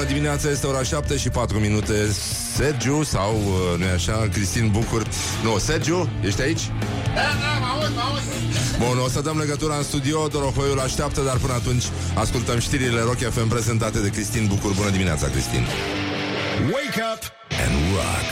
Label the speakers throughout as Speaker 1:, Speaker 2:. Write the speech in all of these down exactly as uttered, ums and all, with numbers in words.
Speaker 1: dimineața, este ora șapte și patru minute. Sergiu sau, nu-i așa, Cristin Bucur. Nu, Sergiu, ești aici?
Speaker 2: Da, da, mă aud, mă aud.
Speaker 1: Bun, o să dăm legătura în studio. Dorohoiul așteaptă, dar până atunci ascultăm știrile Rock F M prezentate de Cristin Bucur. Bună dimineața, Cristin.
Speaker 3: Wake up
Speaker 4: and rock.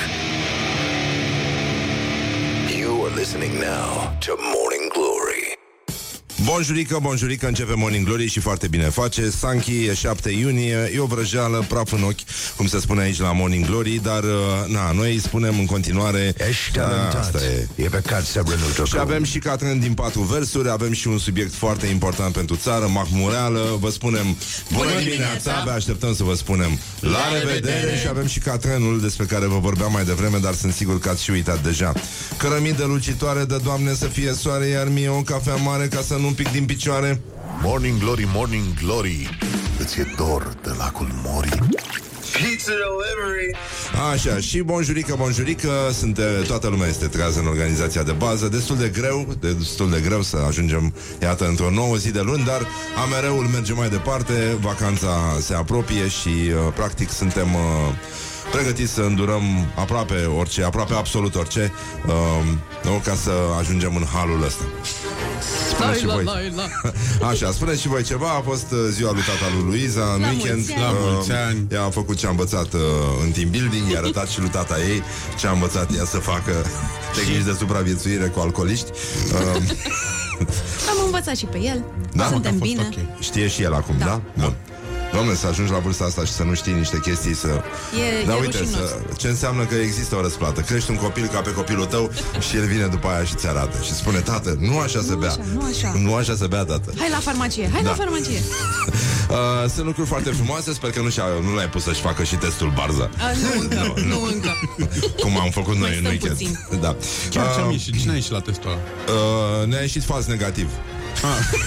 Speaker 4: You are listening now to Morning Glory.
Speaker 1: Bonjurică, bonjurică, începe Morning Glory și foarte bine face. Sanchi, e șapte iunie, e o vrăjeală, praf în ochi, cum se spune aici la Morning Glory, dar, na, noi spunem în continuare...
Speaker 4: Ești talentat, asta e. E păcat să renunț.
Speaker 1: Și avem și Catren din patru versuri, avem și un subiect foarte important pentru țară, mahmureală, vă spunem bună, bună dimineața, abia așteptăm să vă spunem la, la revedere. revedere și avem și Catrenul despre care vă vorbeam mai devreme, dar sunt sigur că ați și uitat deja. Cărămidă lucitoare, de Doamne să fie soare, iar mie o cafea mare ca să nu pic din picioare.
Speaker 4: Morning Glory, Morning Glory, îți e dor de lacul Mori.
Speaker 2: Pizza delivery.
Speaker 1: Așa, și bonjurică, bonjurică, sunt, toată lumea este trează în organizația de bază. Destul de greu, destul de greu să ajungem, iată, într-o nouă zi de luni, dar A M R-ul merge mai departe, vacanța se apropie și, uh, practic, suntem... Uh, pregătiți să îndurăm aproape orice, aproape absolut orice, uh, ca să ajungem în halul ăsta. Spuneți și voi. Așa, spuneți și voi ceva. A fost ziua lui tata lui Luiza în
Speaker 5: la
Speaker 1: weekend.
Speaker 5: Mulți
Speaker 1: La
Speaker 5: mulți ani.
Speaker 1: Ea a făcut ce a învățat uh, în team building, i-a arătat și lui tata ei ce a învățat ea să facă tehnici de supraviețuire cu alcooliști. Uh,
Speaker 5: Am învățat și pe el.
Speaker 1: Da?
Speaker 5: Suntem bine.
Speaker 1: Okay. Știe și el acum, da? da? Bun. Doamne, să ajungi la vârsta asta și să nu știi niște chestii să...
Speaker 5: E,
Speaker 1: da,
Speaker 5: e
Speaker 1: uite, să... ce înseamnă că există o răsplată. Crești un copil ca pe copilul tău și el vine după aia și ți arată și spune: tată, nu așa
Speaker 5: nu
Speaker 1: se bea.
Speaker 5: Așa, nu așa.
Speaker 1: Nu așa se bea, tată.
Speaker 5: Hai la farmacie, hai da. la farmacie.
Speaker 1: uh, Sunt lucruri foarte frumoase. Sper că nu, nu l-ai pus să-și facă și testul Barza.
Speaker 5: uh, Nu încă, nu, nu încă.
Speaker 1: Cum am făcut noi în weekend. Da.
Speaker 3: Chiar
Speaker 1: uh,
Speaker 3: ce-am ieșit? Cine a ieșit la testul ăla?
Speaker 1: Uh, ne-a ieșit fals negativ.
Speaker 3: Ah.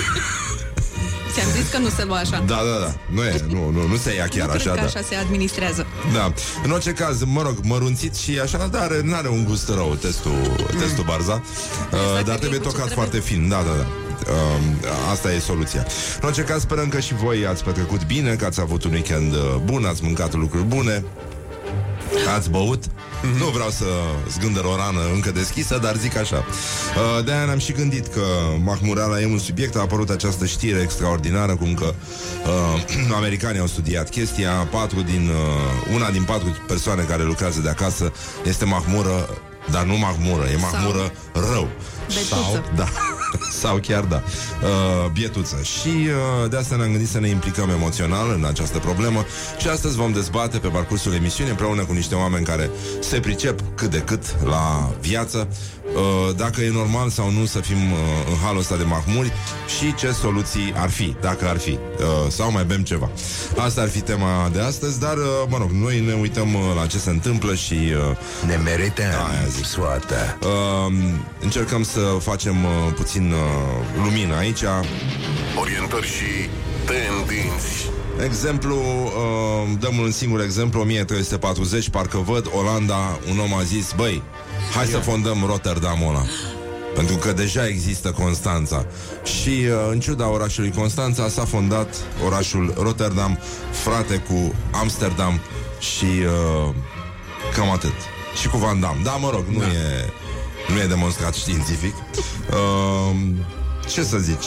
Speaker 5: Ți-am zis că nu se lua așa.
Speaker 1: Da, da, da. Nu e, nu, nu, nu se ia chiar
Speaker 5: nu
Speaker 1: așa,
Speaker 5: cred că
Speaker 1: da.
Speaker 5: așa se administrează.
Speaker 1: Da. În orice caz, mă rog, mărunțit și așa, dar nu are un gust rău testul, mm. testul Barza. Uh, dar trebuie tocat trebuie. foarte fin. Da, da, da. Uh, asta e soluția. În orice caz, sperăm că și voi ați petrecut bine, că ați avut un weekend bun, ați mâncat lucruri bune, ați băut. Mm-hmm. Nu vreau să zgândăr o rană încă deschisă, dar zic așa. uh, De-aia ne-am și gândit că mahmureala e un subiect. A apărut această știre extraordinară, cum că uh, americanii au studiat chestia. Patru din, uh, Una din patru persoane care lucrează de acasă este mahmură, dar nu mahmură, e mahmură sau rău.
Speaker 5: Betuță.
Speaker 1: Sau, da, sau chiar da, uh, bietuță. Și uh, de asta ne-am gândit să ne implicăm emoțional în această problemă. Și astăzi vom dezbate pe parcursul emisiunii, împreună cu niște oameni care se pricep cât de cât la viață, uh, dacă e normal sau nu să fim uh, în halul ăsta de mahmuri și ce soluții ar fi, dacă ar fi, uh, sau mai bem ceva. Asta ar fi tema de astăzi. Dar, uh, mă rog, noi ne uităm uh, la ce se întâmplă și uh,
Speaker 4: ne merităm soată.
Speaker 1: uh, Încercăm să facem uh, puțin uh, lumină aici.
Speaker 4: Orientări și tendinți.
Speaker 1: Exemplu, uh, dăm un singur exemplu. o mie trei sute patruzeci, parcă văd Olanda, un om a zis: băi, hai să fondăm Rotterdamul ăla, pentru că deja există Constanța. Și uh, în ciuda orașului Constanța s-a fondat orașul Rotterdam, frate cu Amsterdam și uh, cam atât. Și cu Van Damme. Da, mă rog, nu da. e Nu e demonstrat științific. uh, Ce să zici?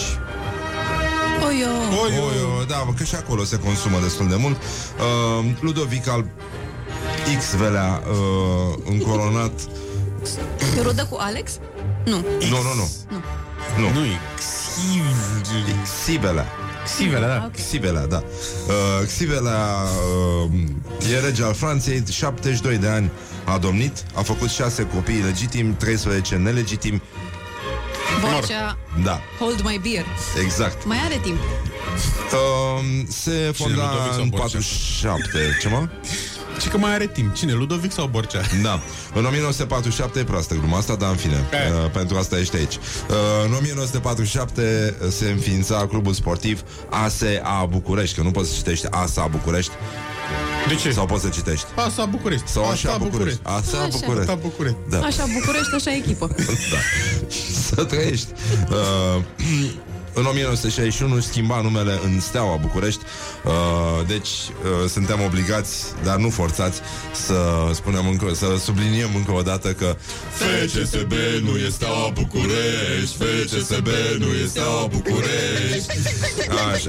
Speaker 5: Oio.
Speaker 1: Oio, da, că și acolo se consumă destul de mult. uh, Ludovic al X Velea, uh, încoronat.
Speaker 5: E rudă cu Alex? Nu.
Speaker 1: Nu, nu, nu.
Speaker 5: Nu.
Speaker 1: Nu.
Speaker 3: Nu,
Speaker 1: Xibelea.
Speaker 3: Xibelea, da.
Speaker 5: Okay.
Speaker 1: Xibelea, da. Uh, Xibelea uh, e rege al Franței, șaptezeci și doi de ani a domnit, a făcut șase copii legitimi, treisprezece nelegitimi.
Speaker 5: Vocea
Speaker 1: da.
Speaker 5: Hold my beer.
Speaker 1: Exact.
Speaker 5: Mai are timp.
Speaker 1: uh, Se fonda în patruzeci și șapte. Ce mă?
Speaker 3: Și că mai are timp. Cine? Ludovic sau Borcea?
Speaker 1: Da. În o mie nouă sute patruzeci și șapte, e proastă gluma asta, dar în fine, uh, pentru asta ești aici. uh, În o mie nouă sute patruzeci și șapte se înființa clubul sportiv A S A București. Că nu poți să citești A S A București.
Speaker 3: De ce?
Speaker 1: Sau poți să citești
Speaker 3: A S A București.
Speaker 1: sau Așa București. A S A București.
Speaker 3: București.
Speaker 1: Da.
Speaker 5: Așa București, așa echipă.
Speaker 1: Da. Să trăiești. uh, În o mie nouă sute șaizeci și unu schimba numele în Steaua București. uh, Deci uh, suntem obligați, dar nu forțați, să spunem încă, să subliniem încă o dată că F C S B nu e Steaua București, F C S B nu e Steaua București. Așa.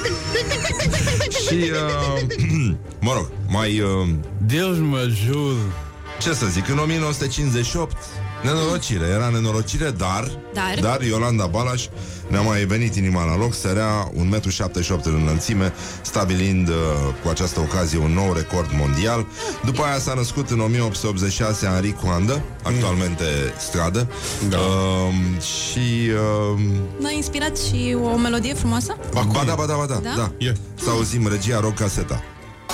Speaker 1: Și uh, mă rog, mai uh,
Speaker 6: Deus mă jur.
Speaker 1: ce să zic, în o mie nouă sute cincizeci și opt nenorocire, era nenorocire, dar
Speaker 5: Dar,
Speaker 1: dar Iolanda Balaș ne-a mai venit inima la loc, sărea un metru șaptezeci și opt în înălțime, stabilind uh, cu această ocazie un nou record mondial. După aia s-a născut în o mie opt sute optzeci și șase Henri Coandă, actualmente stradă.
Speaker 3: Da.
Speaker 1: uh, Și uh,
Speaker 5: n-a inspirat și o melodie frumoasă?
Speaker 1: ba da, ba da, ba da,
Speaker 5: Da?
Speaker 1: da.
Speaker 3: E.
Speaker 1: Să auzim regia Rock Caseta.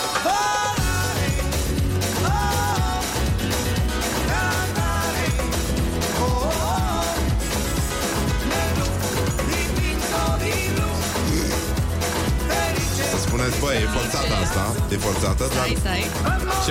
Speaker 1: Spuneți, băi, e forțată asta. E forțată, dar
Speaker 5: Stai, stai.
Speaker 3: Ce?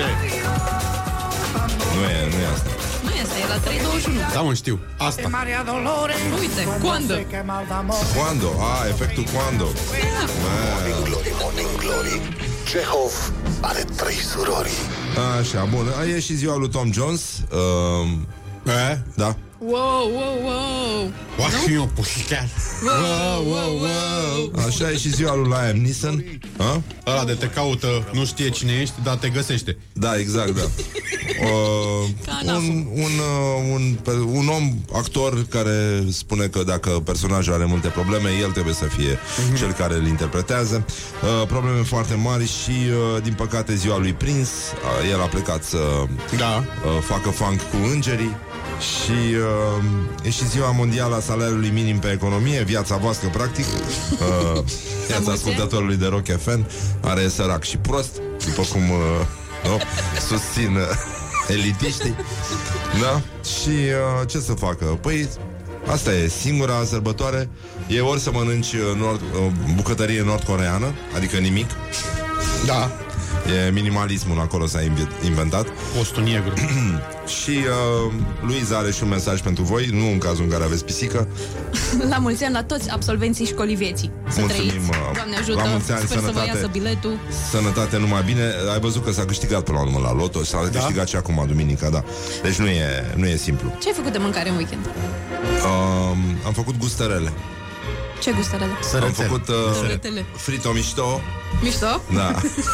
Speaker 1: nu e, nu e asta.
Speaker 5: Nu este, e la trei douăzeci și unu.
Speaker 3: Da, mă, știu. Asta.
Speaker 5: Uite, Quando?
Speaker 1: Quando? Ah, efectul Quando.
Speaker 4: Glory, morning glory. Cehov are trei surori.
Speaker 1: Așa, bun. E și ziua lui Tom Jones. uh,
Speaker 3: E?
Speaker 1: Da.
Speaker 5: Wow, wow, wow.
Speaker 3: Oași o pușicat.
Speaker 5: Wow, wow, wow.
Speaker 1: Așa e și ziua lui Liam Neeson. Ha?
Speaker 3: Ăla de te caută, nu știe cine ești, dar te găsește.
Speaker 1: Da, exact, da. Uh, un, un, uh, un, pe- un om, actor, care spune că dacă personajul are multe probleme, el trebuie să fie mm-hmm. cel care îl interpretează. uh, Probleme foarte mari și, uh, din păcate, ziua lui Prince. uh, El a plecat să
Speaker 3: Da.
Speaker 1: uh, facă funk cu îngerii. Și uh, e și ziua mondială a salariului minim pe economie. Viața voastră, practic. uh, Viața ascultătorului de Rock F M. Are sărac și prost, după cum uh, nu? susțin uh, elitiștii. Da? Și uh, ce să facă? Păi asta e, singura sărbătoare e ori să mănânci uh, nord, uh, bucătărie nord-coreeană, adică nimic.
Speaker 3: Da.
Speaker 1: E minimalismul, acolo s-a inventat.
Speaker 3: Postul negru.
Speaker 1: Și uh, Luiza are și un mesaj pentru voi, nu în cazul în care aveți pisică.
Speaker 5: La mulți ani la toți absolvenții școlii vieții. Să
Speaker 1: Mulțumim,
Speaker 5: trăiți.
Speaker 1: uh,
Speaker 5: Doamne ajută.
Speaker 1: la mulți ani,
Speaker 5: Sper să vă
Speaker 1: sănătate.
Speaker 5: iasă biletul.
Speaker 1: Sănătate, numai bine. Ai văzut că s-a câștigat până la urmă la loto. S-a da? câștigat și acum, duminica, da. Deci nu e, nu e simplu.
Speaker 5: Ce ai făcut de mâncare în weekend?
Speaker 1: uh, Am făcut gustărele.
Speaker 5: Ce gustărele?
Speaker 1: Am făcut uh,
Speaker 5: Sărătele.
Speaker 1: frito mișto.
Speaker 5: Mișto?
Speaker 1: Da.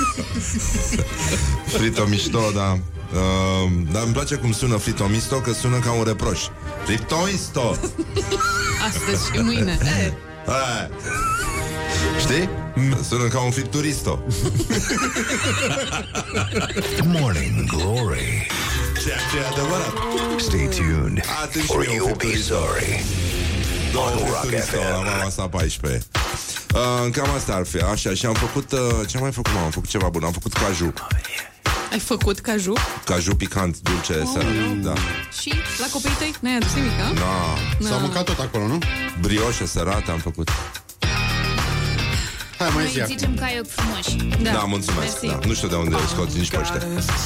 Speaker 1: Frito mișto, da. Uh, dar îmi place cum sună frito misto, că sună ca un reproș. Frito misto.
Speaker 5: Astăzi și mâine.
Speaker 1: Aia. Știi? Sună ca un fripturisto.
Speaker 4: Morning glory.
Speaker 1: Ceea ce e adevărat.
Speaker 4: Stay tuned
Speaker 1: Atunci
Speaker 4: or
Speaker 1: mi-e un
Speaker 4: you'll be
Speaker 1: fripturisto.
Speaker 4: sorry.
Speaker 1: Două
Speaker 4: On Rock
Speaker 1: fripturisto
Speaker 4: F M.
Speaker 1: la mama asta paisprezece. Uh, cam asta ar fi. Așa, și am făcut uh, ce am mai făcut, mă? Am făcut ceva bun. Am făcut caju.
Speaker 5: Ai făcut caju?
Speaker 1: Caju picant, dulce, oh. Seara. Da.
Speaker 5: Și la copiii tăi n-ai adus nimic, a?
Speaker 1: Da.
Speaker 3: S-a mâncat tot acolo, nu?
Speaker 1: Brioșe sărate am făcut.
Speaker 3: Hai, mai
Speaker 7: Noi
Speaker 3: zi acum.
Speaker 7: zicem caioc frumoși.
Speaker 1: Da, da mulțumesc. Da. Nu știu de unde îi scoți nici pe ăștia.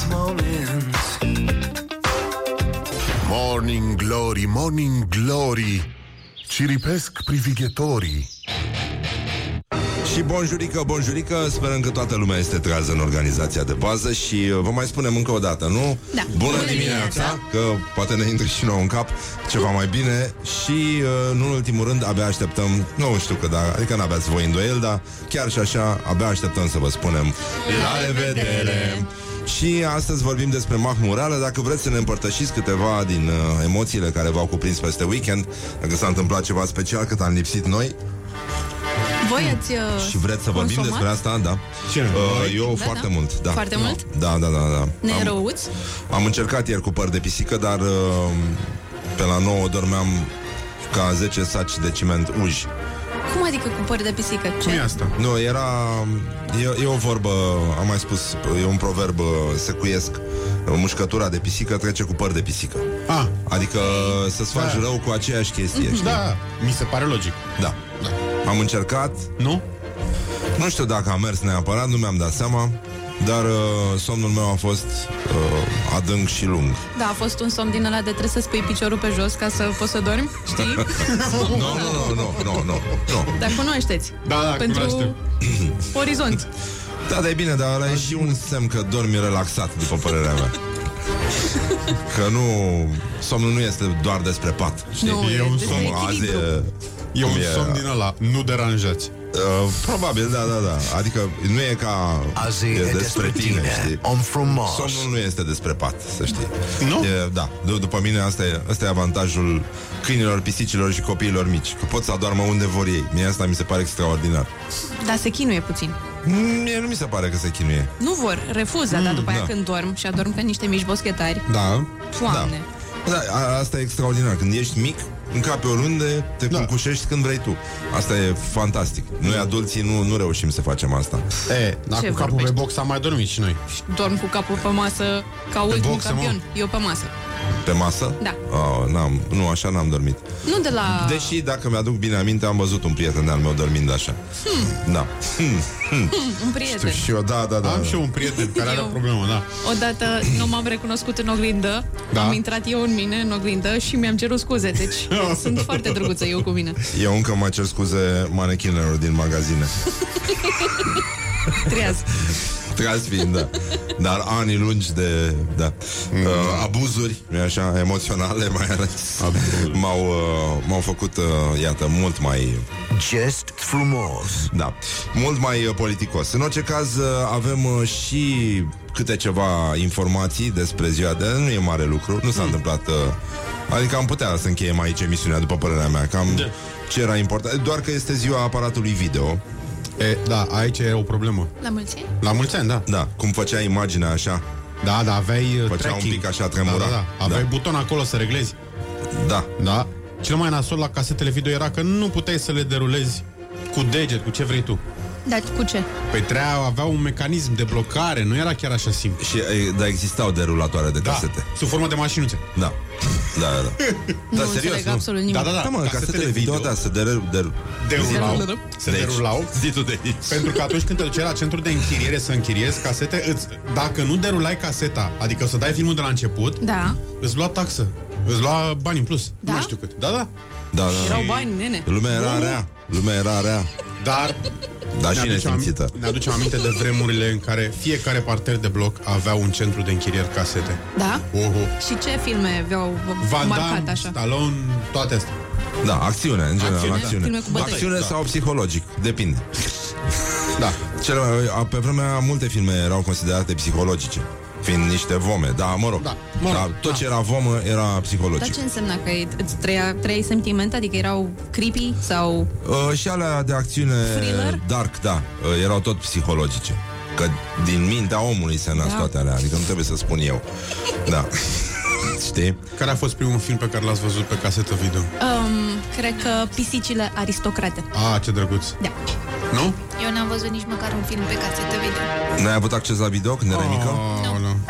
Speaker 4: Morning glory, morning glory. Ciripesc privighetorii.
Speaker 1: Și bonjurică, bonjurică, sperăm că toată lumea este trează în organizația de bază. Și uh, vă mai spunem încă o dată, nu?
Speaker 5: Da.
Speaker 1: Bună,
Speaker 5: Bună
Speaker 1: dimineața,
Speaker 5: dimineața!
Speaker 1: că poate ne intră și nouă în cap ceva mai bine. Și, uh, nu în ultimul rând, abia așteptăm, nu știu că da, adică n-aveați voi îndoiel, dar chiar și așa, abia așteptăm să vă spunem la revedere! Și astăzi vorbim despre mahmureală. Dacă vreți să ne împărtășiți câteva din uh, emoțiile care v-au cuprins peste weekend, dacă s-a întâmplat ceva special, cât am lipsit noi,
Speaker 5: Voi ați uh,
Speaker 1: și vreți să vorbim
Speaker 5: consumat?
Speaker 1: despre asta, da?
Speaker 3: Ce?
Speaker 1: Uh, eu
Speaker 5: Da,
Speaker 1: foarte
Speaker 5: da.
Speaker 1: mult, da.
Speaker 5: Foarte mult?
Speaker 1: Da, da, da, da.
Speaker 5: Ne
Speaker 1: Am,
Speaker 5: răuți?
Speaker 1: am încercat ieri cu păr de pisică, dar uh, pe la nouă dormeam ca zece saci de ciment uji.
Speaker 5: Cum adică cu păr de pisică? Ce?
Speaker 3: Cum e asta?
Speaker 1: Nu, era... E, e o vorbă, am mai spus, e un proverb uh, secuiesc. Mușcătura de pisică trece cu păr de pisică.
Speaker 3: Ah,
Speaker 1: Adică să-ți faci
Speaker 3: Da.
Speaker 1: rău cu aceeași chestie, știi?
Speaker 3: da, mi se pare logic.
Speaker 1: Da. Am încercat.
Speaker 3: Nu?
Speaker 1: Nu știu dacă a mers neapărat, nu mi-am dat seama. dar uh, somnul meu a fost uh, adânc și lung.
Speaker 5: Da, a fost un somn din ăla de trebuie să spui piciorul pe jos ca să poți să dormi, știi?
Speaker 1: Nu, nu, nu, nu, nu, nu.
Speaker 5: Dar cunoașteți.
Speaker 3: Da, da,
Speaker 5: pentru
Speaker 3: cunoaștem.
Speaker 5: orizont.
Speaker 1: Da, dar e bine, dar ăla e și un semn că dormi relaxat, după părerea mea. Că nu, somnul nu este doar despre pat, știi?
Speaker 5: Nu,
Speaker 3: E un
Speaker 5: despre
Speaker 3: somn
Speaker 1: Azi
Speaker 5: echilibru.
Speaker 1: e,
Speaker 3: E un
Speaker 1: cum e,
Speaker 3: somn din ăla, nu deranjați.
Speaker 1: uh, probabil, da, da, da. Adică nu e ca
Speaker 4: Azi
Speaker 1: e
Speaker 4: e
Speaker 1: despre
Speaker 4: despre
Speaker 1: tine,
Speaker 4: tine,
Speaker 1: știi?
Speaker 4: om frumos.
Speaker 1: Somnul nu este despre pat, să știi.
Speaker 3: Nu?
Speaker 1: E, da, d- după mine asta e, asta e avantajul câinilor, pisicilor și copiilor mici. Că pot să adormă unde vor ei. Mie asta mi se pare extraordinar.
Speaker 5: Dar se chinuie puțin.
Speaker 1: Mie nu mi se pare că se chinuie.
Speaker 5: Nu vor, refuză, mm, dar după aia
Speaker 1: da.
Speaker 5: când dorm și adorm ca niște mici boschetari.
Speaker 3: Da.
Speaker 5: Doamne.
Speaker 1: Da, a, asta e extraordinar. Când ești mic, încapi oriunde, te
Speaker 3: Da.
Speaker 1: cuncușești când vrei tu. Asta e fantastic. Noi adulții nu, nu reușim să facem asta.
Speaker 3: E, dar
Speaker 5: Ce
Speaker 3: cu capul
Speaker 5: vorbești?
Speaker 3: pe box am mai dormit și noi.
Speaker 5: Dorm cu capul pe masă ca ultimul
Speaker 3: boxe, mă?
Speaker 5: campion. Eu pe masă.
Speaker 1: Pe masă?
Speaker 5: Da.
Speaker 1: Oh, n-am, nu, așa n-am dormit.
Speaker 5: Nu de la...
Speaker 1: Deși, dacă mi-aduc bine aminte, am văzut un prieten de-al meu dormind așa. Hmm. Da. Hmm.
Speaker 5: un prieten.
Speaker 1: Și eu, da, da, da.
Speaker 3: Am și eu un prieten care are
Speaker 5: Eu-
Speaker 3: o problemă, da.
Speaker 5: Odată nu m-am recunoscut în oglindă,
Speaker 3: Da.
Speaker 5: am intrat eu în mine, în oglindă, și mi-am cerut scuze. Deci sunt foarte drăguță eu cu mine.
Speaker 1: Eu încă mă cer scuze manechinelor din magazine.
Speaker 5: Triaz.
Speaker 1: Treaz fiind, da. Dar ani lungi de da, uh, abuzuri, nu așa, emoționale mai ales, m-au, uh, m-au făcut, uh, iată, mult mai...
Speaker 4: Gest frumos.
Speaker 1: Da, mult mai uh, politicos. În orice caz, uh, avem uh, și câte ceva informații despre ziua de azi. Nu e mare lucru, nu s-a întâmplat... Uh, adică am putea să încheiem aici emisiunea, după părerea mea. Cam
Speaker 3: Da.
Speaker 1: ce era important. Doar că este ziua aparatului video.
Speaker 3: E, da, aici e o problemă.
Speaker 5: La mulți ani?
Speaker 3: La mulți ani, da.
Speaker 1: Da, cum făcea imaginea așa.
Speaker 3: Da, da, aveai uh,
Speaker 1: Făcea
Speaker 3: tracking.
Speaker 1: un pic așa, tremura.
Speaker 3: Da, da, da. Aveai
Speaker 1: Da.
Speaker 3: buton acolo să reglezi.
Speaker 1: Da.
Speaker 3: Da. Cel mai nasol la casetele video era că nu puteai să le derulezi cu deget, cu ce vrei tu.
Speaker 5: Dar cu ce?
Speaker 3: Păi treia avea un mecanism de blocare, nu era chiar așa simplu.
Speaker 1: Și, e, da, existau derulatoare de
Speaker 3: Da,
Speaker 1: casete.
Speaker 3: sub formă de mașinuțe.
Speaker 1: Da. Da, da, da.
Speaker 5: Nu
Speaker 1: Da,
Speaker 5: înțeleg
Speaker 1: serios, nu?
Speaker 5: absolut nimic.
Speaker 3: Da, da, da.
Speaker 1: Da, mă, casetele,
Speaker 3: Casetele
Speaker 1: video,
Speaker 3: video,
Speaker 1: da, se deru... deru
Speaker 3: Derulau, se
Speaker 1: Deci,
Speaker 3: derulau.
Speaker 1: zi tu de aici.
Speaker 3: Pentru că atunci când te duceai la centru de închiriere să închiriezi casete, îți, dacă nu derulai caseta, adică să dai filmul de la început,
Speaker 5: Da.
Speaker 3: îți lua taxă. Îți lua bani în plus.
Speaker 5: Da?
Speaker 3: Nu știu cât. Da, da.
Speaker 1: Da, da,
Speaker 5: Erau
Speaker 1: da.
Speaker 5: bani, nene.
Speaker 1: Lumea era rea. Lumea era rea.
Speaker 3: Dar
Speaker 1: Dar
Speaker 3: ne
Speaker 1: și
Speaker 3: aducem,
Speaker 1: nesimțită.
Speaker 3: am, ne aducem aminte de vremurile în care fiecare parter de bloc avea un centru de închirieri casete.
Speaker 5: Da?
Speaker 3: Oho.
Speaker 5: Și ce filme aveau
Speaker 3: Van
Speaker 5: marcat
Speaker 3: Damme,
Speaker 5: așa?
Speaker 3: Stallone, toate astea.
Speaker 1: Da, acțiune, în general,
Speaker 3: Acțiune,
Speaker 1: acțiune.
Speaker 3: da.
Speaker 5: Filme cu bătăi.
Speaker 1: Acțiune
Speaker 3: Da.
Speaker 1: sau psihologic, depinde.
Speaker 3: Da.
Speaker 1: Cele mai, pe vremea multe filme erau considerate psihologice, fiind niște vome. Da, mă rog.
Speaker 3: Da, mă rog,
Speaker 1: da, tot
Speaker 3: da.
Speaker 1: ce era vomă era
Speaker 5: Dar
Speaker 1: psihologic.
Speaker 5: ce însemna? Că îți trăia, trăiai sentiment? Adică erau creepy sau...
Speaker 1: Uh, și alea de acțiune
Speaker 5: Thriller?
Speaker 1: dark, da, uh, erau tot psihologice. Că din mintea omului se nasc
Speaker 5: Da.
Speaker 1: toate alea, adică nu trebuie să spun eu. Da. Știi?
Speaker 3: Care a fost primul film pe care l-ați văzut pe casetă video?
Speaker 5: Um, cred că Pisicile aristocrate.
Speaker 3: Ah, ce drăguț.
Speaker 5: Da.
Speaker 3: Nu?
Speaker 5: Eu n-am văzut nici măcar un film pe casetă video.
Speaker 1: N-ai avut acces la video când erai mică?
Speaker 3: Oh, nu.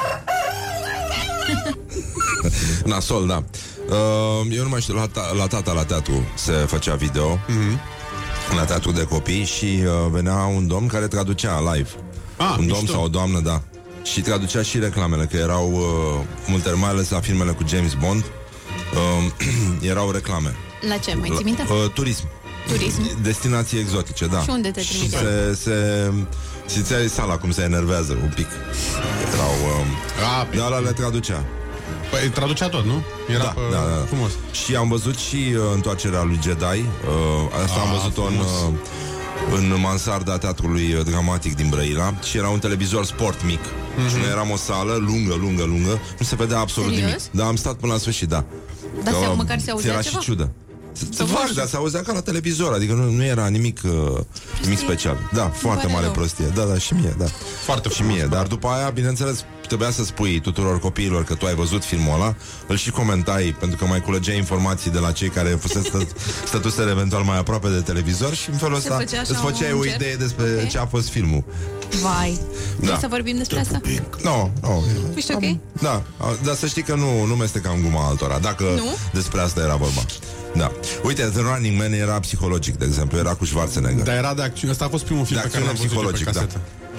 Speaker 1: Nasol, da. Uh, eu nu mai știu, la, ta- la tata la teatru se făcea video, mm-hmm. la teatru de copii și uh, venea un domn care traducea live.
Speaker 3: Ah,
Speaker 1: un domn
Speaker 3: mișto.
Speaker 1: sau o doamnă, da. Și traducea și reclamele, că erau uh, multe, mai ales la filmele cu James Bond, uh, erau reclame.
Speaker 5: La ce? Mai ții minte?
Speaker 1: Uh, turism.
Speaker 5: Turism.
Speaker 1: Destinații exotice, da.
Speaker 5: Și unde te
Speaker 1: Și
Speaker 5: trimiteau?
Speaker 1: se, se simțeai sala cum se enervează un pic. Erau...
Speaker 3: Ah,
Speaker 1: Uh, da, la le traducea.
Speaker 3: Păi traducea tot, nu? Era
Speaker 1: Da,
Speaker 3: pe...
Speaker 1: da, da.
Speaker 3: frumos.
Speaker 1: Și am văzut și uh, întoarcerea lui Jedi. uh, Asta
Speaker 3: Ah,
Speaker 1: am văzut-o în,
Speaker 3: frumos.
Speaker 1: uh, în mansarda Teatrului uh, Dramatic din Brăila. Și era un televizor sport mic. Mm-hmm. Și noi eram o sală lungă, lungă, lungă. Nu se vedea absolut
Speaker 5: Serios?
Speaker 1: nimic. Da, am stat până la sfârșit, da.
Speaker 5: Dar se,
Speaker 1: Uh,
Speaker 5: măcar se auzea
Speaker 1: era
Speaker 5: ceva?
Speaker 1: și ciudă. Se
Speaker 5: vă
Speaker 1: fac,
Speaker 5: știu.
Speaker 1: dar se auzea ca la televizor. Adică nu, nu era nimic uh, nimic special. Da, foarte
Speaker 5: pare
Speaker 1: mare
Speaker 5: rău.
Speaker 1: prostie. Da, da, și mie, da.
Speaker 3: Foarte
Speaker 1: Și
Speaker 3: frumos.
Speaker 1: mie, dar după aia, bineînțeles, trebuia să spui tuturor copiilor că tu ai văzut filmul ăla, îl și comentai, pentru că mai culegeai informații de la cei care fusese stă, stătuseră eventual mai aproape de televizor și în felul
Speaker 5: Se
Speaker 1: ăsta
Speaker 5: făcea așa
Speaker 1: îți făceai
Speaker 5: un
Speaker 1: o
Speaker 5: cer?
Speaker 1: idee despre
Speaker 5: Ok.
Speaker 1: ce a fost filmul.
Speaker 5: Vai. Vrei
Speaker 1: Da.
Speaker 5: să vorbim despre asta?
Speaker 1: Nu, nu.
Speaker 5: Ești ok?
Speaker 1: Da, dar să știi că nu, nu mestecam guma altora, dacă
Speaker 5: Nu?
Speaker 1: despre asta era vorba. Da. Uite, The Running Man era psihologic, de exemplu, era cu Schwarzenegger.
Speaker 3: Dar era de acțiune. Ăsta a fost primul film
Speaker 1: De
Speaker 3: pe care l-am
Speaker 1: acțiune
Speaker 3: văzut eu pe
Speaker 1: psihologic, da.
Speaker 3: casetă.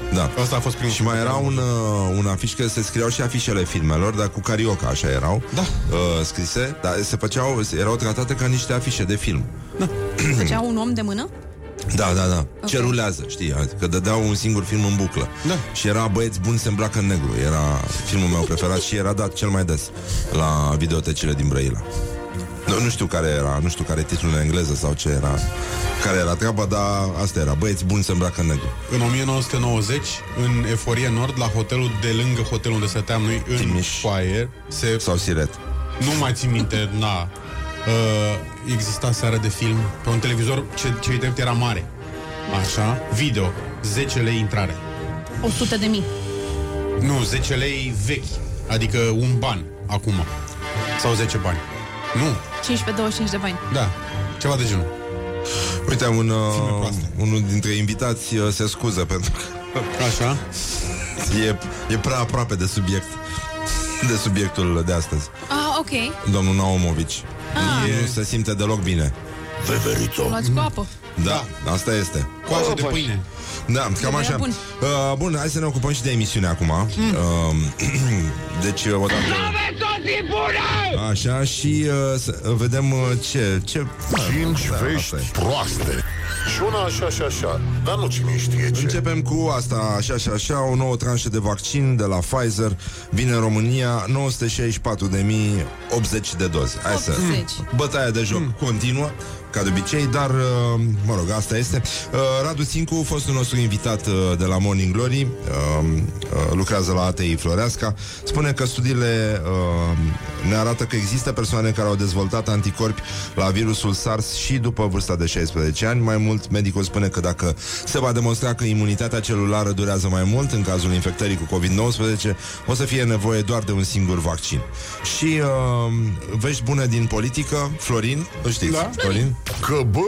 Speaker 1: Da.
Speaker 3: Asta a fost primul.
Speaker 1: Și mai era un, uh, un afiș, că se scriau și afișele filmelor, dar cu carioca, așa erau.
Speaker 3: Da.
Speaker 1: Uh, scrise, dar se făceau, erau tratate ca niște afișe de film.
Speaker 3: Da.
Speaker 5: Făcea un om de mână?
Speaker 1: Da, da, da. Okay. Ce rulează, știi? Că dădeau un singur film în buclă.
Speaker 3: Da.
Speaker 1: Și era Băieți buni se îmbracă în negru. Era filmul meu preferat și era dat cel mai des la videotecile din Brăila. Nu, nu știu care era, nu știu care e titlul în engleză sau ce era, care era treaba, dar asta era, Băieți buni se îmbracă în negru.
Speaker 3: În o mie nouă sute nouăzeci, în Eforie Nord, la hotelul de lângă hotelul unde stăteam noi, în
Speaker 1: Timiș.
Speaker 3: foaie, se...
Speaker 1: Sau Siret.
Speaker 3: Nu mai țin minte, na. Uh, exista seară de film pe un televizor, ce, ce drept era mare. Așa, video, zece lei intrare.
Speaker 5: o sută de mii.
Speaker 3: Nu, zece lei vechi, adică un ban acum. Sau zece bani. Nu,
Speaker 5: cincisprezece douăzeci și cinci de bani.
Speaker 3: da, ceva de genul.
Speaker 1: Uite, un,
Speaker 3: Filme
Speaker 1: uh, unul dintre invitați uh, se scuză pentru că
Speaker 3: Așa.
Speaker 1: e, e prea aproape de subiect, de subiectul de astăzi.
Speaker 5: Ah, ok.
Speaker 1: Domnul Naumovici.
Speaker 5: Ah.
Speaker 1: Nu se simte deloc bine.
Speaker 4: Veverito.
Speaker 5: Luați cu apă.
Speaker 1: Da, asta este.
Speaker 3: Coajă de pâine.
Speaker 1: Da, cam așa.
Speaker 5: Bun.
Speaker 1: Uh, bun, hai să ne ocupăm și de emisiune acum. Mm. Uh, deci, odată... Așa, și uh, să vedem uh, ce... ce...
Speaker 4: Cinci
Speaker 1: Da,
Speaker 4: vești
Speaker 1: asta e.
Speaker 4: proaste. Și una așa și așa. Dar nu cine știe ce.
Speaker 1: Începem cu asta, așa și așa, o nouă tranșă de vaccin de la Pfizer vine în România, nouă sute șaizeci și patru de mii optzeci de doze. Hai să...
Speaker 5: optzeci.
Speaker 1: Bătaia de joc continuă, ca de obicei, dar, mă rog, asta este. Radu Țincu, fostul nostru invitat de la Morning Glory, lucrează la A T I Floreasca, spune că studiile ne arată că există persoane care au dezvoltat anticorpi la virusul SARS și după vârsta de șaisprezece ani. Mai mult, medicul spune că dacă se va demonstra că imunitatea celulară durează mai mult în cazul infectării cu covid nouăsprezece, o să fie nevoie doar de un singur vaccin. Și uh, vești bune din politică, Florin, îl știți?
Speaker 3: Da.
Speaker 1: Florin?
Speaker 4: Că bă,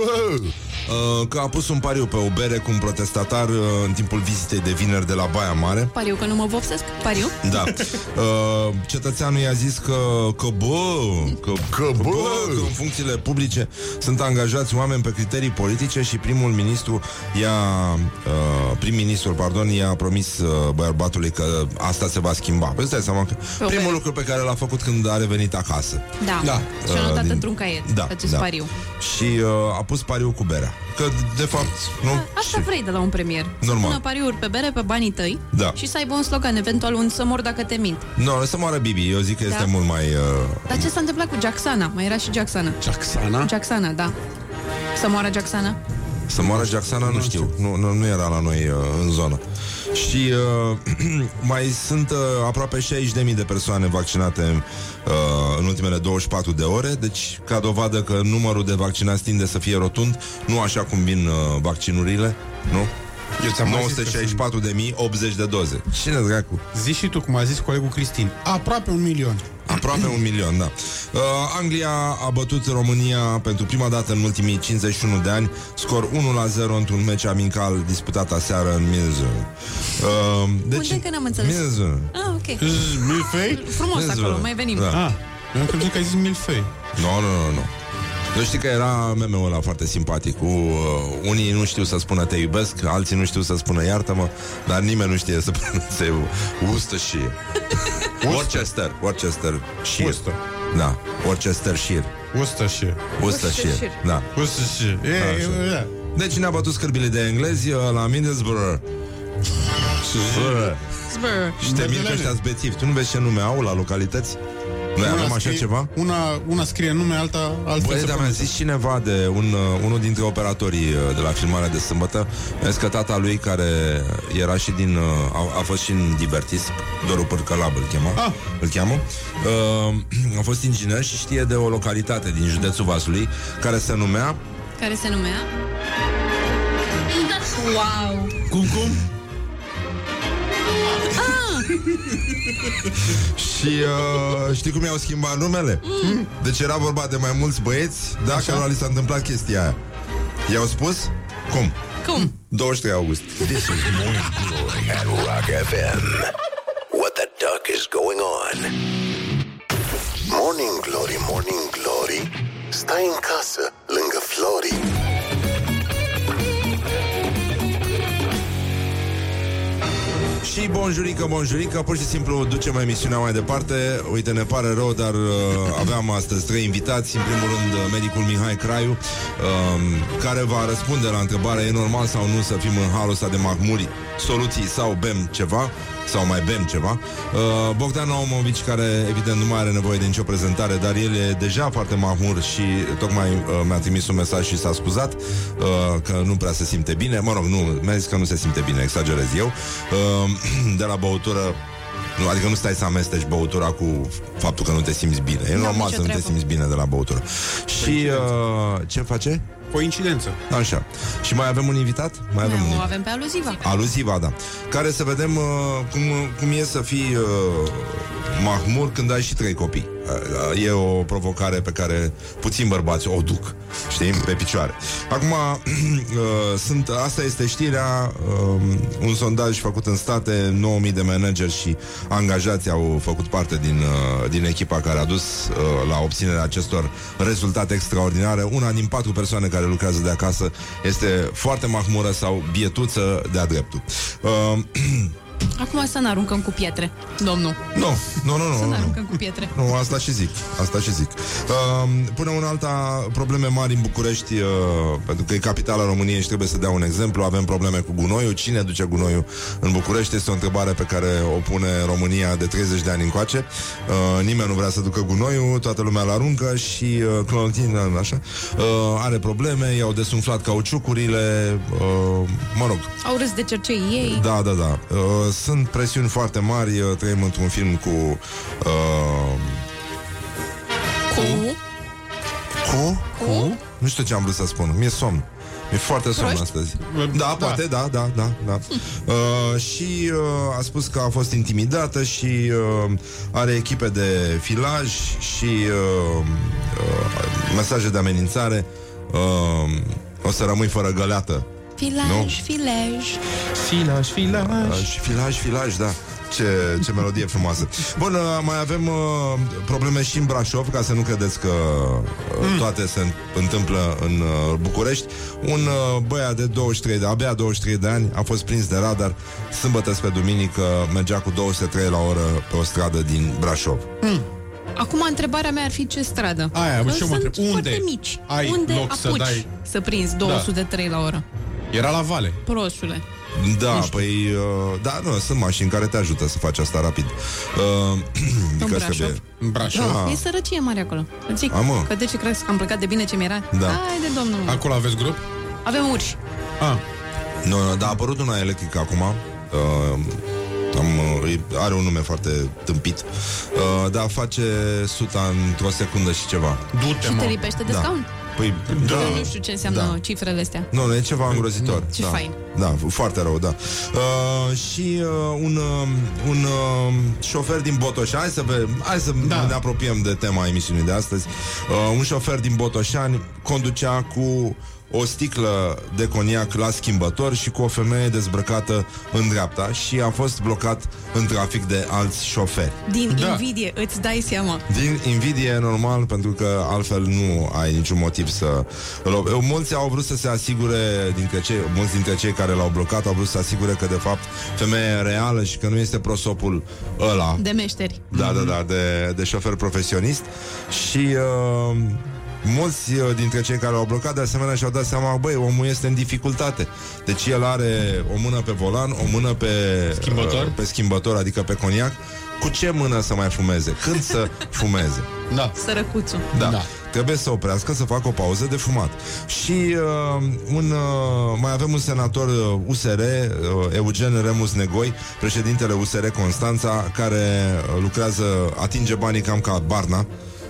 Speaker 1: Uh, că a pus un pariu pe o bere cu un protestatar uh, în timpul vizitei de vineri de la Baia Mare.
Speaker 5: Pariu că nu mă vopsesc? Pariu?
Speaker 1: Da. Uh, cetățeanul i-a zis că, că bă, că,
Speaker 4: Că bă.
Speaker 1: că în funcțiile publice sunt angajați oameni pe criterii politice și primul ministru i-a uh, prim-ministrul, pardon, i-a promis uh, bărbatului că asta se va schimba. Păi stai seama că
Speaker 5: Pe
Speaker 1: primul
Speaker 5: bere.
Speaker 1: lucru pe care l-a făcut când a revenit acasă.
Speaker 5: Da.
Speaker 3: Da.
Speaker 5: Și a notat
Speaker 1: din-
Speaker 5: într-un caiet
Speaker 1: Da,
Speaker 5: acest
Speaker 1: da.
Speaker 5: pariu.
Speaker 1: Și uh, a pus pariu cu berea. Că, de fapt, nu?
Speaker 5: Asta
Speaker 1: Și-
Speaker 5: vrei de la un premier.
Speaker 1: Normal.
Speaker 5: Să pună pariuri pe bere, pe banii tăi,
Speaker 1: Da.
Speaker 5: și să aibă un slogan, eventual un să mor dacă te mint.
Speaker 1: Nu, no, să moară Bibi. Eu zic că
Speaker 5: Da.
Speaker 1: este mult mai... Uh,
Speaker 5: Dar ce s-a întâmplat cu Jacksana? Mai era și Jacksana.
Speaker 3: Jacksana?
Speaker 5: Jacksana, da. Să moară Jacksana?
Speaker 1: Să moară Jacksana, nu știu. Nu, nu, nu era la noi uh, în zonă. Și uh, mai sunt uh, aproape șaizeci de mii de persoane vaccinate uh, în ultimele douăzeci și patru de ore. Deci, ca dovadă că numărul de vaccinați tinde să fie rotund, nu așa cum vin uh, vaccinurile, nu?
Speaker 3: Eu ți-am mai
Speaker 1: nouă
Speaker 3: zis
Speaker 1: sute
Speaker 3: că
Speaker 1: șaizeci și patru de mii optzeci de doze. Cine dracu?
Speaker 3: Zici și tu, cum a zis colegul Cristin. Aproape un milion.
Speaker 1: Aproape un milion, da. Uh, Anglia a bătut România pentru prima dată în ultimii cincizeci și unu de ani, scor unu la zero într-un meci amical disputat aseară în Milzul. Uh, deci,
Speaker 5: Unde că n-am înțeles?
Speaker 1: Milzul.
Speaker 5: Ah, ok.
Speaker 3: Milfei?
Speaker 5: Frumos
Speaker 1: Milzul.
Speaker 5: acolo, mai venim.
Speaker 1: Da.
Speaker 3: Ah, eu am crezut că ai zis milfei.
Speaker 1: Nu, nu, nu, nu. Nu știi că era meme-ul ăla foarte simpatic cu uh, unii nu știu să spună te iubesc, alții nu știu să spună iartă-mă, dar nimeni nu știe să pronunțe Worcestershire. Worcester, Worcestershire.
Speaker 3: Worcester.
Speaker 1: Da, Worcestershire.
Speaker 3: Worcestershire.
Speaker 1: Worcestershire. Da.
Speaker 3: Worcestershire. E,
Speaker 1: Așa.
Speaker 3: e, da.
Speaker 1: Deci ne-a bătut scârbile de englezi uh, la Middlesbrough.
Speaker 5: Zbr.
Speaker 1: Și te mir că ăștia bețivi. Tu nu vezi ce nume au la localități? Noi
Speaker 3: Una
Speaker 1: avem așa
Speaker 3: scrie-
Speaker 1: ceva?
Speaker 3: Una, una scrie nume, alta altfel
Speaker 1: Băi,
Speaker 3: se
Speaker 1: dar mi-a
Speaker 3: pronunță.
Speaker 1: zis cineva de un, uh, unul dintre operatorii uh, de la filmarea de sâmbătă, mi-a zis că tata lui, care era și din uh, a, a fost și în Divertis, Doru Pârcălab îl cheamă,
Speaker 3: Ah.
Speaker 1: îl cheamă uh, a fost inginer și știe de o localitate din județul Vaslui care se numea
Speaker 5: Care se numea? Wow!
Speaker 3: Cum, cum?
Speaker 1: și uh, știi cum i-au schimbat numele? Mm. Deci era vorba de mai mulți băieți, da, care li s-a întâmplat chestia aia. I-au spus? Cum?
Speaker 5: Cum?
Speaker 1: douăzeci și trei august.
Speaker 4: This is Morning Glory at Rock F M. What the duck is going on? Morning Glory, Morning Glory, stai în casă lângă Flori.
Speaker 1: Și bonjurică, bonjurică, pur și simplu ducem emisiunea mai departe. Uite, ne pare rău, dar uh, aveam astăzi trei invitați. În primul rând, uh, medicul Mihai Craiu, uh, care va răspunde la întrebarea: e normal sau nu să fim în halul ăsta de mahmuri? Soluții sau bem ceva? Sau mai bem ceva. uh, Bogdan Naumovici, care evident nu mai are nevoie de nicio prezentare, dar el e deja foarte mahmur și tocmai uh, mi-a trimis un mesaj și s-a scuzat uh, că nu prea se simte bine. Mă rog, nu, mi-a zis că nu se simte bine, exagerez eu. uh, De la băutură, nu, adică nu stai să amesteci băutura cu faptul că nu te simți bine. E normal să nu te simți bine de la băutură. Și uh, ce face?
Speaker 3: Coincidență.
Speaker 1: Așa. Și mai avem un invitat? Mai avem
Speaker 5: Nu,
Speaker 1: un invitat.
Speaker 5: avem pe Aluziva.
Speaker 1: Aluziva, da. Care să vedem uh, cum, cum e să fii uh, mahmur când ai și trei copii. Uh, e o provocare pe care puțini bărbați o duc, știi, pe picioare. Acum, uh, sunt, asta este știrea, uh, un sondaj făcut în state, nouă mii de manageri și angajați au făcut parte din, uh, din echipa care a dus uh, la obținerea acestor rezultate extraordinare. Una din patru persoane care lucrează de acasă este foarte mahmură sau bietuță de-a dreptul. Uh,
Speaker 5: Acum să ne aruncăm cu pietre, domnul.
Speaker 1: Nu, nu, nu, nu.
Speaker 5: Să ne
Speaker 1: nu.
Speaker 5: aruncăm cu pietre.
Speaker 1: Nu, asta și zic, asta și zic. Uh, până una alta, probleme mari în București, uh, pentru că e capitala României și trebuie să dea un exemplu. Avem probleme cu gunoiul. Cine duce gunoiul în București? Este o întrebare pe care o pune România de treizeci de ani încoace. Uh, nimeni nu vrea să ducă gunoiul, toată lumea îl aruncă și uh, Clonotin, așa, uh, are probleme, i-au desumflat cauciucurile, uh, mă rog.
Speaker 5: Au râs de cercei ei.
Speaker 1: Da, da, da. Uh, sunt presiuni foarte mari. uh, Trăim într-un film cu uh,
Speaker 5: Cu?
Speaker 1: Cu? Cu? Nu știu ce am vrut să spun. Mi-e somn. Mi-e foarte somn
Speaker 5: Proști?
Speaker 1: astăzi. Da, poate, da, da, da, da. uh, Și uh, a spus că a fost intimidată și uh, are echipe de filaj și uh, uh, mesaje de amenințare. uh, O să rămâi fără găleată.
Speaker 5: Filaj,
Speaker 1: Nu?
Speaker 5: filaj.
Speaker 3: Filaj, filaj.
Speaker 1: Uh, și filaj, filaj, da. Ce, ce melodie frumoasă. Bun, uh, mai avem uh, probleme și în Brașov, ca să nu credeți că uh, mm. toate se întâmplă în uh, București. Un uh, băiat de douăzeci și trei de, abia douăzeci și trei de ani a fost prins de radar sâmbătă spre duminică, mergea cu două sute trei la oră pe o stradă din Brașov.
Speaker 5: Mm. Acum întrebarea mea ar fi ce stradă.
Speaker 3: Aia,
Speaker 5: Că
Speaker 3: și eu mă
Speaker 5: sunt
Speaker 3: întreb, unde
Speaker 5: foarte mici.
Speaker 3: ai
Speaker 5: Unde
Speaker 3: loc să
Speaker 5: apuci
Speaker 3: dai-
Speaker 5: să prinzi două sute trei la oră?
Speaker 3: Era la Vale.
Speaker 5: Prostule.
Speaker 1: Da, păi, uh, da, nu, sunt mașini care te ajută să faci asta rapid. Uh,
Speaker 5: În
Speaker 1: adică
Speaker 5: Brașov?
Speaker 1: trebuie-
Speaker 3: În Brașov.
Speaker 1: Da.
Speaker 5: E sărăcie mare acolo. Îți zic,
Speaker 1: A, mă.
Speaker 5: că de ce crezi că am plecat de bine ce mi-era?
Speaker 1: Da.
Speaker 5: Haide, domnul.
Speaker 3: Acolo aveți grup?
Speaker 5: Avem urși.
Speaker 3: Ah.
Speaker 1: Nu, no, dar a apărut una electrică acum. Uh, am, uh, are un nume foarte tâmpit. Uh, dar face suta într-o secundă și ceva.
Speaker 3: Du-te,
Speaker 5: Și te
Speaker 3: mă.
Speaker 5: lipește de
Speaker 1: Da.
Speaker 5: scaun?
Speaker 1: Păi, da.
Speaker 5: Eu nu știu ce înseamnă
Speaker 1: Da.
Speaker 5: cifrele astea.
Speaker 1: Nu, nu, e ceva îngrozitor.
Speaker 5: Ce
Speaker 1: da.
Speaker 5: fain.
Speaker 1: Da, foarte rău, da. Uh, și uh, un, uh, un uh, șofer din Botoșani, hai să, ve- hai să
Speaker 3: Da.
Speaker 1: ne apropiem de tema emisiunii de astăzi. Uh, un șofer din Botoșani conducea cu o sticlă de coniac la schimbător și cu o femeie dezbrăcată în dreapta și a fost blocat în trafic de alți șoferi.
Speaker 5: Din
Speaker 3: Da.
Speaker 5: invidie, îți dai seama.
Speaker 1: Din invidie, normal, pentru că altfel nu ai niciun motiv să... Mulți au vrut să se asigure, dintre cei, mulți dintre cei care l-au blocat au vrut să se asigure că de fapt femeia e reală și că nu este prosopul ăla.
Speaker 5: De meșteri.
Speaker 1: Da, da, da, de, de șofer profesionist. Și uh, mulți uh, dintre cei care l-au blocat de asemenea și-au dat seama, băi, omul este în dificultate. Deci el are o mână pe volan, o mână pe
Speaker 3: Schimbător.
Speaker 1: uh, pe schimbător, adică pe coniac. Cu ce mână să mai fumeze? Când să fumeze?
Speaker 3: Da.
Speaker 5: Sărăcuțul.
Speaker 1: Da.
Speaker 3: Da.
Speaker 1: Trebuie să oprească, să facă o pauză de fumat. Și uh, un, uh, mai avem un senator uh, U S R, uh, Eugen Remus Negoi, președintele U S R Constanța, care uh, lucrează, atinge banii cam ca Barna.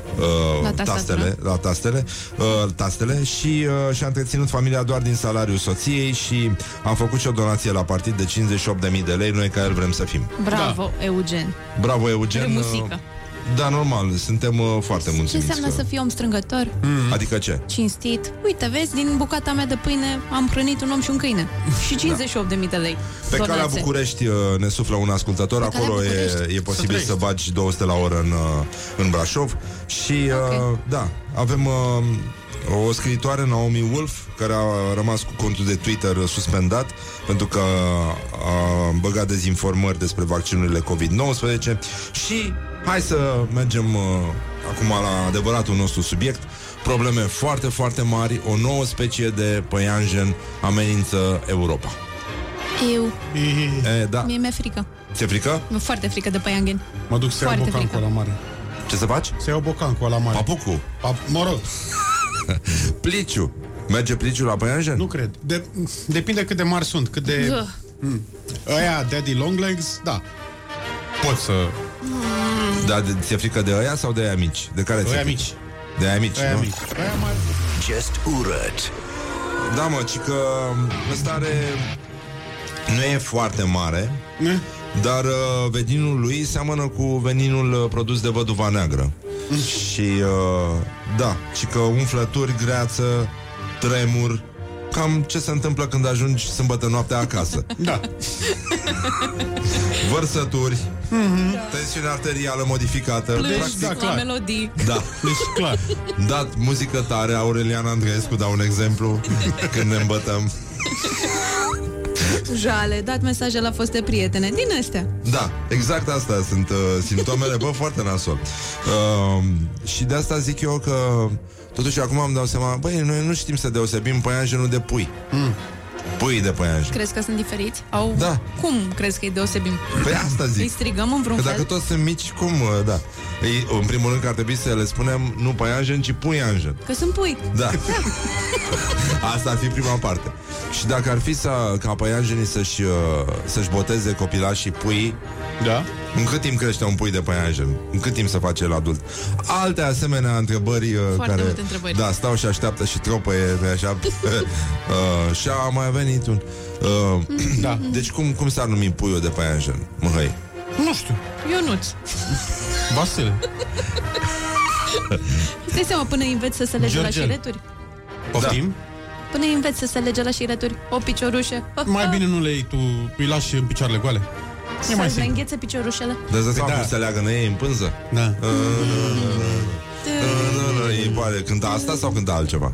Speaker 1: Uh,
Speaker 5: La
Speaker 1: tastele,
Speaker 5: tastatură.
Speaker 1: la tastele, uh, tastele și uh, și-a întreținut familia doar din salariul soției și a făcut și o donație la partid de cincizeci și opt de mii de lei. Noi ca el vrem să fim.
Speaker 5: Bravo, Eugen.
Speaker 1: Bravo, Eugen.
Speaker 5: Remusică.
Speaker 1: Da, normal, suntem uh, foarte
Speaker 5: Ce
Speaker 1: mulțumiți.
Speaker 5: înseamnă
Speaker 1: că...
Speaker 5: să fii om strângător,
Speaker 1: mm. Adică ce?
Speaker 5: cinstit? Uite, vezi, din bucata mea de pâine am hrănit un om și un câine. Și cincizeci și opt de mii de lei.
Speaker 1: Pe
Speaker 5: donațe.
Speaker 1: calea București uh, ne suflă un ascultător.
Speaker 5: Pe
Speaker 1: Acolo
Speaker 5: calea
Speaker 1: e,
Speaker 5: București.
Speaker 1: e posibil să bagi două sute la oră în, uh, în Brașov. Și uh,
Speaker 5: Ok.
Speaker 1: da, avem uh, o scriitoare, Naomi Wolf, care a rămas cu contul de Twitter suspendat pentru că a băgat dezinformări despre vaccinurile covid nouăsprezece. Și hai să mergem uh, acum la adevăratul nostru subiect. Probleme foarte, foarte mari. O nouă specie de păianjen amenință Europa.
Speaker 5: Eu,
Speaker 1: E, da.
Speaker 5: mie mi-e frică.
Speaker 1: Ți-e frică?
Speaker 5: Mi-e foarte frică de păiangheni.
Speaker 3: Mă duc să iau
Speaker 5: Foarte
Speaker 3: bocancul
Speaker 5: frică.
Speaker 3: la mare.
Speaker 1: Ce să faci?
Speaker 3: Să iau bocancul la mare.
Speaker 1: Papucu.
Speaker 3: Pap- mă rog,
Speaker 1: Pliciu. Merge pliciu la păianjen?
Speaker 3: nu cred. De- depinde cât de mari sunt, cât de...
Speaker 5: Ugh.
Speaker 3: Aia, Daddy Longlegs, da. Pot să...
Speaker 1: Da, de, ți-e frică de ăia sau de aia mici? De care ți-e
Speaker 3: Aia
Speaker 1: frică?
Speaker 3: mici.
Speaker 1: De aia mici,
Speaker 3: Aia
Speaker 1: nu?
Speaker 3: mici. Aia mari.
Speaker 4: Just urât.
Speaker 1: Da, mă, ci că ăsta are... Nu e foarte mare,
Speaker 3: Ne?
Speaker 1: dar uh, veninul lui seamănă cu veninul uh, produs de văduva neagră. Și, uh, da, ci că umflături, greață, tremur, cam ce se întâmplă când ajungi sâmbătă noaptea acasă.
Speaker 3: Da.
Speaker 1: Vărsături, mm-hmm. tensiune arterială modificată.
Speaker 5: Plângi
Speaker 1: Practic,
Speaker 3: da,
Speaker 5: la
Speaker 3: clar.
Speaker 5: melodii.
Speaker 1: da.
Speaker 3: Deci, clar.
Speaker 1: Dat muzică tare, Aurelian Andreescu, dau un exemplu, când ne îmbătăm.
Speaker 5: Jale, dat mesaje la foste prietene. Din astea.
Speaker 1: Da, exact asta sunt uh, simptomele, bă, foarte nasol. Uh, și de asta zic eu că totuși acum îmi dau seama, băi, noi nu știm să deosebim păianjenul de pui. Mm. Pui de păianjen.
Speaker 5: Crezi că sunt diferiți? Au...
Speaker 1: Da.
Speaker 5: Cum crezi că îi deosebim?
Speaker 1: Păi asta
Speaker 5: Îi
Speaker 1: zic.
Speaker 5: strigăm în vreun
Speaker 1: Că
Speaker 5: fel?
Speaker 1: dacă toți sunt mici, cum, uh, da. Ei, în primul rând că ar trebui să le spunem nu păianjen, ci puianjen.
Speaker 5: Că sunt pui.
Speaker 1: Da. Asta ar fi prima parte. Și dacă ar fi să, ca păianjenii să-și, uh, să-și boteze copilașii puii,
Speaker 3: Da?
Speaker 1: în cât timp crește un pui de păianjen? În cât timp să face el adult? Alte asemenea întrebări uh,
Speaker 5: Foarte
Speaker 1: care,
Speaker 5: multe întrebări.
Speaker 1: da, stau și așteaptă și tropăie așa. uh, și a mai venit un uh,
Speaker 3: Da.
Speaker 1: Deci cum, cum s-ar numi puiul de păianjen? Măhăi.
Speaker 3: Nu știu.
Speaker 5: Ionuț.
Speaker 3: Vasile.
Speaker 5: Îți dai seama până îi înveți să se lege la
Speaker 3: Georgel.
Speaker 5: șireturi?
Speaker 3: Poftim?
Speaker 5: Până îi înveți să se lege la șireturi? O piciorușă.
Speaker 3: Mai bine nu le iei tu, îi lași în picioarele goale. E mai
Speaker 5: Să le
Speaker 3: simplu.
Speaker 5: înghețe piciorușele.
Speaker 1: Deci de
Speaker 3: Păi
Speaker 1: da.
Speaker 3: da.
Speaker 1: cum se leagă ei în pânză?
Speaker 3: Da.
Speaker 1: Ei pare, cânta asta sau cânta altceva?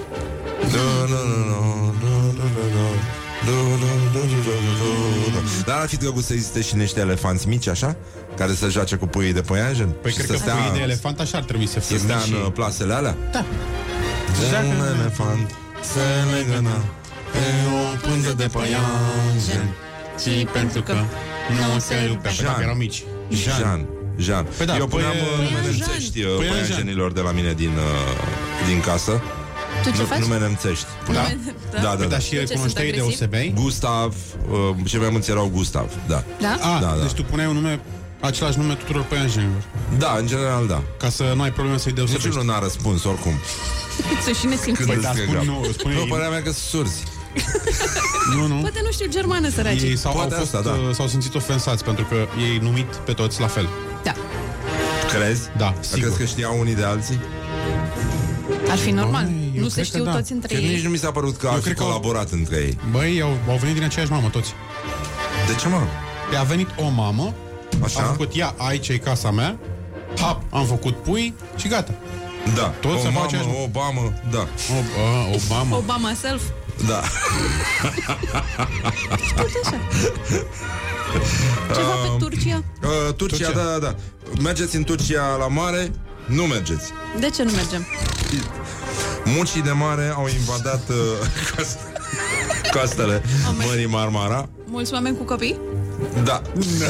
Speaker 1: Dar ar fi drăguț să existe și niște elefanți mici, așa? Care să joace cu puii de păianjen?
Speaker 3: Păi
Speaker 1: Și
Speaker 3: cred
Speaker 1: să
Speaker 3: că
Speaker 1: stea,
Speaker 3: puii de elefant așa ar trebui să fie.
Speaker 1: să stea
Speaker 3: mici
Speaker 1: în
Speaker 3: și-
Speaker 1: plasele alea?
Speaker 3: Da.
Speaker 1: Un elefant se legăna pe o pânză de păianjen.
Speaker 3: Și pentru că nu se iubea. Pe dacă erau mici.
Speaker 1: Jean. Jean.
Speaker 3: Păi da,
Speaker 1: Eu puneam
Speaker 3: păi-
Speaker 1: nume
Speaker 5: Păianjen.
Speaker 1: nemțești uh,
Speaker 3: Păianjen.
Speaker 1: păianjenilor de la mine din, uh, din casă.
Speaker 5: Tu ce
Speaker 1: Nu-
Speaker 5: faci?
Speaker 1: Nume nemțești.
Speaker 3: Da?
Speaker 1: Da, da,
Speaker 3: Păi
Speaker 1: da.
Speaker 3: dar și
Speaker 5: De ce,
Speaker 3: recunoșteai
Speaker 5: sunt
Speaker 3: de
Speaker 5: agresivi?
Speaker 3: osebei?
Speaker 1: Gustav, uh, cei mai mulți erau Gustav, da.
Speaker 5: Da?
Speaker 3: A,
Speaker 1: Da, da.
Speaker 3: deci tu puneai un nume, același nume tuturor păianjenilor.
Speaker 1: Da, în general, da.
Speaker 3: Ca să nu ai probleme să-i deosebești.
Speaker 1: Niciunul n-a răspuns, oricum.
Speaker 5: Să și ne simțim.
Speaker 1: Când
Speaker 3: Păi
Speaker 1: îți
Speaker 3: da,
Speaker 1: scrie
Speaker 3: spune,
Speaker 1: grab.
Speaker 3: nu, spune
Speaker 1: Nu,
Speaker 3: ei.
Speaker 1: părerea mea că sunt surzi.
Speaker 3: Nu, nu.
Speaker 5: Poate nu știu germană, săraci.
Speaker 3: Ei s-au, au
Speaker 1: Poate
Speaker 3: fost,
Speaker 1: asta, da.
Speaker 3: uh, s-au simțit ofensați pentru că ei numit pe toți la fel.
Speaker 5: Da.
Speaker 1: Crezi?
Speaker 3: Da,
Speaker 1: Crezi
Speaker 3: sigur.
Speaker 1: că știau unii de alții?
Speaker 5: Ar fi normal.
Speaker 3: Băi, eu
Speaker 5: Nu se
Speaker 3: cred că
Speaker 5: știu
Speaker 3: da.
Speaker 5: toți între
Speaker 1: Că nici
Speaker 5: ei.
Speaker 1: nu mi s-a părut că
Speaker 3: Eu
Speaker 1: ar fi
Speaker 3: cred că au-
Speaker 1: colaborat între ei.
Speaker 3: Băi, au, au venit din aceeași mamă toți.
Speaker 1: De ce, mă?
Speaker 3: A venit o mamă,
Speaker 1: Așa?
Speaker 3: a făcut ea, aici e casa mea, hap, am făcut pui și gata.
Speaker 1: Da.
Speaker 3: Toți să
Speaker 1: o
Speaker 3: facă
Speaker 1: mamă,
Speaker 3: aceeași-
Speaker 1: o Obama, da.
Speaker 3: O, a, Obama.
Speaker 5: Obama self.
Speaker 1: Da.
Speaker 5: Ceva pe Turcia?
Speaker 1: Uh, Turcia,
Speaker 3: Turcia.
Speaker 1: da, da, da. Mergeți în Turcia la mare? Nu mergeți.
Speaker 5: De ce nu mergem?
Speaker 1: Mucii de mare au invadat uh, coast- coastele Mării Marmara.
Speaker 5: Mulți oameni cu copii?
Speaker 1: Da.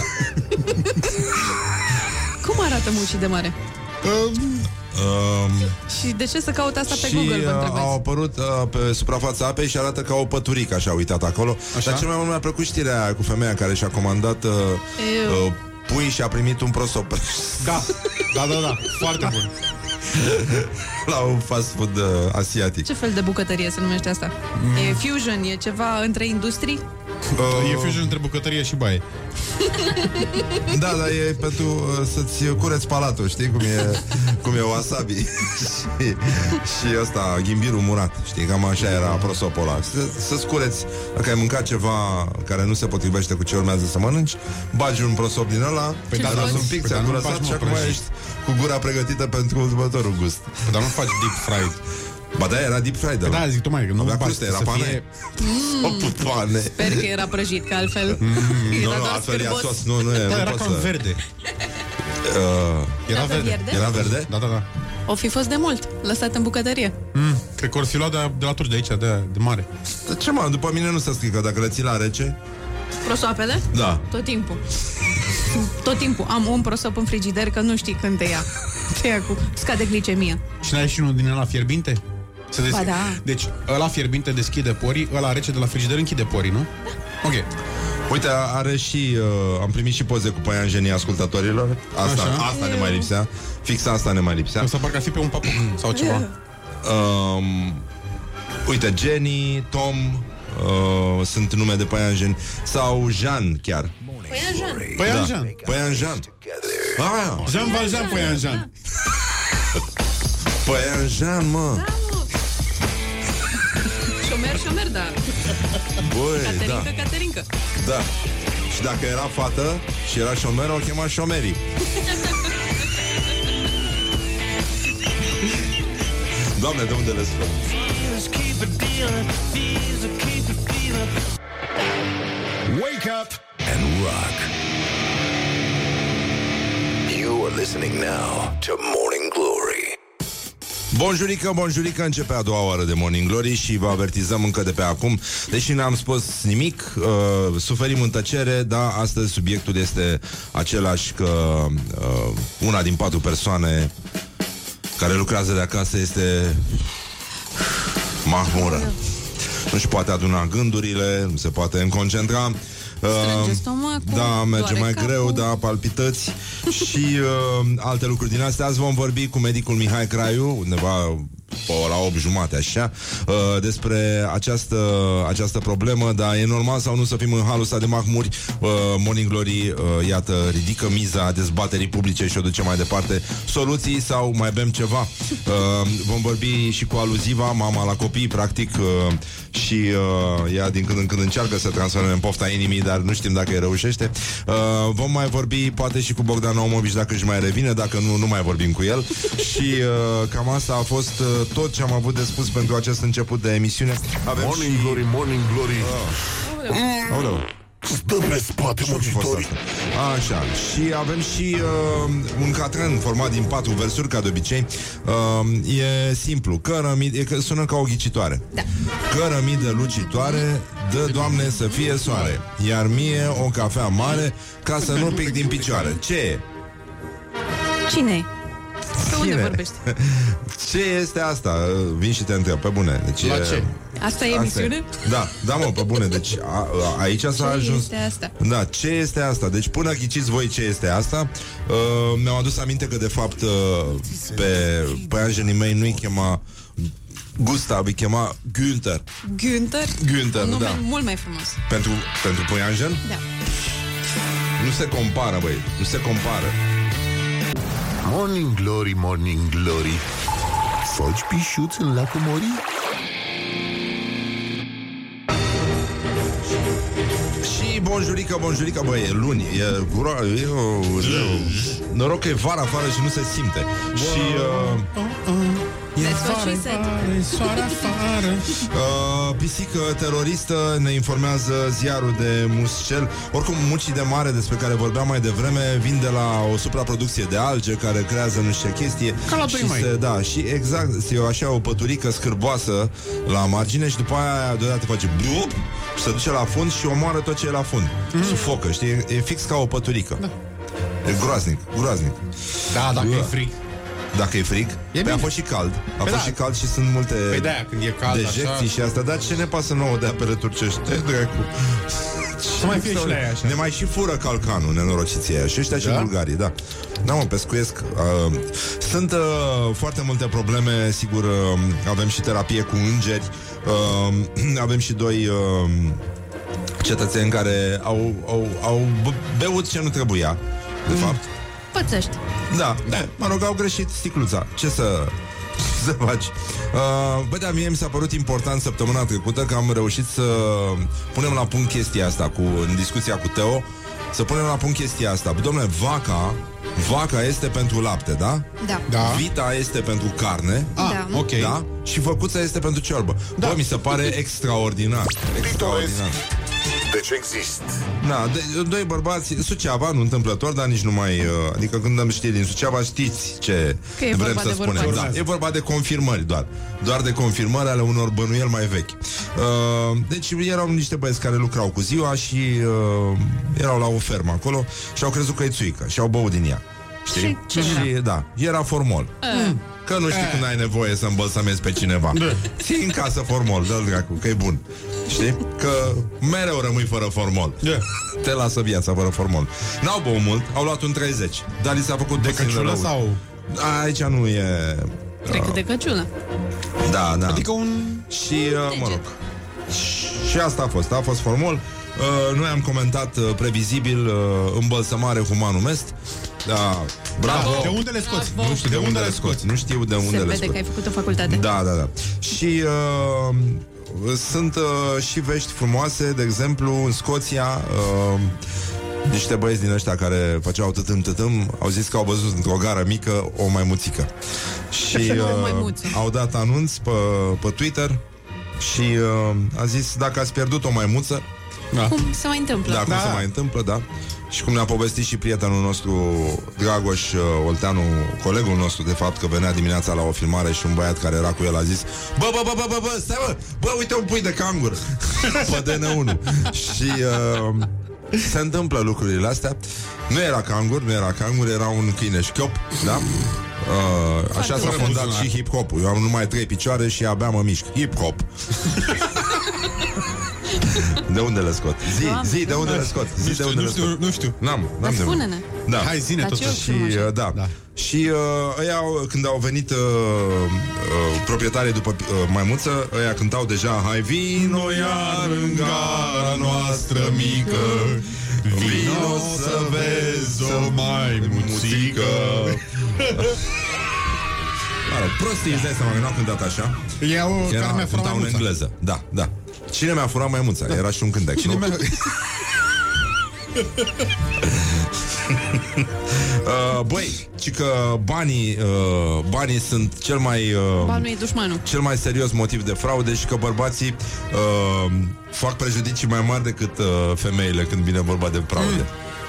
Speaker 5: Cum arată mucii de mare?
Speaker 1: Um,
Speaker 5: Și de ce să caut asta pe
Speaker 1: și
Speaker 5: Google, vă
Speaker 1: uh,
Speaker 5: întrebați?
Speaker 1: au apărut uh, pe suprafața apei și arată ca o păturică, așa, uitat acolo.
Speaker 3: Așa?
Speaker 1: Dar cel mai mult mi-a plăcut știrea aia cu femeia care și-a comandat uh,
Speaker 5: Eu.
Speaker 1: uh, pui și a primit un prosop
Speaker 3: Da, da, da, da, foarte bun.
Speaker 1: la un fast food uh, asiatic.
Speaker 5: Ce fel de bucătărie se numește asta?
Speaker 1: Mm.
Speaker 5: E fusion, e ceva între industrii?
Speaker 3: Uh, e fusion între bucătărie și baie.
Speaker 1: Da, dar e pentru uh, să-ți cureți palatul, știi cum e, cum e wasabi. și, și ăsta, ghimbirul murat, știi, cam așa era prosopola. Să, să-ți cureți, dacă ai mâncat ceva care nu se potrivește cu ce urmează să mănânci, bagi un prosop din ăla,
Speaker 3: păi
Speaker 1: dar un pic,
Speaker 3: păi
Speaker 1: ți-a curățat și acum ești cu gura pregătită pentru următorul gust.
Speaker 3: Păi dar nu faci deep fried.
Speaker 1: Ba da, era deep fried ăla.
Speaker 3: Da, zic tocmai că nu
Speaker 1: avea
Speaker 3: basta
Speaker 1: cruste, era
Speaker 3: să
Speaker 1: pane.
Speaker 3: fie...
Speaker 1: Mm. pane.
Speaker 5: Sper că era prăjit, că altfel
Speaker 1: Mm.
Speaker 5: era
Speaker 1: Nu, nu,
Speaker 5: doar
Speaker 1: altfel ia
Speaker 5: scârbos.
Speaker 1: sos. Nu, nu,
Speaker 3: Da,
Speaker 1: nu
Speaker 3: era
Speaker 1: pot
Speaker 3: cam
Speaker 1: să...
Speaker 3: verde.
Speaker 1: Uh,
Speaker 3: Era
Speaker 5: Era
Speaker 3: verde.
Speaker 5: verde?
Speaker 1: Era verde?
Speaker 3: Da, da, da.
Speaker 5: O fi fost de mult, lăsat în bucătărie.
Speaker 3: Mm, cred că or fi luat de, de la turci de aici, de, de mare.
Speaker 1: Dar ce mă, după mine nu se strică dacă le ții la rece.
Speaker 5: Prosoapele?
Speaker 1: Da.
Speaker 5: Tot timpul. Tot timpul am un prosop în frigider, că nu știi când te ia. Te ia cu scade glicemia.
Speaker 3: Și n-ai și unul din ăla fierbinte? Să desch...
Speaker 5: Ba da.
Speaker 3: Deci ăla fierbinte deschide porii, ăla rece de la frigider închide porii, nu? Da. Ok.
Speaker 1: Uite, are și, uh, am primit și poze cu păianjenii ascultătorilor. Asta,
Speaker 3: Așa.
Speaker 1: asta ne mai lipsea. Fix asta ne mai lipsea.
Speaker 3: Asta parcă ar fi pe un papuc sau ceva.
Speaker 1: Um, uite, Jenny, Tom, uh, sunt nume de păianjeni. Sau Jean chiar.
Speaker 5: Păianjan.
Speaker 3: Păianjan.
Speaker 1: Da. Păianjan. Ah,
Speaker 3: Jean Valjean Păianjan.
Speaker 1: Păianjan, mă.
Speaker 5: Șomer, șomer, da.
Speaker 1: Băi,
Speaker 5: Caterinca,
Speaker 1: da.
Speaker 5: Caterinca.
Speaker 1: Da. Și dacă era fată și era șomer, o chema șomerii. Doamne, de unde le spun?
Speaker 4: Wake up and rock. You are listening now to Morning Glory.
Speaker 1: Bonjurică, bonjurică, începe a doua oară de Morning Glory și vă avertizăm încă de pe acum, deși n-am spus nimic, uh, suferim în tăcere, dar astăzi subiectul este același, că uh, una din patru persoane care lucrează de acasă este mahmură. Nu-și poate aduna gândurile, nu se poate concentra.
Speaker 5: Strânge
Speaker 1: Uh,
Speaker 5: stomacul,
Speaker 1: da, merge
Speaker 5: doare
Speaker 1: mai
Speaker 5: capul.
Speaker 1: greu, da, palpități și uh, alte lucruri din astea. Azi vom vorbi cu medicul Mihai Craiu, undeva pe la opt jumate, așa, uh, despre această, această problemă, dar e normal sau nu să fim în halul ăsta de mahmuri. uh, Morning Glory, uh, iată, ridică miza dezbaterii publice și o duce mai departe. Soluții sau mai bem ceva? Uh, vom vorbi și cu aluziva, mama la copii, practic, uh, și uh, ea din când în când încearcă să transforme în pofta inimii, dar nu știm dacă îi reușește. Uh, vom mai vorbi poate și cu Bogdan Omovici dacă își mai revine, dacă nu, nu mai vorbim cu el. Și uh, cam asta a fost uh, tot ce am avut de spus pentru acest început de emisiune. Avem
Speaker 4: Morning
Speaker 1: și...
Speaker 4: Glory, Morning Glory.
Speaker 1: Aoleu.
Speaker 4: Stă pe spate, muncitorii.
Speaker 1: Așa, și avem și uh, un catran format din patru versuri, ca de obicei. uh, E simplu, cărămid, e, că sună ca o ghicitoare.
Speaker 5: Da.
Speaker 1: Cărămidă lucitoare, dă, Doamne, să fie soare, iar mie o cafea mare, ca să nu pic din picioare. Ce e?
Speaker 5: Cine e? Pe unde
Speaker 1: Cine?
Speaker 5: vorbești?
Speaker 1: Ce este asta? Vin și te întreb, pe bune. Deci,
Speaker 3: La
Speaker 1: e...
Speaker 3: ce?
Speaker 5: Asta e
Speaker 1: Asta
Speaker 5: emisiune?
Speaker 1: e. Da, da, mă, pe bune. Deci a, a, aici s-a
Speaker 5: Ce
Speaker 1: ajuns.
Speaker 5: este asta?
Speaker 1: Da, ce este asta? Deci până ghiciți voi ce este asta, uh, mi-am adus aminte că de fapt uh, pe păianjenii mei nu-i chema Gustav, îi chema Günther.
Speaker 5: Günther?
Speaker 1: Günther,
Speaker 5: Un nume
Speaker 1: da.
Speaker 5: mult mai frumos.
Speaker 1: Pentru, pentru păianjen?
Speaker 5: Da.
Speaker 1: Nu se compară, băi, nu se compară.
Speaker 4: Morning Glory, Morning Glory. Foci pișuți în lacul Mori?
Speaker 1: Și bonjurică, bonjurică, băi, e luni, e, gura, e o, e, noroc că e vara afară și nu se simte. Și uh,
Speaker 5: That's what she said.
Speaker 3: Soare afară.
Speaker 1: Uh, pisică teroristă, ne informează ziarul de Muscel. Oricum, mucii de mare despre care vorbeam mai devreme vin de la o supraproducție de alge care creează nu știu ce chestie.
Speaker 3: Ca la
Speaker 1: și
Speaker 3: primai.
Speaker 1: se, da, și exact, e așa o păturică scârboasă la margine și după aia deodată face blup și se duce la fund și omoară tot ce e la fund. Mm. Sufocă, știi? E, e fix ca o păturică. Da. E groaznic, groaznic.
Speaker 3: Da, dacă
Speaker 1: Da.
Speaker 3: e frig.
Speaker 1: Dacă e frig,
Speaker 3: E
Speaker 1: păi a
Speaker 3: bine.
Speaker 1: fost și cald. A
Speaker 3: Păi
Speaker 1: fost
Speaker 3: da.
Speaker 1: și cald și sunt multe
Speaker 3: Păi de-aia, când e cald,
Speaker 1: dejecții
Speaker 3: așa.
Speaker 1: și asta. Dar ce ne pasă nouă de apele turcești? Te dracu.
Speaker 3: Să mai fie și la ea așa.
Speaker 1: Ne mai și fură calcanul, nenorociții aia. Și ăștia și
Speaker 3: Da?
Speaker 1: bulgarii, da. Da, mă, pescuiesc. Uh, sunt uh, foarte multe probleme. Sigur, uh, avem și terapie cu îngeri. uh, Avem și doi uh, cetățeni care au, au, au beut ce nu trebuia, de mm. fapt.
Speaker 5: Pățești.
Speaker 1: Da, da, mă rog, au greșit sticluța. Ce să, să faci? Uh, bă, da, mie mi s-a părut important săptămâna trecută că am reușit să punem la punct chestia asta cu, în discuția cu Teo, să punem la punct chestia asta. Dom'le, vaca, vaca este pentru lapte, da?
Speaker 5: Da.
Speaker 3: Da.
Speaker 1: Vita este pentru carne.
Speaker 3: Ah,
Speaker 5: Da.
Speaker 3: ok.
Speaker 1: Da? Și făcuța este pentru ciorbă. Da. Bă, mi se pare extraordinar. Extraordinar.
Speaker 4: Deci există.
Speaker 1: Da, de, doi bărbați, Suceava, nu întâmplător, dar nici nu mai... Uh, adică când am știi din Suceava, știți ce
Speaker 5: că e
Speaker 1: vrem
Speaker 5: vorba
Speaker 1: să
Speaker 5: de
Speaker 1: spunem.
Speaker 5: bărbați.
Speaker 1: Da, e vorba de confirmări doar. Doar de confirmări ale unor bănuieli mai vechi. Uh, deci erau niște băieți care lucrau cu ziua și uh, erau la o fermă acolo și au crezut că e țuică și au băut din ea. Știi?
Speaker 5: Și ce
Speaker 1: și da, era formol.
Speaker 5: Uh.
Speaker 1: Că nu știi când ai nevoie să îmbălsămezi pe cineva. Ții în casă formol, dă-l dracu, că e bun. Știi? Că mereu rămâi fără formol.
Speaker 3: Yeah.
Speaker 1: Te lasă viața fără formol. N-au băut mult, au luat un treizeci. Dar li s-a făcut
Speaker 3: De
Speaker 1: puțin
Speaker 3: căciulă
Speaker 1: rău.
Speaker 3: sau...
Speaker 1: Aici nu e...
Speaker 5: Cred că de căciulă.
Speaker 1: Da, da.
Speaker 3: Adică un...
Speaker 1: Și, uh, mă rog. Și asta a fost, a fost formol. Uh, noi am comentat uh, previzibil uh, îmbălsămare humanum est. Da, bravo.
Speaker 3: De unde le scoți?
Speaker 5: Bravo.
Speaker 1: Nu știu de unde le scoți. Nu știu de unde
Speaker 5: Se
Speaker 1: le
Speaker 5: vede
Speaker 1: scoți.
Speaker 5: că ai făcut o facultate.
Speaker 1: Da, da, da. Și uh, sunt uh, și vești frumoase. De exemplu, în Scoția uh, niște băieți din ăștia care făceau tătâm tătâm au zis că au văzut într-o gară mică o maimuțică. Și
Speaker 5: O
Speaker 1: uh,
Speaker 5: maimuță.
Speaker 1: au dat anunț pe, pe Twitter și uh, a zis: dacă ați pierdut o maimuță,
Speaker 3: Da.
Speaker 5: Cum se mai întâmplă?
Speaker 1: da, cum
Speaker 3: Da.
Speaker 1: se mai întâmplă, da. Și cum ne-a povestit și prietenul nostru Dragoș uh, Olteanu, colegul nostru, de fapt, că venea dimineața la o filmare și un băiat care era cu el a zis: Bă, bă, bă, bă, bă, bă, stai, bă, bă, uite un pui de cangur pe D N unu. Și uh, se întâmplă lucrurile astea. Nu era cangur, nu era cangur, era un câine șchiop, da? Uh, așa s-a fondat și hip-hop-ul. Eu am numai trei picioare și abia mă mișc. Hip-hop. De unde le scot? Zi,
Speaker 5: Doamne,
Speaker 1: zi, de unde
Speaker 5: Doamne.
Speaker 1: le scot? Zi
Speaker 3: Nu
Speaker 1: de
Speaker 3: știu,
Speaker 1: unde
Speaker 3: nu
Speaker 1: le
Speaker 3: știu,
Speaker 1: scot?
Speaker 3: nu știu.
Speaker 1: N-am, n-am
Speaker 5: Dar
Speaker 1: de unde.
Speaker 5: spune-ne.
Speaker 1: Da.
Speaker 3: Hai, zine
Speaker 5: Dar ce
Speaker 3: totuși.
Speaker 1: Și,
Speaker 5: Frumos.
Speaker 1: uh, da.
Speaker 3: Da.
Speaker 1: Și uh, ăia, au- când au venit uh, uh, proprietarii după uh, maimuță, ăia cântau deja: hai vino iar în gara noastră mică, vino să vezi o maimuțică. Mă rog, prostii, îți dai seama că n-au cântat așa.
Speaker 3: E o care
Speaker 1: Era,
Speaker 3: mi-a furat
Speaker 1: cântau în
Speaker 3: maimuța.
Speaker 1: engleză. Da, da. Cine mi-a furat maimuța? Era și un cântec,
Speaker 3: Cine
Speaker 1: nu?
Speaker 3: mi-a...
Speaker 1: Uh, băi, ci că banii, uh, banii sunt cel mai uh,
Speaker 5: Banul e dușmanul.
Speaker 1: cel mai serios motiv de fraude și că bărbații uh, fac prejudicii mai mari decât uh, femeile când vine vorba de fraude.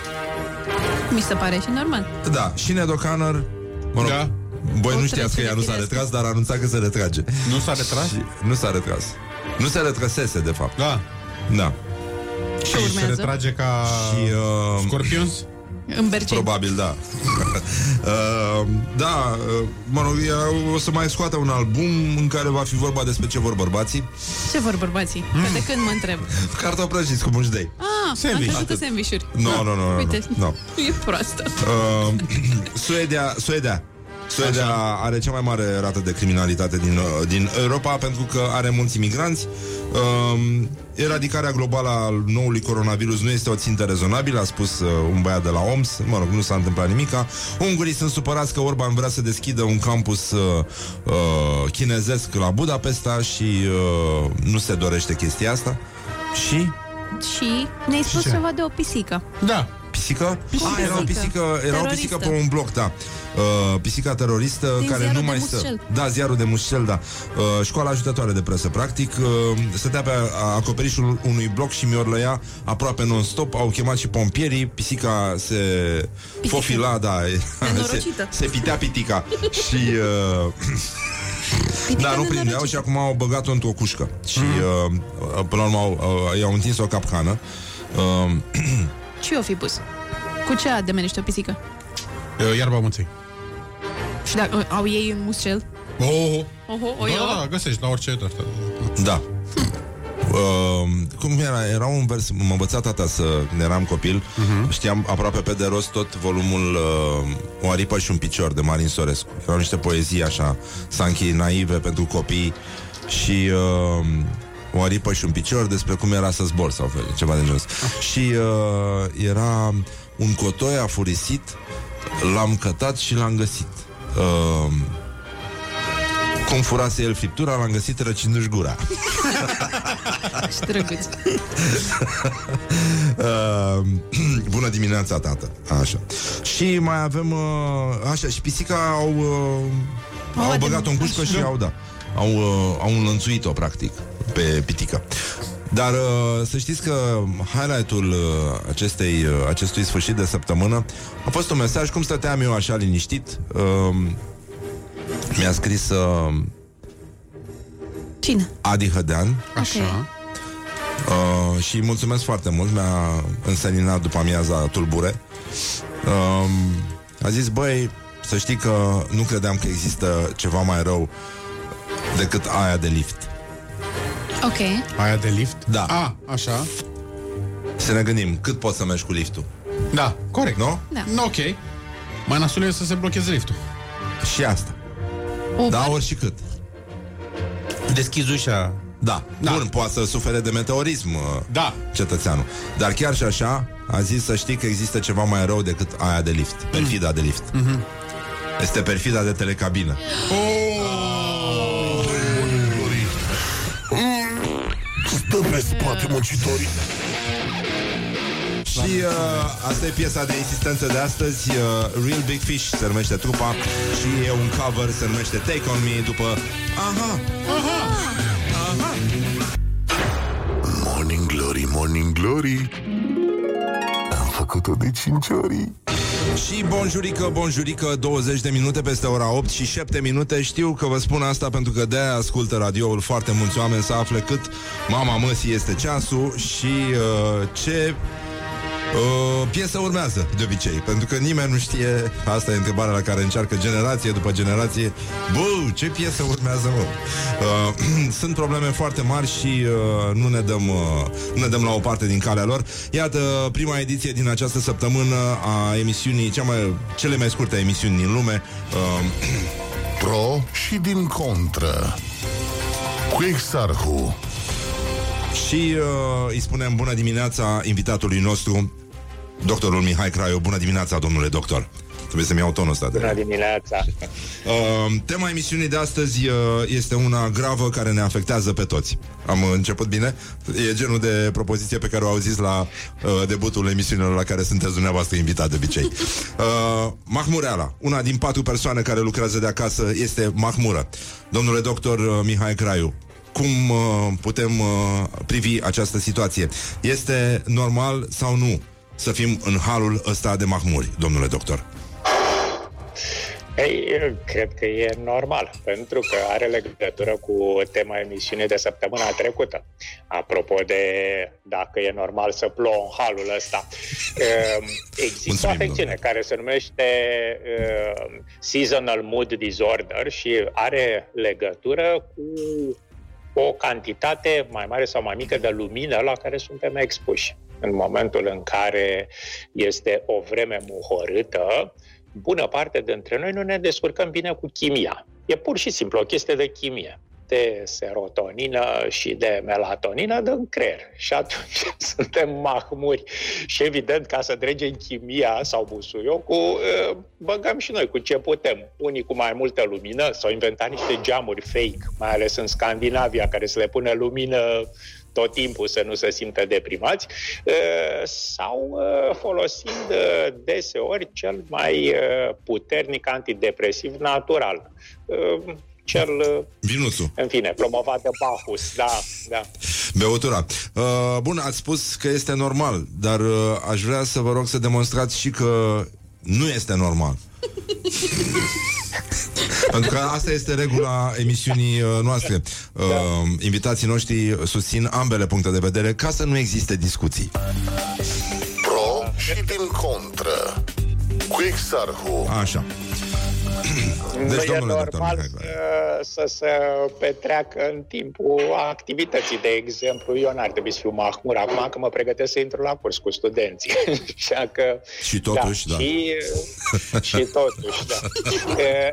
Speaker 5: Mi se pare și normal.
Speaker 1: Da, și Ned O'Connor, mă rog,
Speaker 3: Da.
Speaker 1: voi
Speaker 5: O
Speaker 1: nu știați că
Speaker 5: trecere
Speaker 1: ea nu s-a
Speaker 5: firească.
Speaker 1: retras, dar a anunțat că se retrage.
Speaker 3: Nu s-a retras?
Speaker 1: Și nu s-a retras. Nu se retrăsese, de fapt.
Speaker 3: Da.
Speaker 1: Da.
Speaker 3: Și se
Speaker 5: urmează?
Speaker 3: retrage ca
Speaker 1: Și, uh,
Speaker 3: Scorpions?
Speaker 5: În Berceni.
Speaker 1: Probabil, da. uh, da, uh, mă rog, ea o să mai scoată un album în care va fi vorba despre ce vor bărbații.
Speaker 5: Ce vor bărbații?
Speaker 1: Mm.
Speaker 5: Că de când mă întreb?
Speaker 1: Cartofi prăjiți cu mușdei.
Speaker 5: Ah,
Speaker 3: Sandwich.
Speaker 5: am crezut că sandwich-uri.
Speaker 1: Nu, nu, nu, nu,
Speaker 5: Uite,
Speaker 1: nu.
Speaker 5: e proastă.
Speaker 1: Uh, Suedia, Suedia Suedia are cea mai mare rată de criminalitate din, uh, din Europa pentru că are mulți imigranți. Uh, eradicarea globală a noului coronavirus nu este o țintă rezonabilă, a spus uh, un băiat de la O M S. Mă rog, nu s-a întâmplat nimica. Ungurii sunt supărați că Orban vrea să deschidă un campus uh, uh, chinezesc la Budapesta și uh, nu se dorește chestia asta. Și...
Speaker 5: Și ne-ai spus
Speaker 3: ce?
Speaker 5: ceva de o pisică.
Speaker 3: Da.
Speaker 1: Pisică?
Speaker 5: Pisică.
Speaker 1: Ah, era o pisică, era o
Speaker 5: Teroristă.
Speaker 1: pisică pe un bloc, da. Uh, pisica teroristă
Speaker 5: Din
Speaker 1: care
Speaker 5: ziarul
Speaker 1: nu
Speaker 5: de
Speaker 1: mai stă.
Speaker 5: Muscel.
Speaker 1: Da, ziarul de Muscel, da. Uh, școala ajutătoare de presă, practic. Uh, stătea pe acoperișul unui bloc și miorlăia aproape non-stop. Au chemat și pompierii. Pisica se
Speaker 5: Pisică.
Speaker 1: fofila, da. se,
Speaker 5: Nenorocită.
Speaker 1: se pitea pitica. și... Uh,
Speaker 5: Pisică
Speaker 1: da, nu
Speaker 5: de
Speaker 1: prindeau
Speaker 5: norocită.
Speaker 1: și acum au băgat-o într-o cușcă. Și uh, până la urmă au, uh, i-au întins o capcană. Uh,
Speaker 5: Ce o fi pus? Cu ce ademenește o pisică?
Speaker 3: Iarba muței.
Speaker 5: Și dacă au ei în muscel?
Speaker 3: Oh, oh.
Speaker 5: Oho, o
Speaker 3: Da,
Speaker 5: eu?
Speaker 3: da, da, găsești la orice de asta.
Speaker 1: Da. Uh, cum era? Era un vers, m-a învățat tata să, când eram copil, uh-huh. știam aproape pe de rost tot volumul uh, O aripă și un picior de Marin Sorescu. Erau niște poezii așa, sanchi naive pentru copii și uh, o aripă și un picior, despre cum era să zbor sau fel, ceva de genul. Și uh, era un cotoi afurisit, l-am cătat și l-am găsit. Uh, cum furase el friptura, l-am găsit răcindu-și gura.
Speaker 5: Ce drăguț.
Speaker 1: uh, Bună dimineața, tată. Așa. Și mai avem uh, așa, și pisica au uh, Au băgat-o în cușcă și au, da, Au, uh, au înlănțuit-o, practic, pe pitică. Dar uh, să știți că highlight-ul uh, acestei, uh, acestui sfârșit de săptămână a fost un mesaj, cum stăteam eu așa liniștit. uh, Mi-a scris uh,
Speaker 5: Cine?
Speaker 1: Adi Hădean.
Speaker 3: Așa.
Speaker 1: Uh, și mulțumesc foarte mult. Mi-a înseninat după amiaza tulbure. uh, A zis, băi, să știi că nu credeam că există ceva mai rău decât aia de lift.
Speaker 5: Ok.
Speaker 3: Aia de lift?
Speaker 1: Da.
Speaker 3: A, așa.
Speaker 1: Să ne gândim, cât poți să mergi cu liftul?
Speaker 3: Da, corect.
Speaker 1: Nu?
Speaker 5: Da.
Speaker 3: Ok. Mai nasul e să se blocheze liftul.
Speaker 1: Și asta.
Speaker 5: O
Speaker 1: Da,
Speaker 5: bar-
Speaker 1: ori și cât.
Speaker 3: Deschizi ușa.
Speaker 1: Da,
Speaker 3: Da.
Speaker 1: bun, poate să sufere de meteorism, uh,
Speaker 3: Da.
Speaker 1: cetățeanul. Dar chiar și așa a zis să știi că există ceva mai rău decât aia de lift. Perfida de lift.
Speaker 3: Mm-hmm.
Speaker 1: Este perfida de telecabină.
Speaker 4: Stă pe spate muncitorii.
Speaker 1: Și uh, asta e piesa de insistență de astăzi. uh, Real Big Fish se numește trupa. Și e un cover, se numește Take On Me. După Aha, aha, aha.
Speaker 4: Morning Glory, Morning Glory, am făcut-o de cinci ori.
Speaker 1: Și bonjurică, bonjurică, douăzeci de minute peste ora opt și șapte minute. Știu că vă spun asta pentru că de-aia ascultă radioul foarte mulți oameni, să afle cât mama măsii este ceasul și uh, ce uh, piesă urmează de obicei. Pentru că nimeni nu știe, asta e întrebarea la care încearcă generație după generație. Bă, ce piesă urmează, mă? Uh, sunt probleme foarte mari și uh, nu ne dăm uh, nu ne dăm la o parte din calea lor. Iată prima ediție din această săptămână a emisiunii, cea mai, cele mai scurte emisiuni din lume. Uh,
Speaker 4: Pro și din contră, cu Exarhu.
Speaker 1: Și uh, îi spunem bună dimineața invitatului nostru, doctorul Mihai Craiu. Bună dimineața, domnule doctor. Trebuie să-mi iau tonul ăsta de...
Speaker 7: Bună dimineața!
Speaker 1: Uh, tema emisiunii de astăzi uh, este una gravă care ne afectează pe toți. Am început bine? E genul de propoziție pe care o auziți la uh, debutul emisiunilor la care sunteți dumneavoastră invitat de obicei. Uh, mahmureala. Una din patru persoane care lucrează de acasă este mahmură. Domnule doctor uh, Mihai Craiu, cum uh, putem uh, privi această situație? Este normal sau nu să fim în halul ăsta de mahmuri, domnule doctor?
Speaker 7: Ei, cred că e normal, pentru că are legătură cu tema emisiunii de săptămâna trecută. Apropo de dacă e normal să plouă în halul ăsta. Există
Speaker 1: Mulțumim,
Speaker 7: o afecțiune
Speaker 1: domnule.
Speaker 7: care se numește uh, Seasonal Mood Disorder și are legătură cu o cantitate mai mare sau mai mică de lumină la care suntem expuși. În momentul în care este o vreme muhorâtă, bună parte dintre noi nu ne descurcăm bine cu chimia. E pur și simplu o chestie de chimie, de serotonină și de melatonină din creier. Și atunci suntem mahmuri. Și evident, ca să dregem chimia sau busuiocul, băgăm și noi cu ce putem. Unii cu mai multă lumină, s-au inventat niște geamuri fake, mai ales în Scandinavia, care să le pună lumină tot timpul să nu se simtă deprimați, sau folosind deseori cel mai puternic antidepresiv natural, cel,
Speaker 1: Vinuțul.
Speaker 7: în fine, promovat de Bacchus, da, da.
Speaker 1: Beutura. Uh, bun, ați spus că este normal, dar uh, aș vrea să vă rog să demonstrați și că nu este normal. Pentru că asta este regula emisiunii uh, noastre. Uh,
Speaker 7: Da.
Speaker 1: Invitații noștri susțin ambele puncte de vedere ca să nu existe discuții.
Speaker 4: Pro și din contră, cu Exarhu.
Speaker 1: Așa. Deci,
Speaker 7: nu e
Speaker 1: domnule
Speaker 7: normal
Speaker 1: doctor
Speaker 7: să, să se petreacă în timpul activității. De exemplu, eu n-ar trebui să fiu mahmur acum că mă pregătesc să intru la curs cu studenții. Așa că,
Speaker 1: și totuși, da. da.
Speaker 7: Și, și totuși, da. E,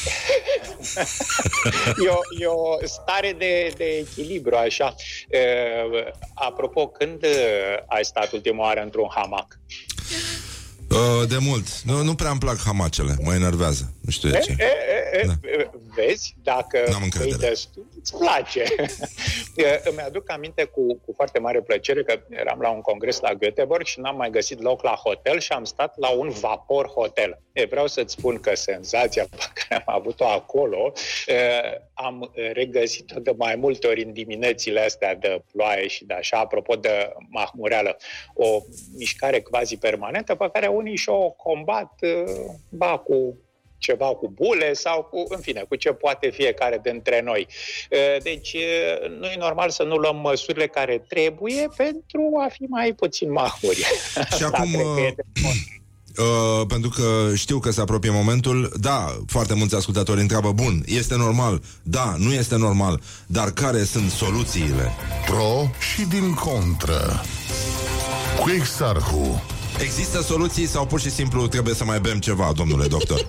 Speaker 7: e o stare de, de echilibru, așa. E, apropo, când ai stat ultima oară într-un hamac?
Speaker 1: De mult. Nu, nu prea îmi plac hamacele, mă enervează. Nu știu de ce.
Speaker 7: E, e, e, da. Vezi, dacă îi destul, îți place. Îmi aduc aminte cu, cu foarte mare plăcere că eram la un congres la Göteborg și n-am mai găsit loc la hotel și am stat la un vapor hotel. E, vreau să-ți spun că senzația pe care am avut-o acolo e, am regăsit-o de mai multe ori în diminețile astea de ploaie și de așa, apropo de mahmureală. O mișcare quasi permanentă pe care unii și-o combat ba cu ceva cu bule sau cu, în fine, cu ce poate fiecare dintre noi. Deci nu e normal să nu luăm măsurile care trebuie pentru a fi mai puțin mahmuri.
Speaker 1: Și acum, uh, uh, pentru că știu că se apropie momentul, da, foarte mulți ascultători întreabă, bun, este normal? Da, nu este normal, dar care sunt soluțiile?
Speaker 4: Pro și din contră. Cu Exarhu.
Speaker 1: Există soluții sau pur și simplu trebuie să mai bem ceva, domnule doctor?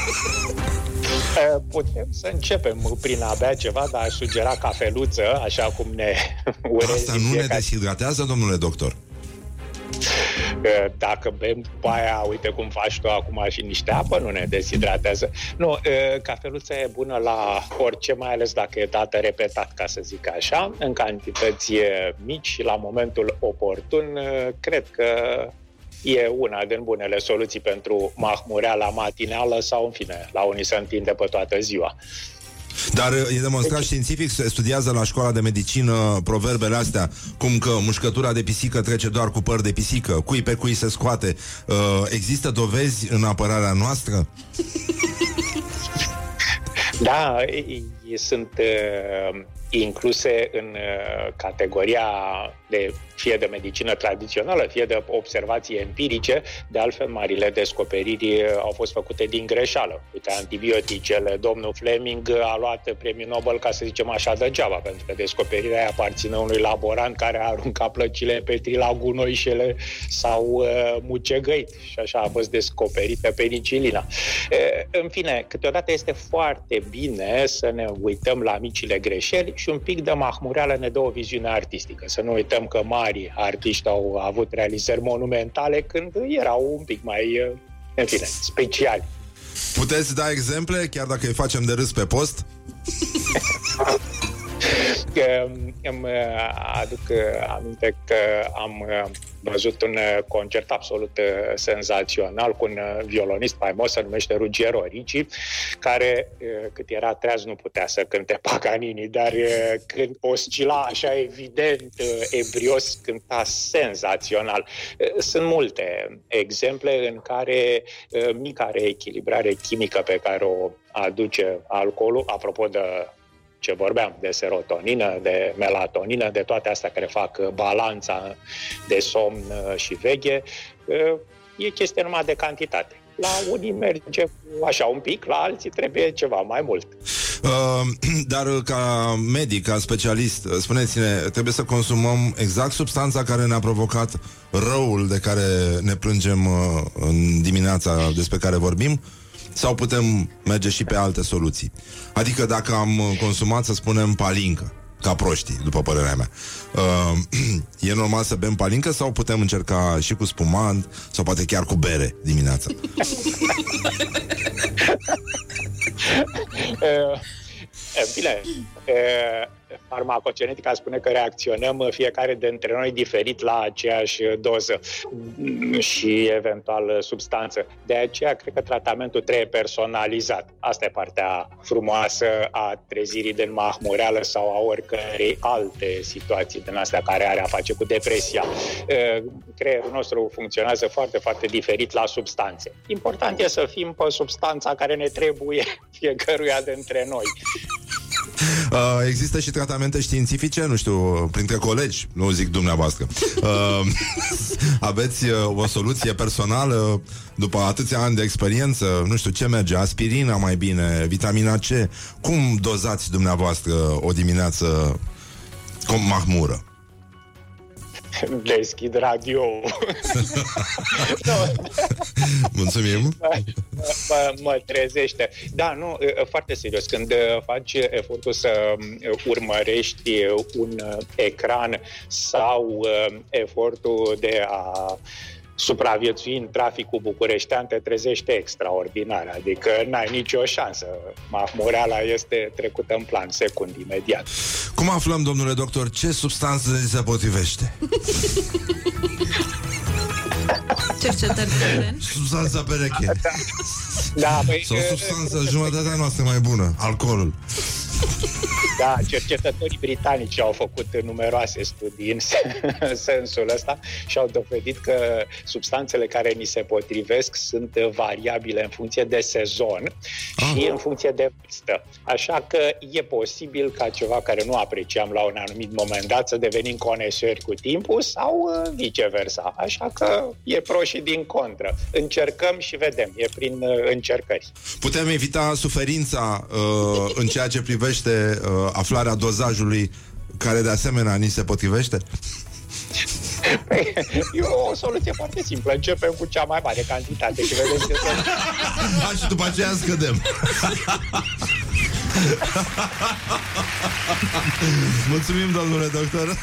Speaker 7: Putem să începem prin a bea ceva, dar aș sugera cafeluță, așa cum ne urezi.
Speaker 1: Asta nu ne deshidratează, domnule doctor?
Speaker 7: Dacă bem după aia, uite cum faci tu acum și niște apă, nu ne deshidratează. Nu, cafeluța e bună la orice, mai ales dacă e dată repetat, ca să zic așa, în cantități mici și la momentul oportun. Cred că e una din bunele soluții pentru mahmureala matinală sau, în fine, la unii se întinde pe toată ziua.
Speaker 1: Dar e demonstrat științific, se studiază la școala de medicină proverbele astea, cum că mușcătura de pisică trece doar cu păr de pisică, cui pe cui se scoate. Există dovezi în apărarea noastră?
Speaker 7: Da, sunt uh, incluse în uh, categoria de fie de medicină tradițională, fie de observații empirice. De altfel, marile descoperiri au fost făcute din greșeală. Uite, antibioticele, domnul Fleming a luat premiul Nobel, ca să zicem așa, degeaba, pentru că descoperirea aia aparține unui laborant care a aruncat plăcile petri la gunoi și ele s-au uh, mucegăit și așa a fost descoperită penicilina. Uh, în fine, câteodată este foarte bine să ne uităm la micile greșeli și un pic de mahmureală ne dă o viziune artistică. Să nu uităm că mari artiști au avut realizări monumentale când erau un pic mai, în fine, speciali.
Speaker 1: Puteți da exemple, chiar dacă îi facem de râs pe post?
Speaker 7: Îmi aduc aminte că am văzut un concert absolut senzațional cu un violonist faimos, se numește Ruggiero Ricci, care cât era treaz nu putea să cânte Paganini, dar când oscila așa evident, ebrios, cânta senzațional. Sunt multe exemple în care mica reechilibrare chimică pe care o aduce alcoolul, apropo de ce vorbeam, de serotonină, de melatonină, de toate astea care fac balanța de somn și veche, e chestie numai de cantitate. La unii merge așa un pic, la alții trebuie ceva mai mult.
Speaker 1: Uh, dar ca medic, ca specialist, spuneți-ne, trebuie să consumăm exact substanța care ne-a provocat răul de care ne plângem uh, în dimineața despre care vorbim? Sau putem merge și pe alte soluții? Adică dacă am consumat, să spunem, palincă, ca proștii, după părerea mea, uh, e normal să bem palincă sau putem încerca și cu spumant sau poate chiar cu bere dimineața?
Speaker 7: uh, bine, uh, farmacogenetica spune că reacționăm fiecare dintre noi diferit la aceeași doză și eventual substanță. De aceea cred că tratamentul trebuie personalizat. Asta e partea frumoasă a trezirii din mahmureală sau a oricărei alte situații din astea care are a face cu depresia. Creierul nostru funcționează foarte, foarte diferit la substanțe. Important e să fim pe substanța care ne trebuie fiecăruia dintre noi.
Speaker 1: Uh, există și tratamente științifice, nu știu, printre colegi, nu zic dumneavoastră. Uh, aveți uh, o soluție personală după atâția ani de experiență? Nu știu, ce merge? Aspirina mai bine, vitamina C? Cum dozați dumneavoastră o dimineață cu mahmură?
Speaker 7: Deschid radio-ul.
Speaker 1: Mulțumim.
Speaker 7: Mă, mă trezește. Da, nu, foarte serios. Când faci efortul să urmărești un ecran sau efortul de a supraviețui în traficul bucureștean, te trezește extraordinar. Adică n-ai nicio șansă. Mahmureala este trecută în plan secund, imediat.
Speaker 1: Cum aflăm, domnule doctor, ce substanță se potrivește?
Speaker 5: Cercetări de teren.
Speaker 1: Substanța pereche.
Speaker 7: Da, băi,
Speaker 1: sau substanța jumătatea noastră mai bună, alcoolul.
Speaker 7: Da, cercetătorii britanici au făcut numeroase studii în sensul ăsta și au dovedit că substanțele care ni se potrivesc sunt variabile în funcție de sezon și în funcție de vârstă. Așa că e posibil ca ceva care nu apreciam la un anumit moment dat să devenim conesori cu timpul sau viceversa. Așa că e pro și din contră. Încercăm și vedem. E prin încercări.
Speaker 1: Putem evita suferința uh, în ceea ce privește uh, aflarea dozajului care de asemenea ni se potrivește?
Speaker 7: Păi, e o soluție foarte simplă. Începem cu cea mai mare cantitate și vedem ce se...
Speaker 1: A, și după aceea scădem. Mulțumim, domnule doctor.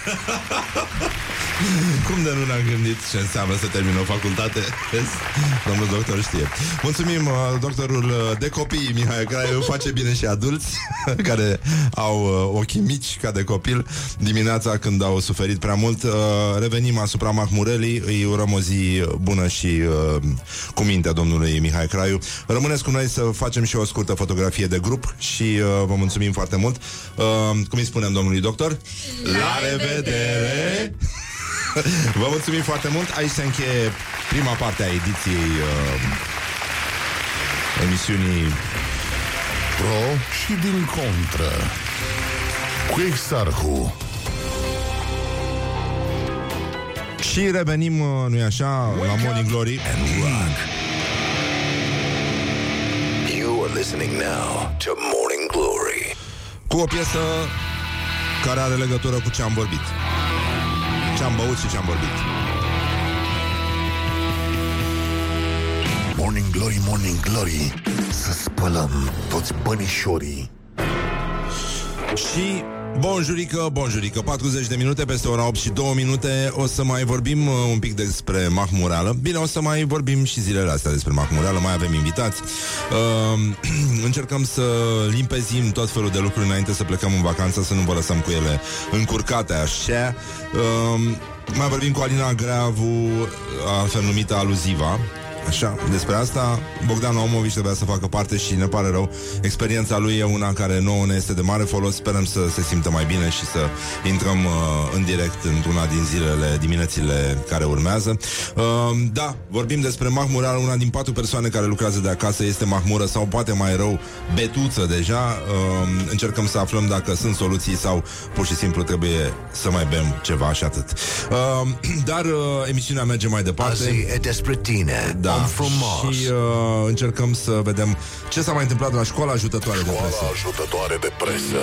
Speaker 1: Cum de nu ne-am gândit ce înseamnă să termin o facultate? Domnul doctor știe. Mulțumim, doctorul de copii Mihai Craiu face bine și adulți care au ochii mici ca de copil dimineața când au suferit prea mult. Revenim asupra mahmurelii. Îi urăm o zi bună și cu mintea domnului Mihai Craiu. Rămâneți cu noi să facem și o scurtă fotografie de grup și vă mulțumim foarte mult. Cum îi spunem domnului doctor? La revedere! Vă mulțumim foarte mult. Aici se încheie prima parte a ediției uh, emisiunii
Speaker 4: Pro și din contră cu Exarhu.
Speaker 1: Și revenim, uh, nu-i așa, la Morning Glory.
Speaker 8: You are listening now to Morning Glory.
Speaker 1: Cu o piesă care are legătură cu ce am vorbit, ce am băut și ce am vorbit.
Speaker 4: Morning Glory, Morning Glory, să spălăm toți bănișorii.
Speaker 1: Și bonjurică, bonjurică, patruzeci de minute peste ora opt și două minute. O să mai vorbim uh, un pic despre mahmureală. Bine, o să mai vorbim și zilele astea despre mahmureală. Mai avem invitați. uh, Încercăm să limpezim tot felul de lucruri înainte să plecăm în vacanță, să nu vă lăsăm cu ele încurcate așa. uh, Mai vorbim cu Alina Greavu, altfel numită Aluziva. Așa, despre asta Bogdan Omovici trebuia să facă parte și ne pare rău. Experiența lui e una care nouă ne este de mare folos. Sperăm să se simtă mai bine și să intrăm uh, în direct într-una din zilele, diminețile care urmează. uh, Da, vorbim despre mahmureală. Una din patru persoane care lucrează de acasă este mahmură sau poate mai rău betuță deja. uh, Încercăm să aflăm dacă sunt soluții sau pur și simplu trebuie să mai bem ceva și atât. uh, Dar uh, emisiunea merge mai departe.
Speaker 8: Azi e despre tine.
Speaker 1: Da, și uh, încercăm să vedem ce s-a mai întâmplat la școala ajutătoare de presă.
Speaker 4: Școala ajutătoare de presă.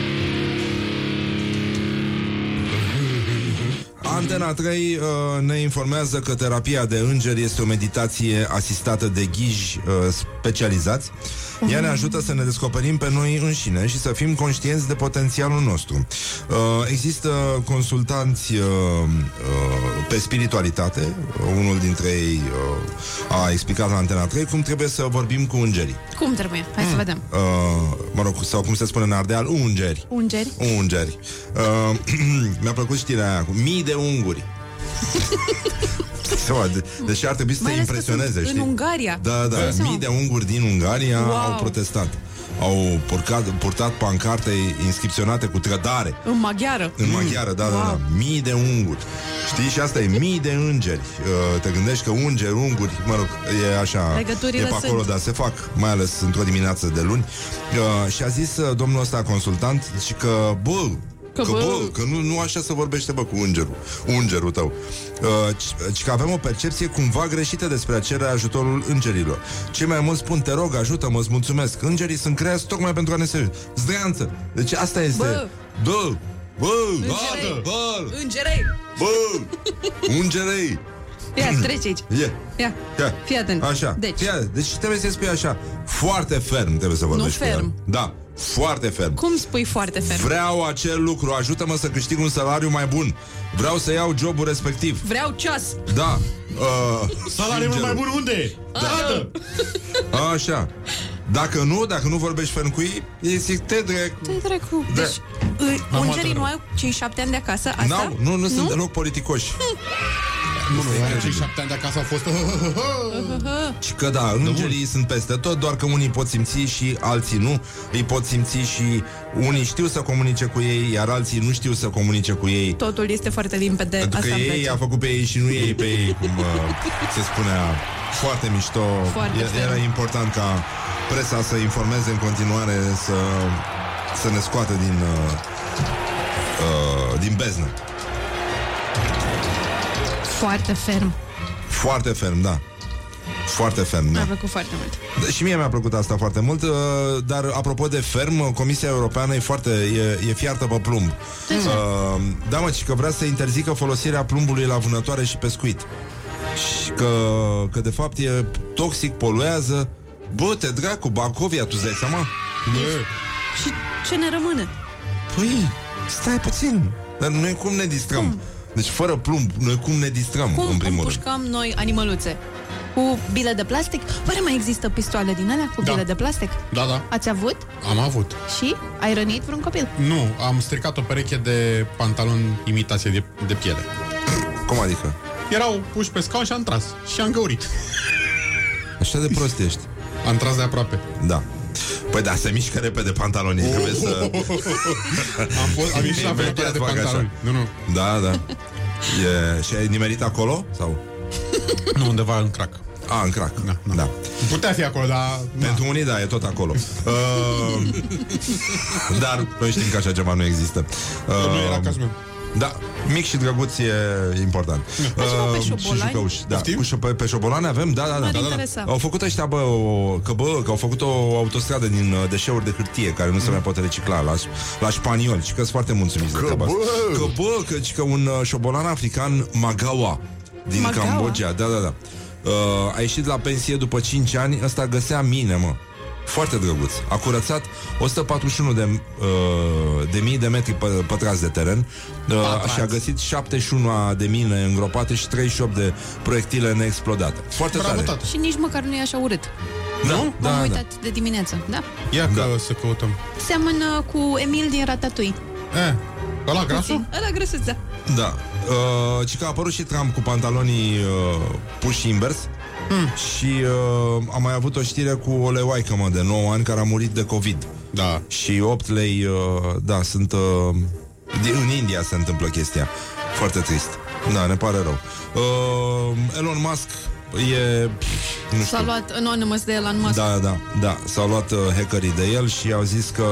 Speaker 1: Antena trei uh, ne informează că terapia de îngeri este o meditație asistată de ghiji uh, specializați. Ea ne ajută să ne descoperim pe noi înșine și să fim conștienți de potențialul nostru. Uh, există consultanți uh, uh, pe spiritualitate. Unul dintre ei uh, a explicat la Antena trei cum trebuie să vorbim cu îngerii.
Speaker 5: Cum trebuie? Hai mm. să vedem.
Speaker 1: Uh, mă rog, sau cum se spune în Ardeal, ungeri.
Speaker 5: Ungeri?
Speaker 1: Ungeri. Uh, mi-a plăcut știrea aia cu mii de unguri De, deși ar trebui să te impresioneze,
Speaker 5: în
Speaker 1: știi?
Speaker 5: Ungaria.
Speaker 1: Da, da, mii de unguri din Ungaria wow. au protestat. Au purcat, purtat pancarte inscripționate cu trădare.
Speaker 5: În maghiară.
Speaker 1: În maghiară, da, wow. da, da. Mii de unguri. Știi? Și asta e mii de îngeri. uh, Te gândești că ungeri, unguri, mă rog, e așa.
Speaker 5: Legăturile
Speaker 1: e pe acolo,
Speaker 5: sunt.
Speaker 1: dar se fac, mai ales într-o dimineață de luni. uh, Și a zis uh, domnul ăsta consultant și că, bă, Că, că, bă, că nu, nu așa se vorbește, bă, cu îngerul, ungerul tău. uh, ci, că avem o percepție cumva greșită despre a cere ajutorul îngerilor. Cei mai mulți spun, te rog, ajută-mă, îți mulțumesc. Îngerii sunt creați tocmai pentru a ne servi. Zdreanță. Deci asta este.
Speaker 5: Bă,
Speaker 1: bă, bă,
Speaker 5: îngerei,
Speaker 1: bă,
Speaker 5: îngerei,
Speaker 1: bă, ungerei.
Speaker 5: Ia, trece aici.
Speaker 1: Yeah.
Speaker 5: Ia,
Speaker 1: Ia.
Speaker 5: fii atent.
Speaker 1: Așa.
Speaker 5: Deci,
Speaker 1: Fii atent. Deci trebuie să spui așa, foarte ferm trebuie să vorbești.
Speaker 5: Nu ferm.
Speaker 1: Cu el. Da. Foarte ferm.
Speaker 5: Cum spui foarte ferm?
Speaker 1: Vreau acel lucru, ajută-mă să câștig un salariu mai bun. Vreau să iau jobul respectiv.
Speaker 5: Vreau ceas.
Speaker 1: Da. Uh,
Speaker 3: Salariul mai bun unde?
Speaker 1: Da. Așa. Dacă nu, dacă nu vorbești ferm cu ei, ei zic, te dracu.
Speaker 5: Te dracu.
Speaker 1: Da.
Speaker 5: Deci, uh, ungerii nu au cinci șapte ani de acasă? Asta?
Speaker 1: Nu, nu, nu sunt deloc politicoși.
Speaker 3: Nu, nu, cei șapte ani de acasă au fost.
Speaker 1: Și că da, îngerii sunt peste tot, doar că unii pot simți și alții nu. Îi pot simți și unii știu să comunice cu ei, iar alții nu știu să comunice cu ei.
Speaker 5: Totul este foarte limpede.
Speaker 1: Pentru că
Speaker 5: asta
Speaker 1: ei a făcut pe ei și nu ei pe ei, cum uh, se spunea. Foarte mișto.
Speaker 5: Foarte
Speaker 1: e, Era important ca presa să informeze în continuare, să, să ne scoată din uh, uh, din beznă.
Speaker 5: Foarte ferm.
Speaker 1: Foarte ferm, da. Foarte ferm, da.
Speaker 5: Mi-a plăcut foarte mult.
Speaker 1: Și mie mi-a plăcut asta foarte mult, uh, dar apropo de ferm, Comisia Europeană e foarte, e, e fiartă pe plumb. Uh, da, mă, și că vrea să interzică folosirea plumbului la vânătoare și pescuit. Și că, că de fapt e toxic, poluează. Bă, te dracu, Bacovia, tu-ți dai seama?
Speaker 5: Și ce ne rămâne?
Speaker 1: Păi, stai puțin. Dar noi cum ne distrăm? Cum? Deci fără plumb, noi cum ne distrăm,
Speaker 5: cum
Speaker 1: în primul rând?
Speaker 5: Cum noi animăluțe? Cu bile de plastic? Oare mai există pistoale din alea cu
Speaker 3: Da.
Speaker 5: bile de plastic?
Speaker 3: Da, da.
Speaker 5: Ați avut?
Speaker 3: Am avut.
Speaker 5: Și? Ai rănit vreun copil?
Speaker 3: Nu, am stricat o pereche de pantaloni imitație de, de piele.
Speaker 1: Cum adică?
Speaker 3: Erau puși pe scaun și am tras. Și am găurit.
Speaker 1: Așa de prost ești.
Speaker 3: Am tras de aproape.
Speaker 1: Da. Păi da, se mișcă repede pantalonii.
Speaker 3: Oh.
Speaker 1: Trebuie să...
Speaker 3: Am fost, am ieșit la vânătoare de pantaloni. Nu, nu.
Speaker 1: Da, da. E... Și ai nimerit acolo? Sau?
Speaker 3: Nu, undeva în crac.
Speaker 1: A, în crac.
Speaker 3: Da, da.
Speaker 1: Da.
Speaker 3: Putea fi acolo, dar...
Speaker 1: Pentru unii, da, e tot acolo. uh, dar noi știm că așa ceva nu există. Uh,
Speaker 3: Nu era cazul meu.
Speaker 1: Da, mic și drăguț e important.
Speaker 5: Pe șobolani?
Speaker 1: Și jucăuși. Da,
Speaker 3: Poftim?
Speaker 1: cu șo- pe, pe șobolani avem, da, da, da.
Speaker 5: M-ar
Speaker 1: da, da.
Speaker 5: interesa.
Speaker 1: Au făcut ăștia, bă, o, că bă, că au făcut o autostradă din uh, deșeuri de hârtie care nu se mai pot recicla la, la spanioli și că sunt foarte mulțumiți de treaba asta. Că bă, că, că un uh, șobolan african, Magawa, din
Speaker 5: Magawa?
Speaker 1: Cambodgia, da, da, da. Uh, a ieșit la pensie după cinci ani, ăsta găsea mine, mă. Foarte drăguț. A curățat o sută patruzeci și unu de, uh, de mii de metri pă- pătrați de teren uh, și a găsit șaptezeci și unu de mine îngropate și treizeci și opt de proiectile neexplodate. Foarte
Speaker 3: Bravo,
Speaker 1: tare.
Speaker 3: tată.
Speaker 5: Și nici măcar nu e așa urât.
Speaker 1: Da,
Speaker 5: M-am
Speaker 1: da, da.
Speaker 5: uitat de dimineață, da?
Speaker 3: Ia că
Speaker 1: Da.
Speaker 3: să căutăm.
Speaker 5: Seamănă cu Emil din Ratatouille.
Speaker 3: Eh, ăla grasul?
Speaker 5: Ăla grăsuț, da.
Speaker 1: Da. Uh, ci că a apărut și Trump cu pantalonii uh, puși invers. Mm. Și uh, am mai avut o știre cu o leoaică, mă, de nouă ani care a murit de COVID.
Speaker 3: Da.
Speaker 1: Și opt lei, uh, da, sunt uh, din, în India se întâmplă chestia. Foarte trist. Da, ne pare rău. uh, Elon Musk e pf, nu știu.
Speaker 5: S-a luat Anonymous de Elon Musk.
Speaker 1: Da, da, da. S-au luat uh, hackerii de el și au zis că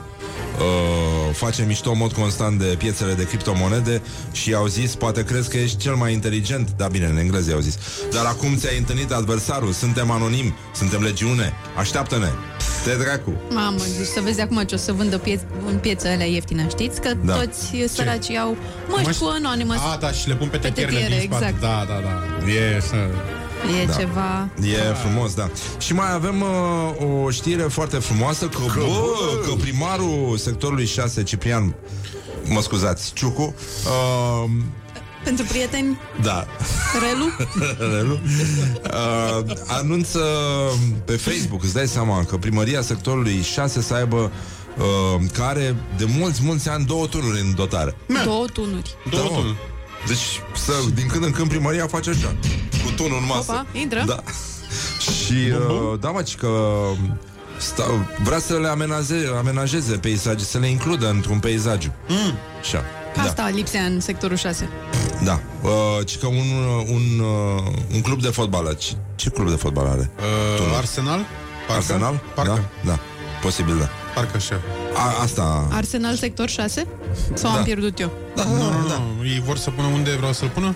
Speaker 1: uh, face mișto în mod constant de piețele de criptomonede și au zis, poate crezi că ești cel mai inteligent. Da, bine, în engleză au zis. Dar acum ți-ai întâlnit adversarul, suntem anonimi, suntem legiune, așteaptă-ne. Te dracu.
Speaker 5: Mamă, deci să vezi acum ce o să vândă pie- în piețe alea ieftine. Știți că
Speaker 1: Da.
Speaker 5: toți săracii au măști cu Anonymous.
Speaker 3: A, da, și le pun pe
Speaker 5: Pe
Speaker 3: tetierele
Speaker 5: tetiere,
Speaker 3: din spate.
Speaker 5: exact.
Speaker 3: Da, da, da. E să...
Speaker 5: E
Speaker 1: Da.
Speaker 5: ceva...
Speaker 1: E frumos, da. Și mai avem uh, o știre foarte frumoasă că, că, bă, că primarul sectorului șase, Ciprian, mă scuzați, Ciucu, uh,
Speaker 5: Pentru prieteni,
Speaker 1: da,
Speaker 5: Relu.
Speaker 1: Relu, uh, anunță pe Facebook, îți dai seama, că primăria sectorului șase să aibă uh, care de mulți, mulți ani două tururi în dotare.
Speaker 5: Două tunuri.
Speaker 3: Două
Speaker 1: Da,
Speaker 3: tunuri.
Speaker 1: Deci, să, din când în când primăria face așa, cu tunul în masă.
Speaker 5: Opa, intră.
Speaker 1: Da. Și, uh, da, mă, că sta, vrea să le amenaze, amenajeze peisajul, să le includă într-un peisaj. Mm. Așa.
Speaker 5: Asta
Speaker 1: da.
Speaker 5: lipsea în sectorul șase.
Speaker 1: Da. Uh, ci că un, un, uh, un club de fotbal. Ce, ce club de fotbal are?
Speaker 3: Uh, Arsenal? Parcă?
Speaker 1: Arsenal?
Speaker 3: Parcă.
Speaker 1: Da, da. Posibil, da.
Speaker 3: Parcă așa.
Speaker 1: A, asta...
Speaker 5: Arsenal sector șase? Sau
Speaker 1: da.
Speaker 5: am pierdut eu?
Speaker 1: Da,
Speaker 3: nu,
Speaker 1: da,
Speaker 3: nu,
Speaker 1: da.
Speaker 3: nu. Ei vor să pună unde vreau să-l pună?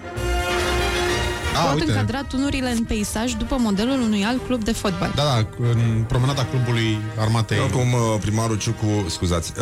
Speaker 5: Pot uite. încadra tunurile în peisaj după modelul unui alt club de fotbal.
Speaker 3: Da, da, în promenada clubului armatei.
Speaker 1: Acum uh, primarul Ciucu, scuzați,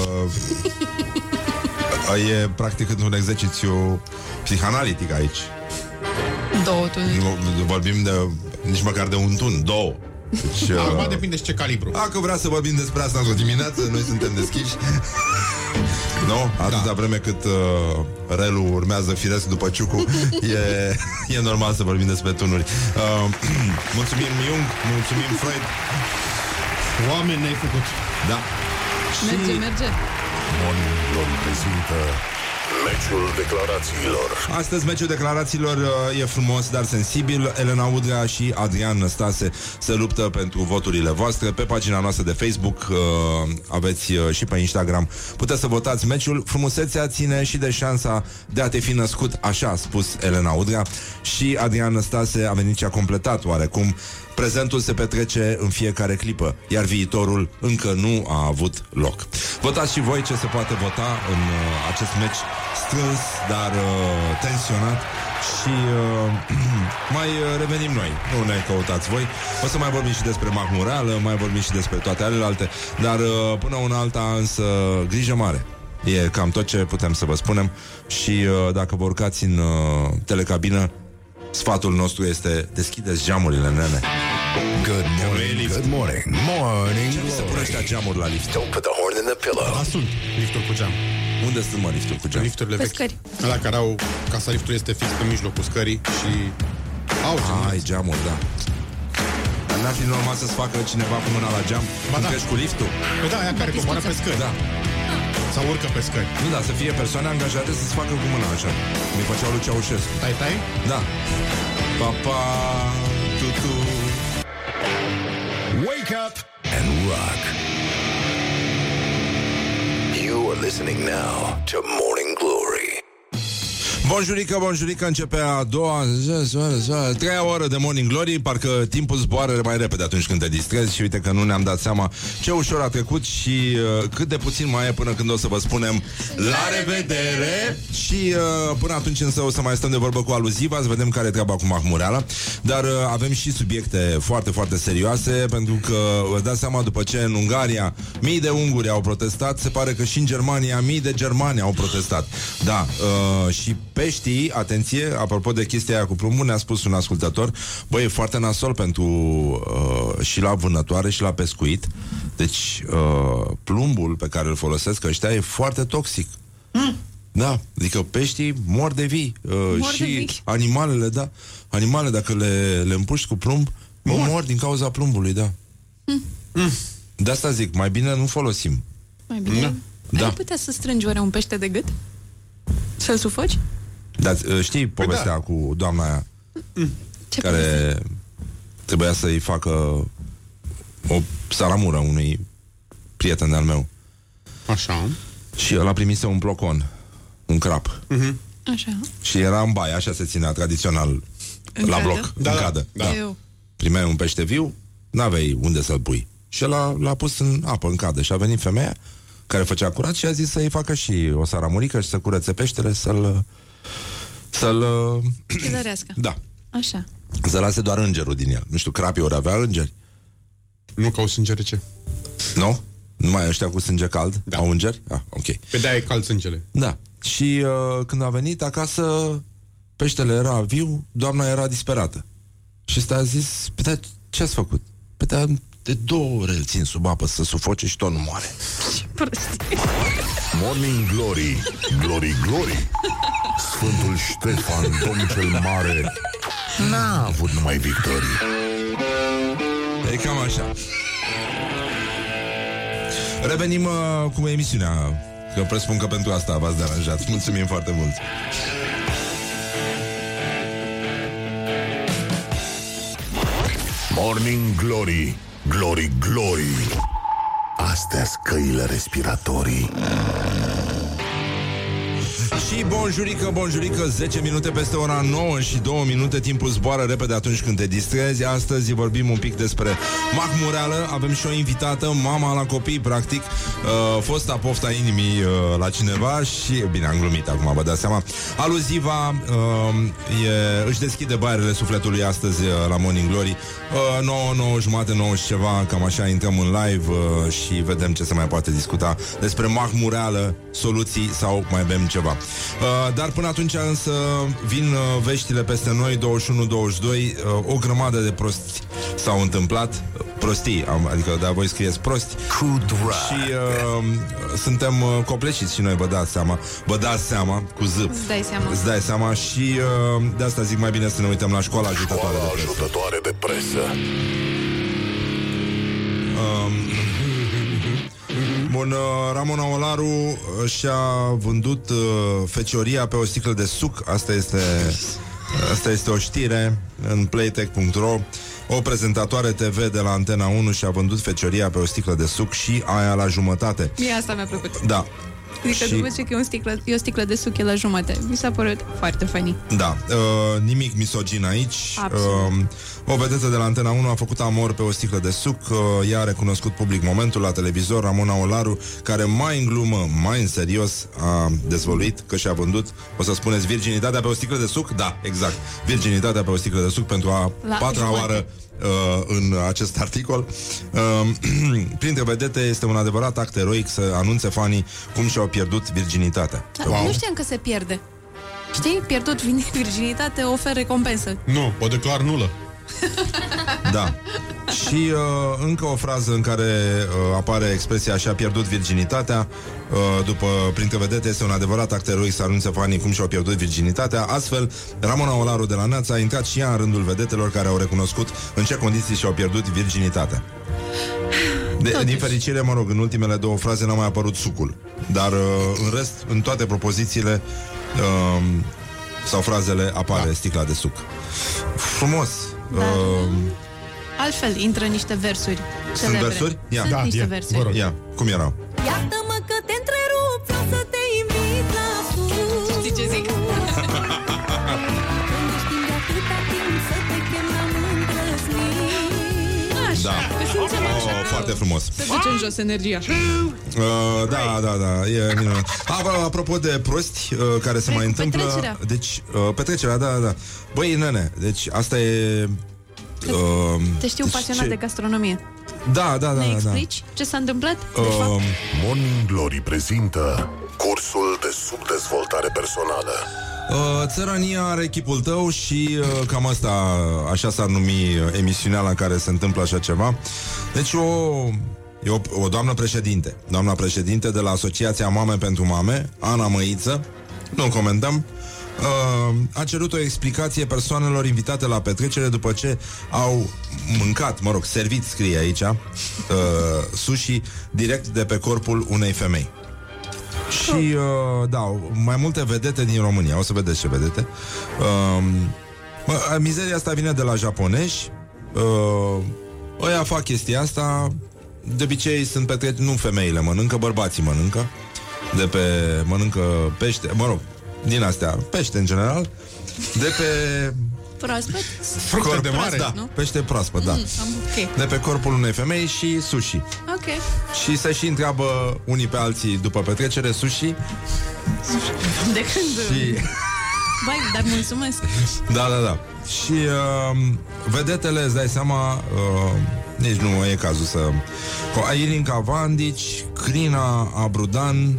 Speaker 1: uh, e practic într-un exercițiu psihanalitic aici.
Speaker 5: Două tunuri.
Speaker 1: Nu, vorbim de, nici măcar de un tun, două. Deci, uh,
Speaker 3: acum depinde și ce calibru.
Speaker 1: Dacă vrea să vorbim despre asta într-o dimineață, noi suntem deschiși. Nu? Atâta da. vreme cât uh, relul urmează firesc după Ciucu, e, e normal să vorbim despre tunuri. Uh, mulțumim Jung, mulțumim Freud.
Speaker 3: Oameni ne-ai făcut.
Speaker 1: Da.
Speaker 5: Merge, și... merge.
Speaker 4: Morning Glory prezintă meciul declarațiilor.
Speaker 1: Astăzi meciul declarațiilor uh, e frumos, dar sensibil. Elena Udrea și Adrian Năstase se luptă pentru voturile voastre. Pe pagina noastră de Facebook uh, aveți uh, și pe Instagram. Puteți să votați meciul. Frumusețea ține și de șansa de a te fi născut, așa a spus Elena Udrea. Și Adrian Năstase a venit și a completat oarecum: prezentul se petrece în fiecare clipă, iar viitorul încă nu a avut loc. Votați și voi ce se poate vota în uh, acest meci strâns, dar uh, tensionat. Și uh, mai uh, revenim noi. Nu ne căutați voi. O să mai vorbim și despre Mahmureală, mai vorbim și despre toate alelalte. Dar uh, până una alta, însă, grijă mare. E cam tot ce putem să vă spunem. Și uh, dacă vă urcați în uh, telecabină, sfatul nostru este: deschideți geamurile, nene.
Speaker 4: Good morning, good morning, morning.
Speaker 1: Ce se pune ăștia geamuri la lift?
Speaker 8: Don't put the horn in the pillow.
Speaker 3: Da, sunt lifturi cu geam.
Speaker 1: Unde sunt, mă, lifturi cu geam?
Speaker 3: Lifturile
Speaker 5: Pe
Speaker 3: vechi.
Speaker 5: scări.
Speaker 3: Ăla care au, casa liftului este fix în mijlocul scării și au geamuri.
Speaker 1: Ai, geamuri, da. Dar n-ar fi normal să-ți facă cineva cu mâna la geam?
Speaker 3: Ba
Speaker 1: când
Speaker 3: da.
Speaker 1: treci cu liftul?
Speaker 3: Păi da, aia care coboară pe scări.
Speaker 1: Da.
Speaker 3: Sau urcă pe scări.
Speaker 1: Nu, da, să fie persoane angajate să-ți facă cu mâna așa. Mi făceau lui Ceaușescu.
Speaker 3: Tai, tai?
Speaker 1: Da. Pa, pa, tu, tu.
Speaker 4: Wake up and rock.
Speaker 8: You are listening now to Morning Glory.
Speaker 1: Bonjurică, bonjurică, începe a doua treia oră de Morning Glory. Parcă timpul zboară mai repede atunci când te distrezi. Și uite că nu ne-am dat seama ce ușor a trecut și uh, cât de puțin mai e până când o să vă spunem la revedere. Și uh, până atunci însă o să mai stăm de vorbă cu aluziva, să vedem care e treaba cu Mahmureala. Dar uh, avem și subiecte foarte, foarte serioase, pentru că vă dați seama, după ce în Ungaria mii de unguri au protestat, se pare că și în Germania mii de germani au protestat. Da, uh, și peștii, atenție, apropo de chestia aia cu plumbul, ne-a spus un ascultător: băi, e foarte nasol pentru uh, și la vânătoare și la pescuit. Deci uh, plumbul pe care îl folosesc ăștia e foarte toxic. Mm. Da, adică peștii mor de vii uh,
Speaker 5: mor
Speaker 1: și
Speaker 5: de vii.
Speaker 1: animalele, da. Animale, dacă le, le împuști cu plumb, mor. mor din cauza plumbului, da. Mm. Mm. De asta zic, mai bine nu folosim.
Speaker 5: Mai bine? Da.
Speaker 1: Da.
Speaker 5: Ai putea să strângi oare un pește de gât? Să-l sufoci?
Speaker 1: Dar știi povestea
Speaker 3: da.
Speaker 1: cu doamna aia
Speaker 5: Ce
Speaker 1: care
Speaker 5: poveste?
Speaker 1: trebuia să-i facă o saramură unui prieten de-al meu.
Speaker 3: Așa.
Speaker 1: Și ăla primise un plocon, un crap.
Speaker 3: Uh-huh.
Speaker 5: Așa.
Speaker 1: Și era în baie, așa se ținea tradițional
Speaker 5: În
Speaker 1: la
Speaker 5: cadă?
Speaker 1: bloc,
Speaker 3: Da,
Speaker 1: în
Speaker 3: da,
Speaker 1: cadă.
Speaker 3: da.
Speaker 5: Eu.
Speaker 1: Primeai un pește viu, n-aveai unde să-l pui. Și ăla l-a pus în apă, în cadă. Și a venit femeia care făcea curat și a zis să-i facă și o saramurică și să curețe peștele, să-l să-l...
Speaker 5: Chilărească.
Speaker 1: Da.
Speaker 5: Așa.
Speaker 1: Să lase doar îngerul din el. Nu știu, crapii ori avea îngeri?
Speaker 3: Nu că au sânge rece.
Speaker 1: Nu? Numai ăștia cu sânge cald?
Speaker 3: Da.
Speaker 1: Au îngeri? Ah, ok.
Speaker 3: Pe de-aia e cald sângele.
Speaker 1: Da. Și uh, când a venit acasă, peștele era viu, doamna era disperată. Și ăsta a zis: păi, dar ce ați făcut? Păi, dar de două ore îl țin sub apă să sufoce și tot nu moare.
Speaker 5: Ce prostie.
Speaker 4: Morning Glory, Glory, Glory. Sfântul Ștefan, Domnul cel Mare, n-a avut numai victorii.
Speaker 1: E cam așa. Revenim uh, cu emisiunea Că presupun că pentru asta v-ați deranjat. Mulțumim foarte mult.
Speaker 4: Morning Glory, Glory, Glory. Astea-s căile respiratorii.
Speaker 1: Și bonjurică, bonjurică, zece minute peste ora nouă și două minute. Timpul zboară repede atunci când te distrezi. Astăzi vorbim un pic despre mahmureală. Avem și o invitată, mama la copii, practic, uh, fosta pofta inimii uh, la cineva. Și, bine, am glumit acum, vă dați seama. Aluziva uh, e, își deschide baierele sufletului astăzi uh, la Morning Glory. uh, nouă, nouă jumate, nouă și ceva. Cam așa intrăm în live uh, și vedem ce se mai poate discuta despre mahmureală, soluții sau mai bem ceva. Uh, dar până atunci însă vin uh, veștile peste noi. Douăzeci și unu douăzeci și doi, uh, o grămadă de prostii s-au întâmplat. Prostii, am, adică da, voi scrieți prosti. Și uh, suntem uh, copleșiți și noi, vă dați seama. Vă dați seama, cu Z.
Speaker 5: Îți dai seama.
Speaker 1: Îți dai seama. Și uh, de asta zic mai bine să ne uităm la școala ajutătoare
Speaker 4: Școala
Speaker 1: de presă.
Speaker 4: ajutătoare de presă.
Speaker 1: Um, Bun, uh, Ramona Olaru uh, și-a vândut uh, fecioria pe o sticlă de suc. Asta este, asta este o știre în playtech punct ro. O prezentatoare T V de la Antena unu și-a vândut fecioria pe o sticlă de suc și aia la jumătate.
Speaker 5: Mie asta mi-a plăcut.
Speaker 1: Da.
Speaker 5: Adică
Speaker 1: și...
Speaker 5: după ce că e, un sticlă, e o sticlă de suc, e la jumătate. Mi s-a părut foarte funny.
Speaker 1: Da, uh, nimic misogin aici. uh, O vedetă de la Antena unu a făcut amor pe o sticlă de suc. uh, Ea a recunoscut public momentul la televizor. Ramona Olaru, care mai în glumă, mai în serios a dezvăluit că și-a vândut, o să spuneți, virginitatea pe o sticlă de suc? Da, exact, virginitatea pe o sticlă de suc pentru a la patra jumătate. oară Uh, în acest articol. uh, Printre vedete este un adevărat act eroic să anunțe fanii cum și-au pierdut virginitatea.
Speaker 5: Da, wow. Nu știam că se pierde. Știi, pierdut virginitate oferă recompensă.
Speaker 3: Nu, o declar nulă.
Speaker 1: Da. Și uh, încă o frază în care uh, apare expresia și-a pierdut virginitatea. uh, După printre vedete este un adevărat act eroic să anunțe fanii cum și-au pierdut virginitatea. Astfel, Ramona Olaru de la Neața a intrat și ea în rândul vedetelor care au recunoscut în ce condiții și-au pierdut virginitatea. De, din fericire, mă rog, în ultimele două fraze n-a mai apărut sucul. Dar uh, în rest, în toate propozițiile uh, sau frazele apare da. sticla de suc. Frumos.
Speaker 5: Da. Uh, Altfel intră niște versuri celebre.
Speaker 1: Sunt versuri? Ia.
Speaker 5: Sunt
Speaker 1: da,
Speaker 5: niște
Speaker 1: ia,
Speaker 5: versuri.
Speaker 1: Ia, cum erau?
Speaker 9: Iartă-mă că te întrerup, vreau să te invit la sus.
Speaker 5: Știi ce zic?
Speaker 1: Da. Oh, foarte frumos.
Speaker 5: Se duce în jos energia.
Speaker 1: Uh, da, da, da, e minunat. Apropo de prosti uh, care se mai întâmplă.
Speaker 5: Petrecerea.
Speaker 1: Deci, uh, petrecerea, da, da. Băi, nene, deci asta e
Speaker 5: uh, Te știu deci pasionat ce... de gastronomie.
Speaker 1: Da, da, da.
Speaker 5: Ne explici
Speaker 1: da.
Speaker 5: ce s-a întâmplat?
Speaker 1: Uh,
Speaker 5: de fapt?
Speaker 4: Morning Glory prezintă cursul de subdezvoltare personală.
Speaker 1: Uh, țărania are chipul tău și uh, cam asta, așa s-ar numi emisiunea la care se întâmplă așa ceva. Deci o, e o, o doamnă președinte, doamna președinte de la Asociația Mame pentru Mame, Ana Măiță, nu comentăm, uh, a cerut o explicație persoanelor invitate la petrecere după ce au mâncat, mă rog, servit, scrie aici, uh, sushi direct de pe corpul unei femei. Și, uh, da, mai multe vedete din România. O să vedeți ce vedete. uh, mă, Mizeria asta vine de la japonezi. uh, Ăia fac chestia asta. De obicei sunt petreci, nu femeile mănâncă, bărbații mănâncă. De pe, mănâncă pește, mă rog, din astea, pește în general. De pe
Speaker 5: proaspăt?
Speaker 3: Fructe de mare,
Speaker 1: da,
Speaker 5: nu?
Speaker 1: pește proaspăt, da.
Speaker 5: Mm, okay.
Speaker 1: De pe corpul unei femei și sushi.
Speaker 5: Ok.
Speaker 1: Și se și întreabă unii pe alții după petrecere, sushi.
Speaker 5: De când?
Speaker 1: Și...
Speaker 5: Bai, dar mulțumesc.
Speaker 1: Da, da, da. Și uh, vedetele, îți dai seama, uh, nici nu e cazul să... Irinca Vandici, Crina Abrudan,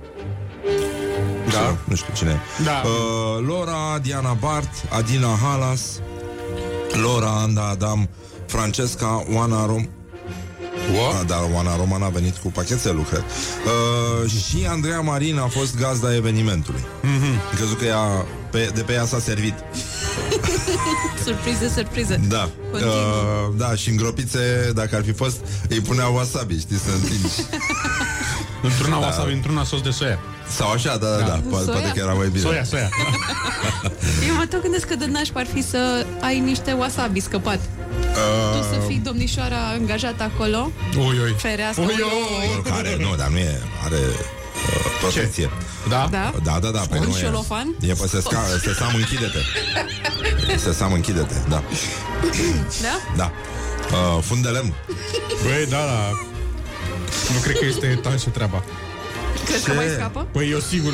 Speaker 1: da, nu știu cine.
Speaker 3: Da.
Speaker 1: Uh, Laura, Diana Bart, Adina Halas, Laura, Anda Adam, Francesca, Oana Rom. What? Dar Oana Roman a venit cu pachetelul, cred. Uh, și Andreea Marin a fost gazda evenimentului. Mm-hmm. Crezut că ea, pe, de pe ea s-a servit.
Speaker 5: Surpriză, surpriză.
Speaker 1: Da. Uh, da, și în gropițe, dacă ar fi fost, îi puneau wasabi, știi, să întingi.
Speaker 3: Într-una wasabi, într-una sos de soia.
Speaker 1: Sau așa, da, da, da, po- poate că era mai bine.
Speaker 3: Soia, soia.
Speaker 5: Eu mă tot gândesc că de nașpa ar fi să ai niște wasabi scăpat.
Speaker 1: Uh,
Speaker 5: Tu să fii domnișoara angajată acolo.
Speaker 3: Ui, ui.
Speaker 5: Ferească.
Speaker 3: Ui, ui.
Speaker 1: Oricare, nu, dar nu e, are uh, protecție.
Speaker 3: Da?
Speaker 5: Da?
Speaker 1: Da, da, da, pe
Speaker 5: Un
Speaker 1: nu e.
Speaker 5: șolofan?
Speaker 1: E pe sesam, sesam închide-te. Sesam închide-te, da.
Speaker 5: Da?
Speaker 1: Da. Uh, fund de lemn.
Speaker 3: Băi, da, da. Nu cred că este etanșă treaba.
Speaker 5: Crezi că mai scapă?
Speaker 3: Păi eu sigur.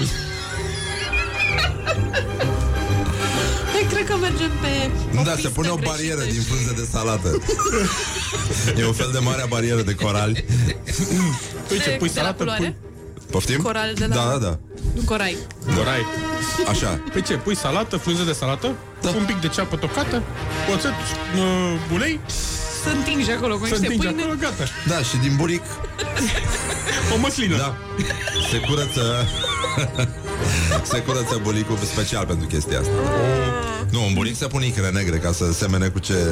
Speaker 5: Păi cred că mergem pe o
Speaker 1: Da, se
Speaker 5: pistă
Speaker 1: pune o
Speaker 5: greșită
Speaker 1: barieră
Speaker 5: și-
Speaker 1: din frunze de salată. E un fel de mare barieră de corali.
Speaker 3: Păi ce,
Speaker 5: De-
Speaker 3: pui
Speaker 5: de la
Speaker 3: salată?
Speaker 5: culoare?
Speaker 3: Pui...
Speaker 1: Poftim?
Speaker 5: Coral de la-
Speaker 1: Da, da, da.
Speaker 5: Corai.
Speaker 3: Gorai.
Speaker 1: Așa.
Speaker 3: Păi ce, pui salată, frunze de salată,
Speaker 1: Da.
Speaker 3: un pic de ceapă tocată, oțet, uh, ulei,
Speaker 5: Să întingi acolo cu
Speaker 3: să
Speaker 5: niște
Speaker 3: întingi
Speaker 5: pâine.
Speaker 3: acolo, gata.
Speaker 1: Da, și din buric.
Speaker 3: O măslină.
Speaker 1: Da. Se curăță. Se curăță bulicul special pentru chestia asta. Nu, în buric se pun icre negre ca să semene cu ce...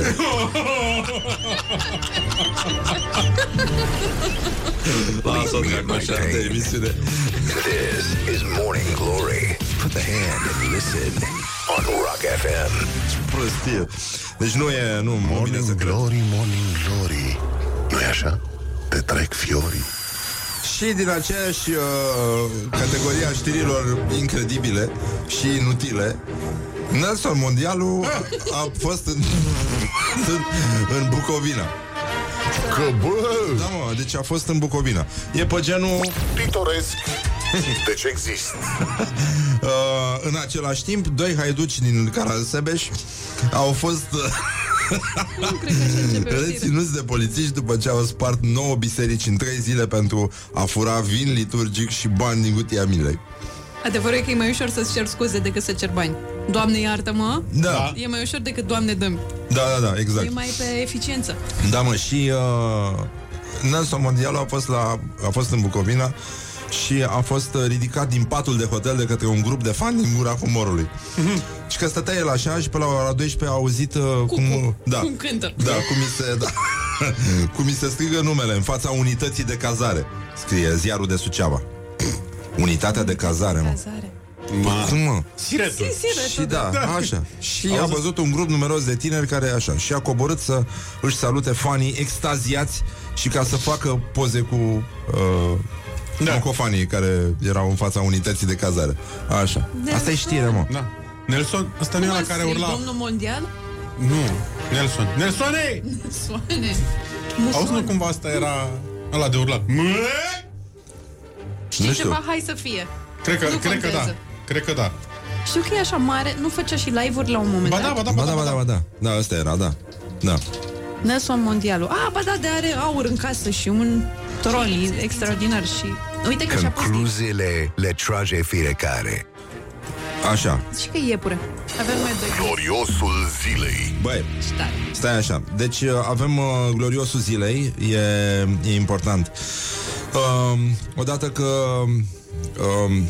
Speaker 1: Lasă-o dracu așa de emisiune.
Speaker 8: This is Morning Glory. Put the hand and listen on Rock F M.
Speaker 1: Prostie. Deci nu e, nu, mă vine să
Speaker 4: Morning
Speaker 1: cred.
Speaker 4: Glory, Morning Glory. Nu-i așa? Te trec fiorii.
Speaker 1: Și din aceeași uh, categorie a știrilor incredibile și inutile, Nelson Mondialu a fost în, în, în Bucovina.
Speaker 4: Că bă,
Speaker 1: Da, mă, deci a fost în Bucovina. E pe genul...
Speaker 4: pitoresc. Deci există.
Speaker 1: Uh, în același timp, doi haiduci din Caransebeș au fost
Speaker 5: Nu cred că așa începe o știre.
Speaker 1: reținuți de polițiști după ce au spart nouă biserici în trei zile pentru a fura vin liturgic și bani din cutia milei.
Speaker 5: Adevărul e că e mai ușor să-ți cer scuze decât să cer bani. Doamne, iartă-mă.
Speaker 1: Da,
Speaker 5: E mai ușor decât Doamne, dă-mi.
Speaker 1: da, da, da, exact.
Speaker 5: E mai pe eficiență.
Speaker 1: Da, mă, și uh, Nelson Mondialu a fost, la, a fost în Bucovina și a fost uh, ridicat din patul de hotel de către un grup de fani din gura humorului. Mm-hmm. Și că stătea el așa și pe la ora doisprezece a auzit uh, cum... Da,
Speaker 5: Cum cântă.
Speaker 1: da, cum mi se... Da, cum mi se strigă numele în fața unității de cazare. Scrie ziarul de Suceava. Unitatea de cazare, mă.
Speaker 5: Cazare.
Speaker 1: Cum, mă?
Speaker 3: Siretul.
Speaker 1: Și da, așa. Și a văzut un grup numeros de tineri care așa. Și a coborât să își salute fanii extaziați și ca să facă poze cu uh,
Speaker 3: Da.
Speaker 1: mocofanii care erau în fața unității de cazare. Așa. Asta e știre, mă.
Speaker 3: Da. Nelson, ăsta nu e
Speaker 5: Cum
Speaker 3: la
Speaker 5: ar
Speaker 3: care
Speaker 5: fi
Speaker 3: urla.
Speaker 5: Domnul Mondial?
Speaker 3: Nu, Nelson. Nelsone!
Speaker 5: Soane.
Speaker 3: Auzi, nu cumva asta era ăla de urlat? Mă?
Speaker 5: Știi
Speaker 1: Nu știu.
Speaker 5: ceva? Hai să fie.
Speaker 3: Cred că,
Speaker 5: Nu
Speaker 3: cred că da.
Speaker 5: contează.
Speaker 3: Cred că da.
Speaker 5: Știu că e așa mare. Nu făcea și live-uri la un moment
Speaker 3: Ba
Speaker 5: dat?
Speaker 3: da, ba da,
Speaker 1: Ba da, ba da, ba da. Da, ăsta era, da. Da.
Speaker 5: Nelson Mondialu. Ah, ba da, de are aur în casă și un tron extraordinar și... Uite că și-a pus...
Speaker 8: Concluziile le trage fiecare.
Speaker 1: Așa.
Speaker 5: Și că e iepure. Avem mai doi.
Speaker 4: Gloriosul zilei.
Speaker 1: Băi,
Speaker 5: Tare.
Speaker 1: stai așa. Deci uh, avem uh, gloriosul zilei. E, e important. Uh, odată că... Uh,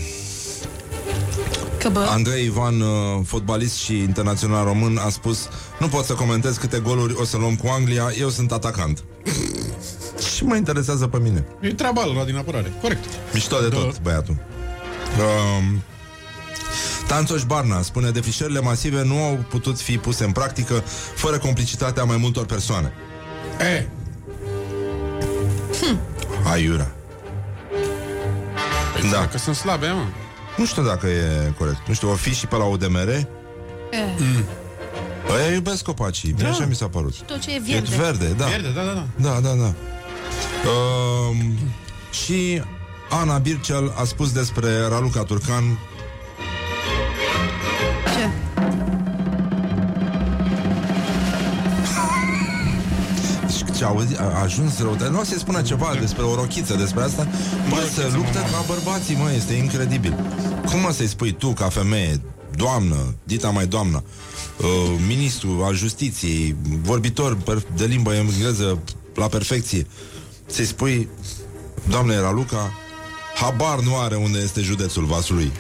Speaker 5: Că bă,
Speaker 1: Andrei Ivan, uh, fotbalist și internațional român, a spus: nu pot să comentez câte goluri o să luăm cu Anglia, eu sunt atacant. Ce mă interesează pe mine?
Speaker 3: E treaba lor din apărare. Corect.
Speaker 1: Mișto de
Speaker 3: Da.
Speaker 1: tot, băiatul. um, Tanțoș Barna spune: defișările masive nu au putut fi puse în practică fără complicitatea mai multor persoane.
Speaker 3: E,
Speaker 1: Aiurea. Da,
Speaker 3: că sunt slabe, mă.
Speaker 1: nu știu dacă e corect. Nu știu, o fi și pe la U D M R.
Speaker 5: e,
Speaker 1: Ăia iubesc copacii, da. Așa mi s-a părut.
Speaker 5: tot ce e
Speaker 1: E
Speaker 5: verde.
Speaker 1: verde, da.
Speaker 3: Verde, da, da, da.
Speaker 1: Da, da, da. Um, și Ana Bircel a spus despre Raluca Turcan:
Speaker 5: Ce?
Speaker 1: ce auzi, a ajuns rău. Nu o să-i spună ceva despre o rochiță, despre asta. Bă, se luptă ca bărbații, mă, este incredibil. Cum mă să-i spui tu, ca femeie, doamnă, dita mai doamnă, uh, ministru al justiției, vorbitor de limbă engleză la perfecție, să-i spui: doamne Raluca, habar nu are unde este județul Vaslui.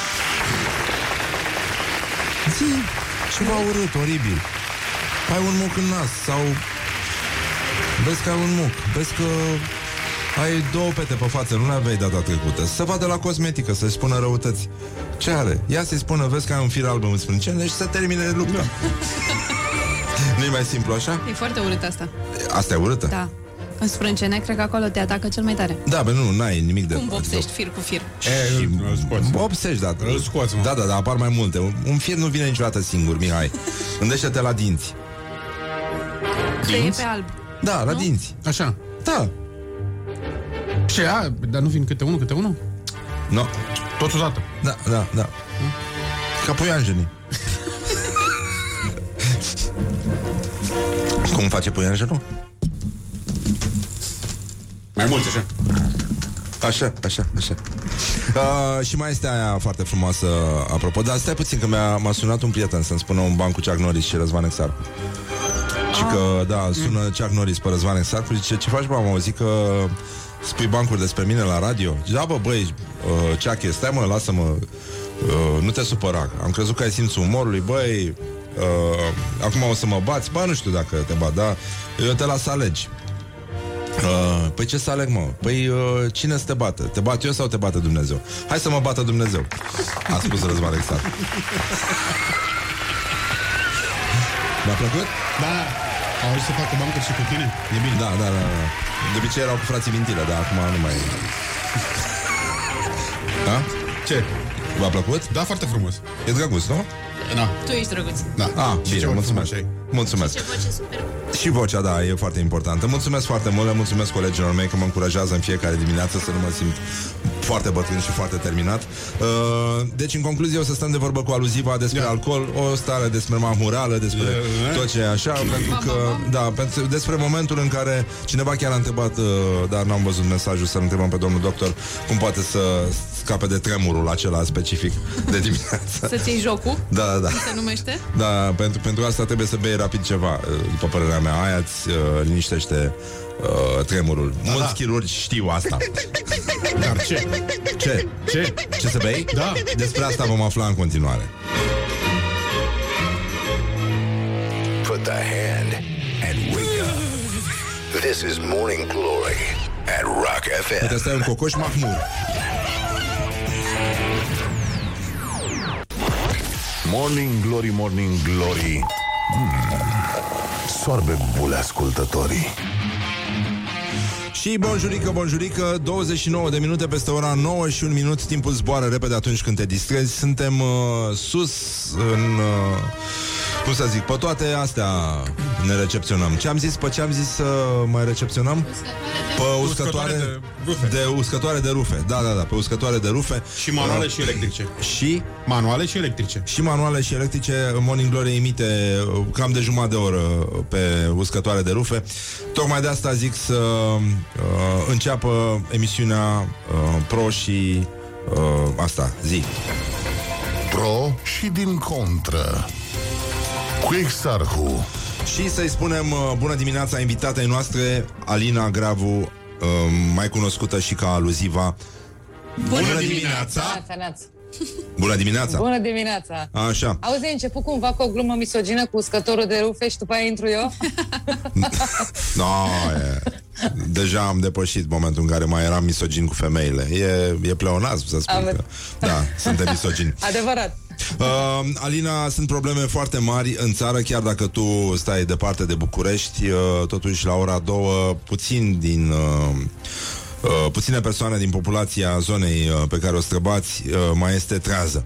Speaker 1: Zi ceva urât, oribil. Ai un muc în nas sau vezi că ai un muc, vezi că Ai două pete pe față, nu le aveai data trecută. Să vadă la cosmetică, să-și spună răutăți. Ce are? Ia să-i spună, vezi că ai un fir alb în sprâncene și să termine lupta. Nu-i mai simplu așa?
Speaker 5: E foarte urât asta.
Speaker 1: Asta e urâtă?
Speaker 5: Da. În sprâncene, cred că acolo te atacă cel mai tare.
Speaker 1: Da, bă, nu, n-ai nimic de...
Speaker 5: Cum vopsești fir cu fir?
Speaker 1: E, vopsești, da.
Speaker 3: Îl scoți, mă.
Speaker 1: Da, da, da, apar mai multe. Un fir nu vine niciodată singur, Mihai. Gândește-te la dinți.
Speaker 5: Că e pe alb.
Speaker 1: Da, la
Speaker 5: nu?
Speaker 1: dinți.
Speaker 3: Așa.
Speaker 1: Da.
Speaker 3: Și a, dar nu vin câte unul, câte unul?
Speaker 1: No.
Speaker 3: Totodată.
Speaker 1: Da, da, da. Ca puianjenii. Cum face puianjenul?
Speaker 3: Mai mulți, așa.
Speaker 1: Așa, așa, așa. Uh, și mai este aia foarte frumoasă, apropo. Dar stai puțin, că mi-a, m-a sunat un prieten să-mi spună un ban cu Chuck Norris și Răzvan Exarcu. Și că, da, sună Chuck Norris pe Răzvan Exarcu. Zice, ce faci, bă? Am auzit că spui bancuri despre mine la radio. Zice, da, bă, băi, uh, Chuck, stai, mă, lasă-mă, uh, nu te supăra. Am crezut că ai simțul umorului, băi, uh, acum o să mă bați. Bă, nu știu dacă te bat, da, eu te las să alegi. Uh, păi ce să aleg, mă? Păi uh, cine să te bată? Te bat eu sau te bate Dumnezeu? Hai să mă bată Dumnezeu, a spus Răzvan Exarcu. V-a plăcut?
Speaker 3: Da, au să facă bancuri și cu tine? E bine.
Speaker 1: Da, da, da, da. De obicei erau cu frații Vintilă, dar acum nu mai... Da?
Speaker 3: Ce?
Speaker 1: V-a plăcut?
Speaker 3: Da, foarte frumos.
Speaker 1: E drăguț, nu?
Speaker 3: Da.
Speaker 5: Tu ești drăguț.
Speaker 3: Da.
Speaker 1: Ah,
Speaker 3: și
Speaker 1: bine, mulțumesc. Mulțumesc.
Speaker 5: Ce voce super.
Speaker 1: Și vocea, da, e foarte importantă. Mulțumesc foarte mult, le mulțumesc colegilor mei că mă încurajează în fiecare dimineață să nu mă simt foarte bătrân și foarte terminat. Uh, deci, în concluzie, o să stăm de vorbă cu aluziva despre yeah. alcool, o stare despre mahmurală, despre yeah. tot ce e așa, pentru că, da, pentru, despre momentul în care cineva chiar a întrebat, uh, dar n-am văzut mesajul, să-l întrebăm pe domnul doctor cum poate să scape de tremurul acela specific de dimineață.
Speaker 5: Să-ți iei jocul?
Speaker 1: Da, da, da.
Speaker 5: Cum se numește?
Speaker 1: Da, pentru, pentru asta trebuie să bei rapid ceva, după părerea mea. Aia îți uh, liniștește uh, tremurul. Da, mulți da. chirurgi știu asta.
Speaker 3: Dar ce?
Speaker 1: Ce?
Speaker 3: Ce?
Speaker 1: Ce să bei?
Speaker 3: Da.
Speaker 1: Despre asta vom afla în continuare.
Speaker 8: Put the hand and wake up. This is Morning Glory at Rock F M.
Speaker 1: Uite, stai un cocoș mahmur.
Speaker 4: Morning Glory, Morning Glory. hmm. Soarbe bule ascultătorii.
Speaker 1: Și bonjurică, bonjurică, douăzeci și nouă de minute peste ora nouă și un minut. Timpul zboară repede atunci când te distrezi. Suntem uh, sus în... Uh, cum să zic, pe toate astea ne recepționăm. Ce am zis? Pe ce am zis să mai recepționăm? Pe uscătoare de rufe. De uscătoare de rufe. Da, da, da, pe uscătoare de rufe.
Speaker 3: Și manuale uh, și electrice.
Speaker 1: Și?
Speaker 3: Manuale și electrice.
Speaker 1: Și manuale și electrice. Morning Glory emite cam de jumătate de oră pe uscătoare de rufe. Tocmai de asta zic să uh, înceapă emisiunea uh, Pro și uh, asta, zi.
Speaker 4: Pro și din contră cu Exarhu.
Speaker 1: Și să-i spunem uh, bună dimineața invitatei noastre, Alina Gravu, uh, mai cunoscută și ca aluziva.
Speaker 5: Bună,
Speaker 1: bună dimineața!
Speaker 10: Neața.
Speaker 1: Bună dimineața!
Speaker 10: Bună dimineața!
Speaker 1: Așa.
Speaker 10: Auzi, ai început cumva cu o glumă misogină cu uscătorul de rufe și după aia intru eu?
Speaker 1: No, e... Deja am depășit momentul în care mai eram misogin cu femeile. E, e pleonazm să spun că... Da, suntem misogini.
Speaker 10: Adevărat.
Speaker 1: Uh, Alina, sunt probleme foarte mari în țară, chiar dacă tu stai departe de București, uh, totuși la ora două, puțin din... Uh, Uh, puține persoane din populația zonei uh, pe care o străbați uh, mai este trează.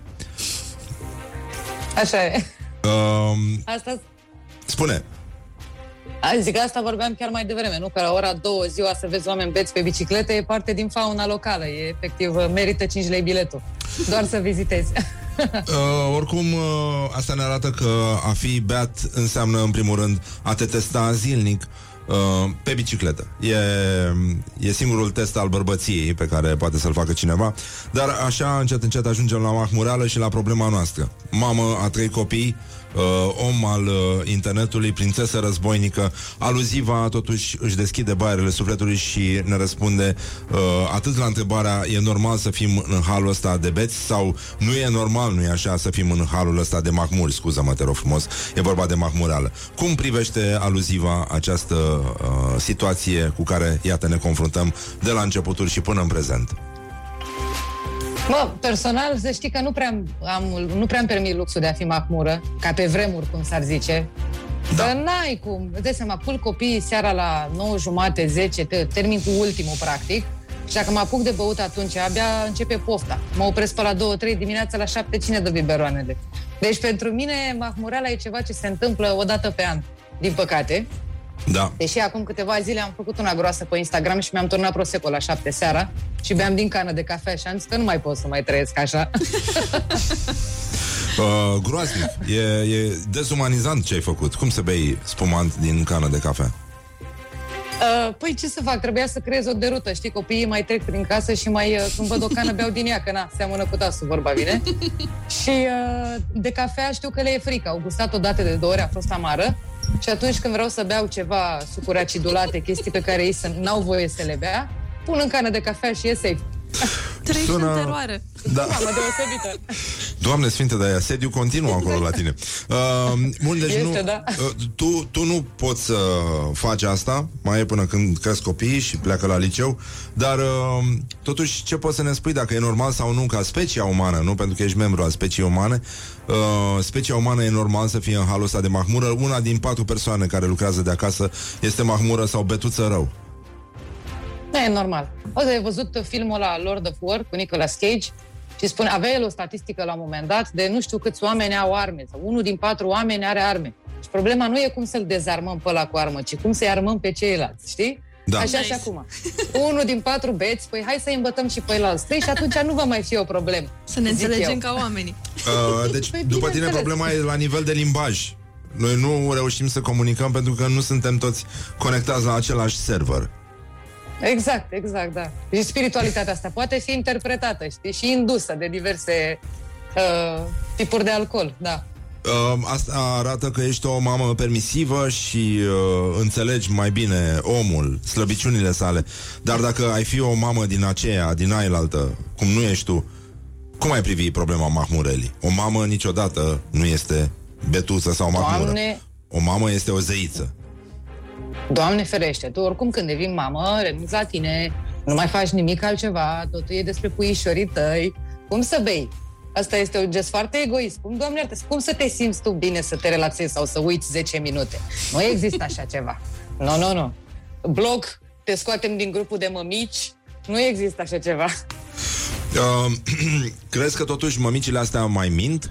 Speaker 10: Așa e.
Speaker 1: Uh,
Speaker 10: Asta...
Speaker 1: Spune.
Speaker 10: A, zic, asta vorbeam chiar mai devreme, nu? Că la ora două ziua să vezi oameni beți pe biciclete e parte din fauna locală. E efectiv, merită cinci lei biletul. Doar să vizitezi.
Speaker 1: Uh, oricum, uh, asta ne arată că a fi beat înseamnă, în primul rând, a te testa zilnic Uh, pe bicicletă. E, e singurul test al bărbăției pe care poate să-l facă cineva. Dar așa, încet, încet ajungem la mahmureală și la problema noastră. Mamă a trei copii, uh, om al uh, internetului, prințesă războinică. Aluziva totuși își deschide baierele sufletului și ne răspunde uh, atât la întrebarea: e normal să fim în halul ăsta de beți sau nu e normal, nu e așa, să fim în halul ăsta de mahmuri? Scuză-mă, te rog frumos, e vorba de mahmureală. Cum privește Aluziva această uh, situație cu care, iată, ne confruntăm de la începutul și până în prezent?
Speaker 10: Mă, personal, să știi că nu prea am, nu prea îmi permit luxul de a fi mahmură, ca pe vremuri, cum s-ar zice. Da. Că n-ai cum. Îți dai seama, pul copiii seara la nouă jumate, zece, te, termin cu ultimul, practic. Și dacă mă apuc de băut atunci, abia începe pofta. Mă opresc pe la două, trei dimineața, la șapte, cine dă biberoanele? Deci, pentru mine, mahmureala e ceva ce se întâmplă o dată pe an, din păcate.
Speaker 1: Da.
Speaker 10: Deși acum câteva zile am făcut una groasă pe Instagram și mi-am turnat prosecco la șapte seara și beam din cană de cafea și am zis că nu mai pot să mai trăiesc așa.
Speaker 1: uh, groaznic. E, e dezumanizant ce ai făcut. Cum să bei spumant din cană de cafea?
Speaker 10: Uh, păi ce să fac? Trebuia să creez o derută. Știi, copiii mai trec prin casă și mai, uh, când văd o cană, beau din ea, că na, seamănă cu tasul, vorba bine. Și uh, de cafea știu că le e frică. Au gustat o dată de două ori, a fost amară. Și atunci când vreau să beau ceva, sucuri acidulate, chestii pe care ei să, n-au voie să le bea, pun în cană de cafea și e safe.
Speaker 5: Trăiești Sună... în teroare.
Speaker 1: Da.
Speaker 10: Mamă, deosebită.
Speaker 1: Doamne sfinte, dar e asediu continuu acolo la tine. Uh, bun, deci
Speaker 10: este,
Speaker 1: nu,
Speaker 10: da.
Speaker 1: uh, tu, tu nu poți să faci asta, mai e până când cresc copiii și pleacă la liceu, dar uh, totuși ce poți să ne spui dacă e normal sau nu ca specia umană, nu? Pentru că ești membru al speciei umane. Uh, specia umană e normal să fie în halul ăsta de mahmură. Una din patru persoane care lucrează de acasă este mahmură sau betuță rău.
Speaker 10: Nu e normal. O să ai văzut filmul la Lord of War cu Nicolas Cage și spune, avea el o statistică la un moment dat de nu știu câți oameni au arme, sau unul din patru oameni are arme. Și problema nu e cum să-l dezarmăm pe ăla cu armă, ci cum să-i armăm pe ceilalți, știi? Da. Așa nice. Și acum. Unul din patru beți, păi hai să-i îmbătăm și pe ceilalți trei și atunci nu va mai fi o problemă.
Speaker 5: Să ne înțelegem eu. Ca oamenii.
Speaker 1: Uh, deci, păi, după tine, problema e la nivel de limbaj. Noi nu reușim să comunicăm pentru că nu suntem toți conectați la același server.
Speaker 10: Exact, exact, da. Și spiritualitatea asta poate fi interpretată, știi, și indusă de diverse uh, tipuri de alcool, da.
Speaker 1: Uh, asta arată că ești o mamă permisivă și uh, înțelegi mai bine omul, slăbiciunile sale. Dar dacă ai fi o mamă din aceea, din ailaltă, cum nu ești tu, cum ai privi problema mahmurelii? O mamă niciodată nu este betuță sau mahmură. Doamne... O mamă este o zeiță.
Speaker 10: Doamne ferește, tu oricum când devii mamă, renunți la tine, nu mai faci nimic altceva, totul e despre puișorii tăi. Cum să bei? Asta este un gest foarte egoist. Cum, Doamne iartă, cum să te simți tu bine să te relaxezi sau să uiți zece minute? Nu există așa ceva. Nu, nu, nu. Bloc, te scoatem din grupul de mămici, nu există așa ceva.
Speaker 1: Uh, crezi că totuși mămicile astea mai mint?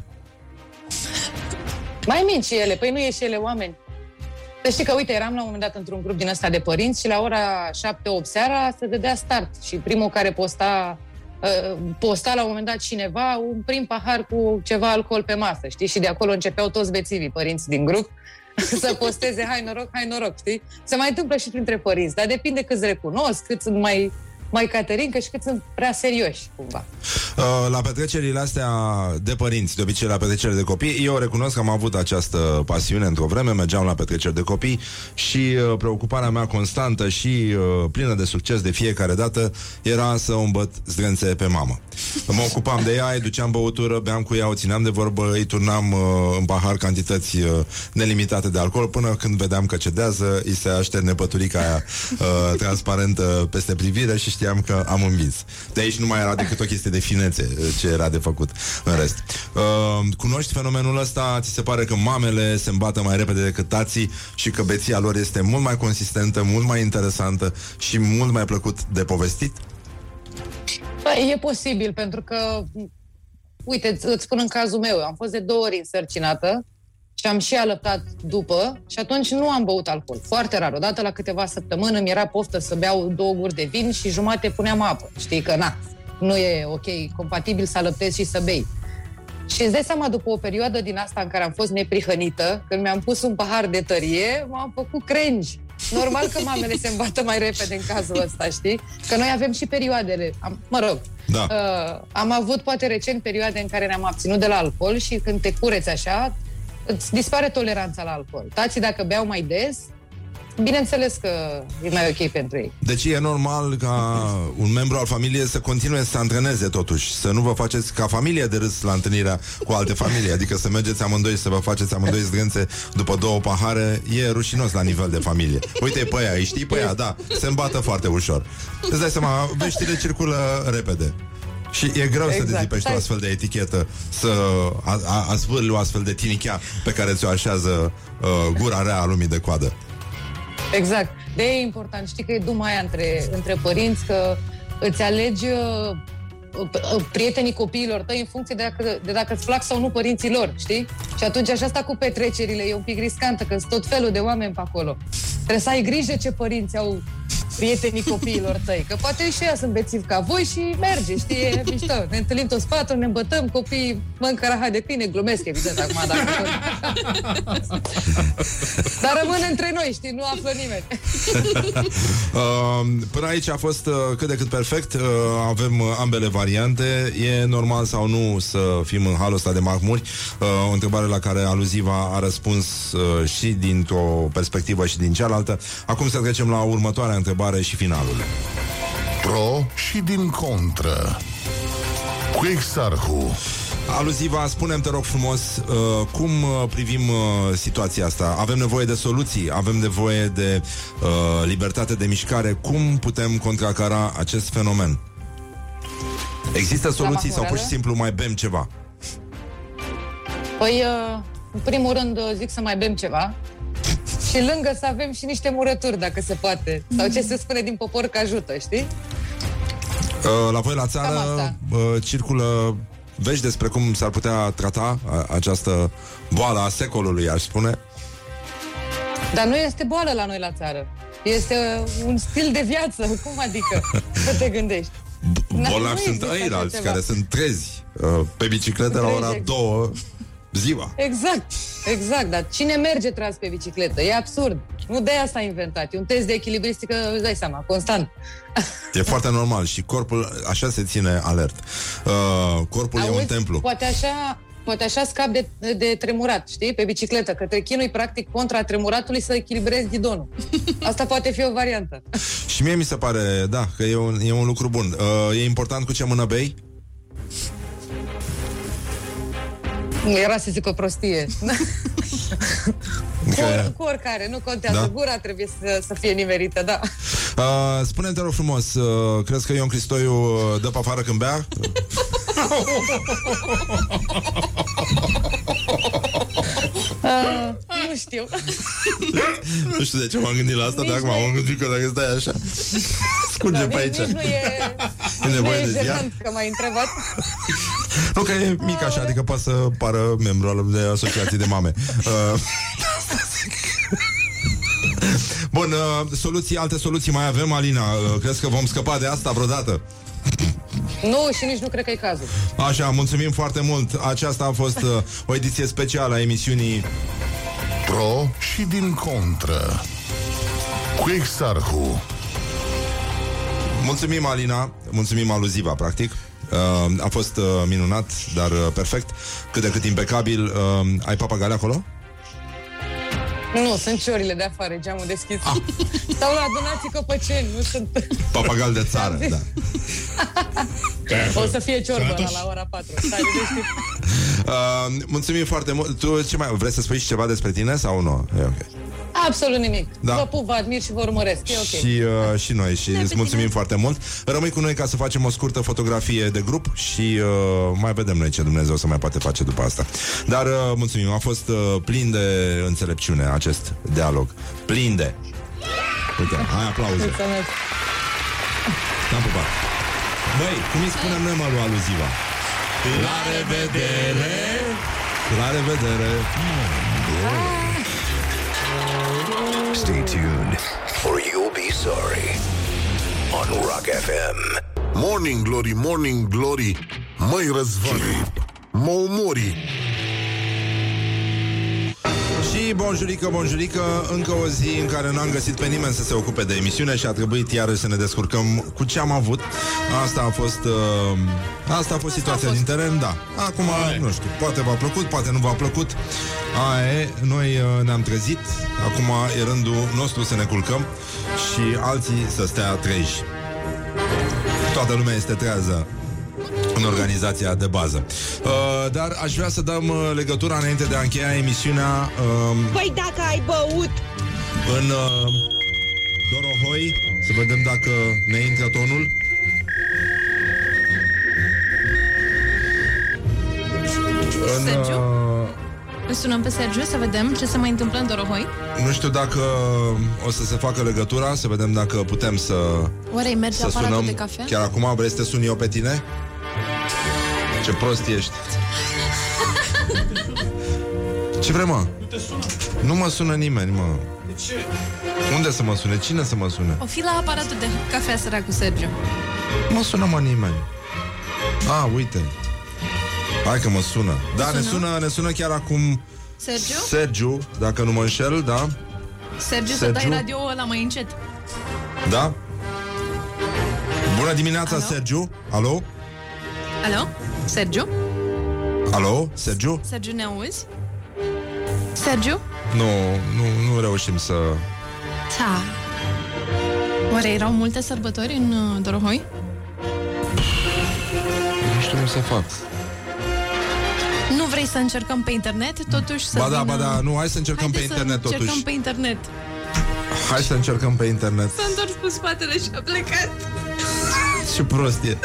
Speaker 10: Mai mint și ele, păi nu e și ele oameni. Să știi că, uite, eram la un moment dat într-un grup din ăsta de părinți și la ora șapte opt seara se dădea start și primul care posta, uh, posta la un moment dat cineva un prim pahar cu ceva alcool pe masă, știi? Și de acolo începeau toți bețivii părinți din grup să posteze hai noroc, hai noroc, știi? Se mai întâmplă și printre părinți, dar depinde câți recunosc, cât sunt mai... mai caterincă și cât sunt prea serioși, cumva.
Speaker 1: Uh, la petrecerile astea de părinți, de obicei la petreceri de copii, eu recunosc că am avut această pasiune într-o vreme, mergeam la petreceri de copii și uh, preocuparea mea constantă și uh, plină de succes de fiecare dată era să o îmbăt zdrențe pe mamă. Mă ocupam de ea, îi duceam băutură, beam cu ea, o țineam de vorbă, îi turnam uh, în pahar cantități uh, nelimitate de alcool, până când vedeam că cedează, îi se așterne păturica aia uh, transparentă peste privire și știam că am învins. De aici nu mai era decât o chestie de finețe ce era de făcut în rest. Uh, cunoști fenomenul ăsta? Ți se pare că mamele se îmbată mai repede decât tații și că beția lor este mult mai consistentă, mult mai interesantă și mult mai plăcut de povestit?
Speaker 10: Bă, e posibil, pentru că uite, îți spun în cazul meu, am fost de două ori însărcinată și am și alăptat după și atunci nu am băut alcool. Foarte rar. Odată la câteva săptămâni îmi era poftă să beau două guri de vin și jumate puneam apă. Știi că, na, nu e ok, compatibil să alăptezi și să bei. Și îți dai seama, după o perioadă din asta în care am fost neprihănită, când mi-am pus un pahar de tărie, m-am făcut cringe. Normal că mamele se îmbată mai repede în cazul ăsta, știi? Că noi avem și perioadele. Am, mă rog, da. uh, am avut poate recent perioade în care ne-am abținut de la alcool și când te cureți așa, îți dispare toleranța la alcool. Tații, dacă beau mai des, bineînțeles că e mai ok pentru ei.
Speaker 1: Deci e normal ca un membru al familiei să continue să antreneze totuși, să nu vă faceți ca familie de râs la întâlnirea cu alte familii, adică să mergeți amândoi, să vă faceți amândoi zdrânțe după două pahare, e rușinos la nivel de familie. Uite pe aia, îi știi pe aia, da, se îmbată foarte ușor. Îți dai seama, veștile circulă repede. Și e greu exact. să dezipești o astfel de etichetă, să a, a, azvârli o astfel de tinichea pe care ți-o așează uh, gura rea a lumii de coadă.
Speaker 10: Exact. De e important. Știi că e duma aia între, între părinți, că îți alegi uh, prietenii copiilor tăi în funcție de dacă, de dacă îți plac sau nu părinții lor, știi? Și atunci așa asta cu petrecerile e un pic riscantă, că sunt tot felul de oameni pe acolo. Trebuie să ai grijă ce părinți au prietenii copiilor tăi, că poate și ei sunt bețivi ca voi și merge, știi, e mișto. Ne întâlnim toți patru, ne îmbătăm, copiii mâncă raha de câine, glumesc, evident, acum, dacă dar rămâne între noi, știi, nu află nimeni.
Speaker 1: uh, Până aici a fost uh, cât de cât perfect. uh, Avem uh, ambele variante. E normal sau nu să fim în halul ăsta de mahmuri? uh, O întrebare la care Aluziva a răspuns uh, și dintr-o perspectivă și din cealaltă. Acum să trecem la următoarea întrebare și finalul.
Speaker 4: Pro și din contră cu Exarhu.
Speaker 1: Aluziva, spune-mi, te rog frumos, uh, cum uh, privim uh, situația asta? Avem nevoie de soluții, avem nevoie de uh, libertate de mișcare. Cum putem contracara acest fenomen? Există soluții sau pur și simplu mai bem ceva?
Speaker 10: Păi, uh, în primul rând, zic să mai bem ceva. Și lângă să avem și niște murături, dacă se poate. Sau ce se spune din popor că ajută, știi?
Speaker 1: Uh, la voi la țară uh, circulă vești despre cum s-ar putea trata a, această boală a secolului, aș spune.
Speaker 10: Dar nu este boală la noi la țară. Este un stil de viață. Cum adică? Să te gândești.
Speaker 1: Bolnavi sunt ăilalți care sunt trezi uh, pe bicicletă la ora două ziua.
Speaker 10: Exact, exact, dar cine merge tras pe bicicletă? E absurd. Nu de asta a inventat. E un test de echilibristică, îți dai seama, constant.
Speaker 1: E foarte normal și corpul așa se ține alert. Uh, corpul Auzi, e un templu.
Speaker 10: Poate așa, poate așa scap de, de tremurat, știi? Pe bicicletă, că te chinui practic contra tremuratului să echilibrezi ghidonul. Asta poate fi o variantă.
Speaker 1: Și mie mi se pare, da, că e un, e un lucru bun. Uh, e important cu ce mână bei?
Speaker 10: Era să zic o prostie. cu, or, cu oricare, nu contează. Da? Gura trebuie să, să fie nimerită, da.
Speaker 1: Uh, spune-mi, te rog frumos, uh, crezi că Ion Cristoiu uh, dă pe afară când bea?
Speaker 10: uh, nu știu.
Speaker 1: Nu știu de ce m-am gândit la asta, dar acum m-am gândit că dacă stai așa scurge
Speaker 10: da,
Speaker 1: pe aici.
Speaker 10: Nici nu e,
Speaker 1: e nevoie
Speaker 10: nu e
Speaker 1: de ziar?
Speaker 10: că m-ai întrebat.
Speaker 1: Nu, că e mic așa, adică poate să pară membru al de asociații de mame. Uh, Bun, uh, soluții, alte soluții mai avem, Alina? Uh, crezi că vom scăpa de asta vreodată?
Speaker 10: Nu, și nici nu cred că e cazul.
Speaker 1: Așa, mulțumim foarte mult. Aceasta a fost uh, o ediție specială a emisiunii
Speaker 4: Pro și din contră cu Exarhu.
Speaker 1: Mulțumim, Alina. Mulțumim, Aluziva, practic. Uh, a fost uh, minunat, dar uh, perfect. Cât de cât impecabil. uh, Ai papagale acolo?
Speaker 10: Nu, sunt ciorile de afară, geamul deschis. Ah. Stau la adunații căpăceni, nu sunt...
Speaker 1: Papagal de țară, da.
Speaker 10: O să fie ciorbă la ora patru. Stai,
Speaker 1: uh, mulțumim foarte mult. Tu ce mai vrei să spui și ceva despre tine sau nu? E ok.
Speaker 10: Absolut nimic.
Speaker 1: Da.
Speaker 10: Vă pup, vă admir și vă urmăresc. E ok.
Speaker 1: Și, uh, și noi și îți mulțumim foarte mult. Rămâi cu noi ca să facem o scurtă fotografie de grup și uh, mai vedem noi ce Dumnezeu să mai poate face după asta. Dar uh, mulțumim, a fost uh, plin de înțelepciune acest dialog. Plin de. Uite, hai aplauze.
Speaker 10: Mulțumesc.
Speaker 1: N-am pupat. Băi, cum îi spunem noi, mă, lui Aluziva? La revedere! La revedere!
Speaker 8: Stay tuned or you'll be sorry on Rock F M.
Speaker 4: Morning Glory, Morning Glory, măi Răzvane, mă omori.
Speaker 1: Și Și bonjurică, bonjurică, încă o zi în care n-am găsit pe nimeni să se ocupe de emisiune și a trebuit iarăși să ne descurcăm cu ce am avut. Asta a fost uh, Asta a fost situația a fost. din teren, da. Acum, Aie. nu știu, poate v-a plăcut, poate nu v-a plăcut. Aia e, noi uh, ne-am trezit. Acum e rândul nostru să ne culcăm și alții să stea treji. Toată lumea este trează în organizația de bază. uh, Dar aș vrea să dăm uh, legătura înainte de a încheia emisiunea. uh,
Speaker 9: Păi dacă ai băut
Speaker 1: În uh, Dorohoi. Să vedem dacă ne intră tonul. În,
Speaker 5: Sergiu?
Speaker 1: uh,
Speaker 5: Îl sunăm pe Sergiu să vedem ce se mai întâmplă în Dorohoi.
Speaker 1: Nu știu dacă o să se facă legătura. Să vedem dacă putem să
Speaker 5: Oare îi merge
Speaker 1: să
Speaker 5: aparatul
Speaker 1: sunăm
Speaker 5: de cafea?
Speaker 1: chiar acum. Vrei să te sun eu pe tine? Ce prost ești. Ce vrei, mă?
Speaker 3: Nu te sună.
Speaker 1: Nu mă sună nimeni, mă.
Speaker 3: De ce?
Speaker 1: Unde să mă sune? Cine să mă sune?
Speaker 5: O fi la aparatul de cafea săracul Sergiu.
Speaker 1: Nu mă sună, mă, nimeni. A, uite. Hai că mă sună. Da,
Speaker 5: sună?
Speaker 1: ne sună, ne sună chiar acum
Speaker 5: Sergiu?
Speaker 1: Sergiu, dacă nu mă înșel, da?
Speaker 5: Sergiu, să
Speaker 1: Sergiu?
Speaker 5: dai radio ăla mai încet.
Speaker 1: Da? Bună dimineața,
Speaker 5: Alo?
Speaker 1: Sergiu. Alo?
Speaker 5: Alo? Sergiu?
Speaker 1: Alo? Sergiu?
Speaker 5: Sergiu, ne auzi? Sergiu?
Speaker 1: Nu, nu, nu reușim să...
Speaker 5: Da. Oare erau multe sărbători în uh, Dorohoi?
Speaker 1: Nu știu cum să fac.
Speaker 5: Nu vrei să încercăm pe internet, totuși să
Speaker 1: Ba da,
Speaker 5: vină...
Speaker 1: ba da, nu, hai să încercăm
Speaker 5: Haide
Speaker 1: pe internet
Speaker 5: să încercăm
Speaker 1: totuși.
Speaker 5: pe internet.
Speaker 1: Hai să încercăm pe internet.
Speaker 5: S-a întors cu spatele și a plecat.
Speaker 1: Ce prost e.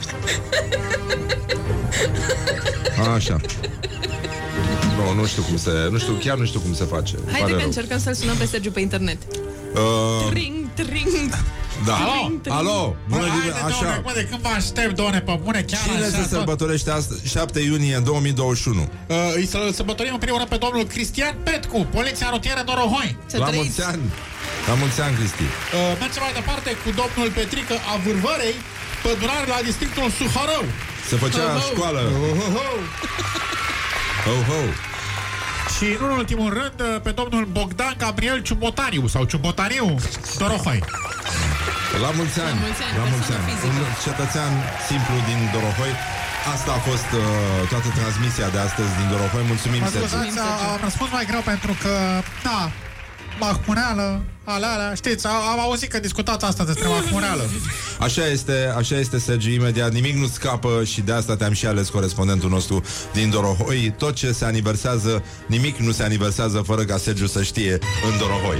Speaker 1: Așa. Nu, nu știu cum se, nu știu, chiar nu știu cum se face.
Speaker 5: Haide că încercăm să-l sunăm pe Sergiu pe internet.
Speaker 1: Uh,
Speaker 5: Tring, tring.
Speaker 1: da.
Speaker 3: Alo?
Speaker 1: Alo, bună dimineața, așa.
Speaker 3: Bă, de când vă aștept, doamne, pe bune, chiar
Speaker 1: Cine
Speaker 3: așa,
Speaker 1: se sărbătorește astăzi, șapte iunie două mii douăzeci și unu?
Speaker 3: Uh, îi să sărbătorim în primul rând pe domnul Cristian Petcu, Poliția Rutieră Dorohoi.
Speaker 1: La mulți ani. La mulți ani, Cristi.
Speaker 3: Uh, mergem mai departe cu domnul Petrică a Vârvărei, pădurar la districtul Suharău.
Speaker 1: Se făcea
Speaker 3: Ho, ho.
Speaker 1: școală.
Speaker 3: Ho, ho, ho.
Speaker 1: Ho, ho.
Speaker 3: Și nu în ultimul rând pe domnul Bogdan Gabriel Ciubotariu sau Ciubotariu Dorohoi.
Speaker 1: La mulți ani.
Speaker 5: La mulți ani,
Speaker 1: La mulți
Speaker 5: persoană
Speaker 1: ani.
Speaker 5: fizică.
Speaker 1: Un cetățean simplu din Dorohoi. Asta a fost uh, toată transmisia de astăzi din Dorohoi. Mulțumim,
Speaker 3: Mă
Speaker 1: Sergiu.
Speaker 3: scuzați, am răspuns mai greu pentru că, da, mahmureală, alea, alea, știți, am auzit că discutați asta despre mahmureală.
Speaker 1: Așa este, așa este, Sergiu, imediat nimic nu scapă și de asta te-am și ales corespondentul nostru din Dorohoi. Tot ce se aniversează, nimic nu se aniversează fără ca Sergiu să știe în Dorohoi.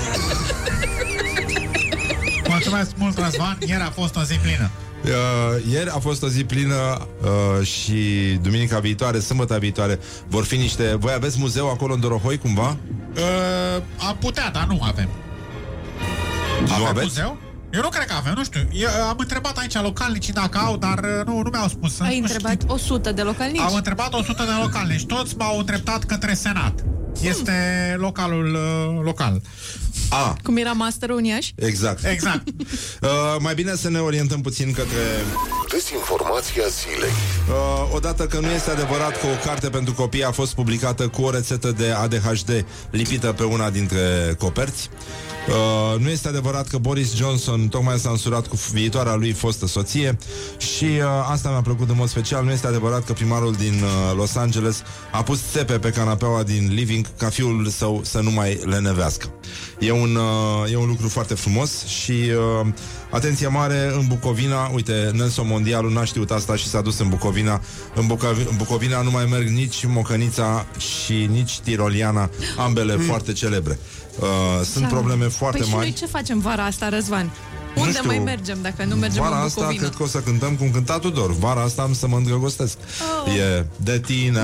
Speaker 3: Mulțumesc mult, Răzvan, ieri a fost o zi plină.
Speaker 1: Uh, ieri a fost o zi plină uh, și duminica viitoare, sâmbătă viitoare vor fi niște... Voi aveți muzeu acolo în Dorohoi cumva?
Speaker 3: Uh, am putea, dar nu avem.
Speaker 1: Nu
Speaker 3: Avem
Speaker 1: aveți?
Speaker 3: muzeu? Eu nu cred că avem, nu știu. Eu am întrebat aici localnicii dacă au, dar nu, nu mi-au spus.
Speaker 5: Ai
Speaker 3: Nu
Speaker 5: întrebat
Speaker 3: știu.
Speaker 5: o sută de localnici?
Speaker 3: Am întrebat o sută de localnici. Toți m-au îndreptat către Senat. Este localul uh, local.
Speaker 1: A,
Speaker 5: Cum era masterul în Iași?
Speaker 1: exact.
Speaker 3: Exact.
Speaker 1: Uh, mai bine să ne orientăm puțin către...
Speaker 8: Dezinformația zilei.
Speaker 1: Uh, odată că nu este adevărat că o carte pentru copii a fost publicată cu o rețetă de A D H D lipită pe una dintre coperți. Uh, nu este adevărat că Boris Johnson tocmai s-a însurat cu viitoarea lui fostă soție. Și uh, asta mi-a plăcut în mod special. Nu este adevărat că primarul din uh, Los Angeles a pus țepe pe canapeaua din living ca fiul său să nu mai lenevească. E un, uh, e un lucru foarte frumos. Și uh, atenție mare în Bucovina. Uite, Nelson Mondialul n-a știut asta și s-a dus în Bucovina. În, Bucov- în Bucovina nu mai merg nici Mocănița și nici Tiroliana, ambele mm. foarte celebre. Uh, sunt
Speaker 5: Da.
Speaker 1: probleme foarte
Speaker 5: păi și
Speaker 1: mari.
Speaker 5: noi ce facem vara asta, Răzvan? Unde
Speaker 1: știu.
Speaker 5: mai mergem dacă nu mergem
Speaker 1: Vara
Speaker 5: în
Speaker 1: asta
Speaker 5: Bucovina?
Speaker 1: cred că o să cântăm cum cânta Tudor. Vara asta am să mă îndrăgostesc.
Speaker 5: Oh.
Speaker 1: E de tine.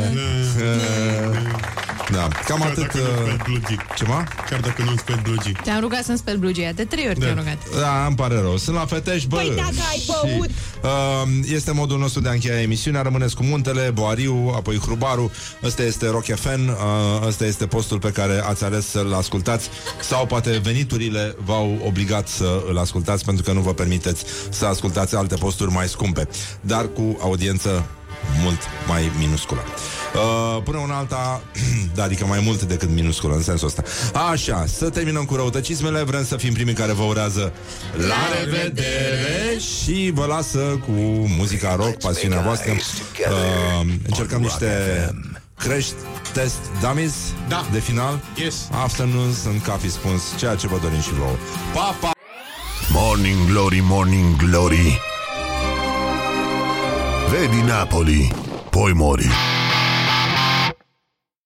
Speaker 1: Da, cam atât. Ce, mă?
Speaker 3: Chiar dacă nu-mi speli blugii.
Speaker 5: Te-am rugat să-mi speli blugia. De trei ori
Speaker 3: Da.
Speaker 5: te-am rugat.
Speaker 1: Da, îmi pare rău. Sunt la fetești, bă.
Speaker 9: Păi dacă ai băut.
Speaker 1: Și, uh, este modul nostru de a încheia emisiunea. Rămâneți cu Muntele, Boariu, apoi Hrubaru. Ăsta este Rock F M. Uh, ăsta este postul pe care ați ales să-l ascultați. Sau poate veniturile v-au obligat să îl ascultați, pentru că nu vă permiteți să ascultați alte posturi mai scumpe, dar cu audiență mult mai minusculă. uh, Până una alta, da, adică mai mult decât minusculă în sensul ăsta. Așa, să terminăm cu răutăcismele. Vrem să fim primii care vă urează la revedere și vă lasă cu muzica rock, pasiunea voastră. uh, Încercăm niște crash test dummies,
Speaker 3: da,
Speaker 1: de final.
Speaker 3: Yes.
Speaker 1: Afternoons and coffee spoons, ceea ce vă dorim și vouă. Pa, pa!
Speaker 4: Morning Glory, Morning Glory, vedi Napoli, poi mori.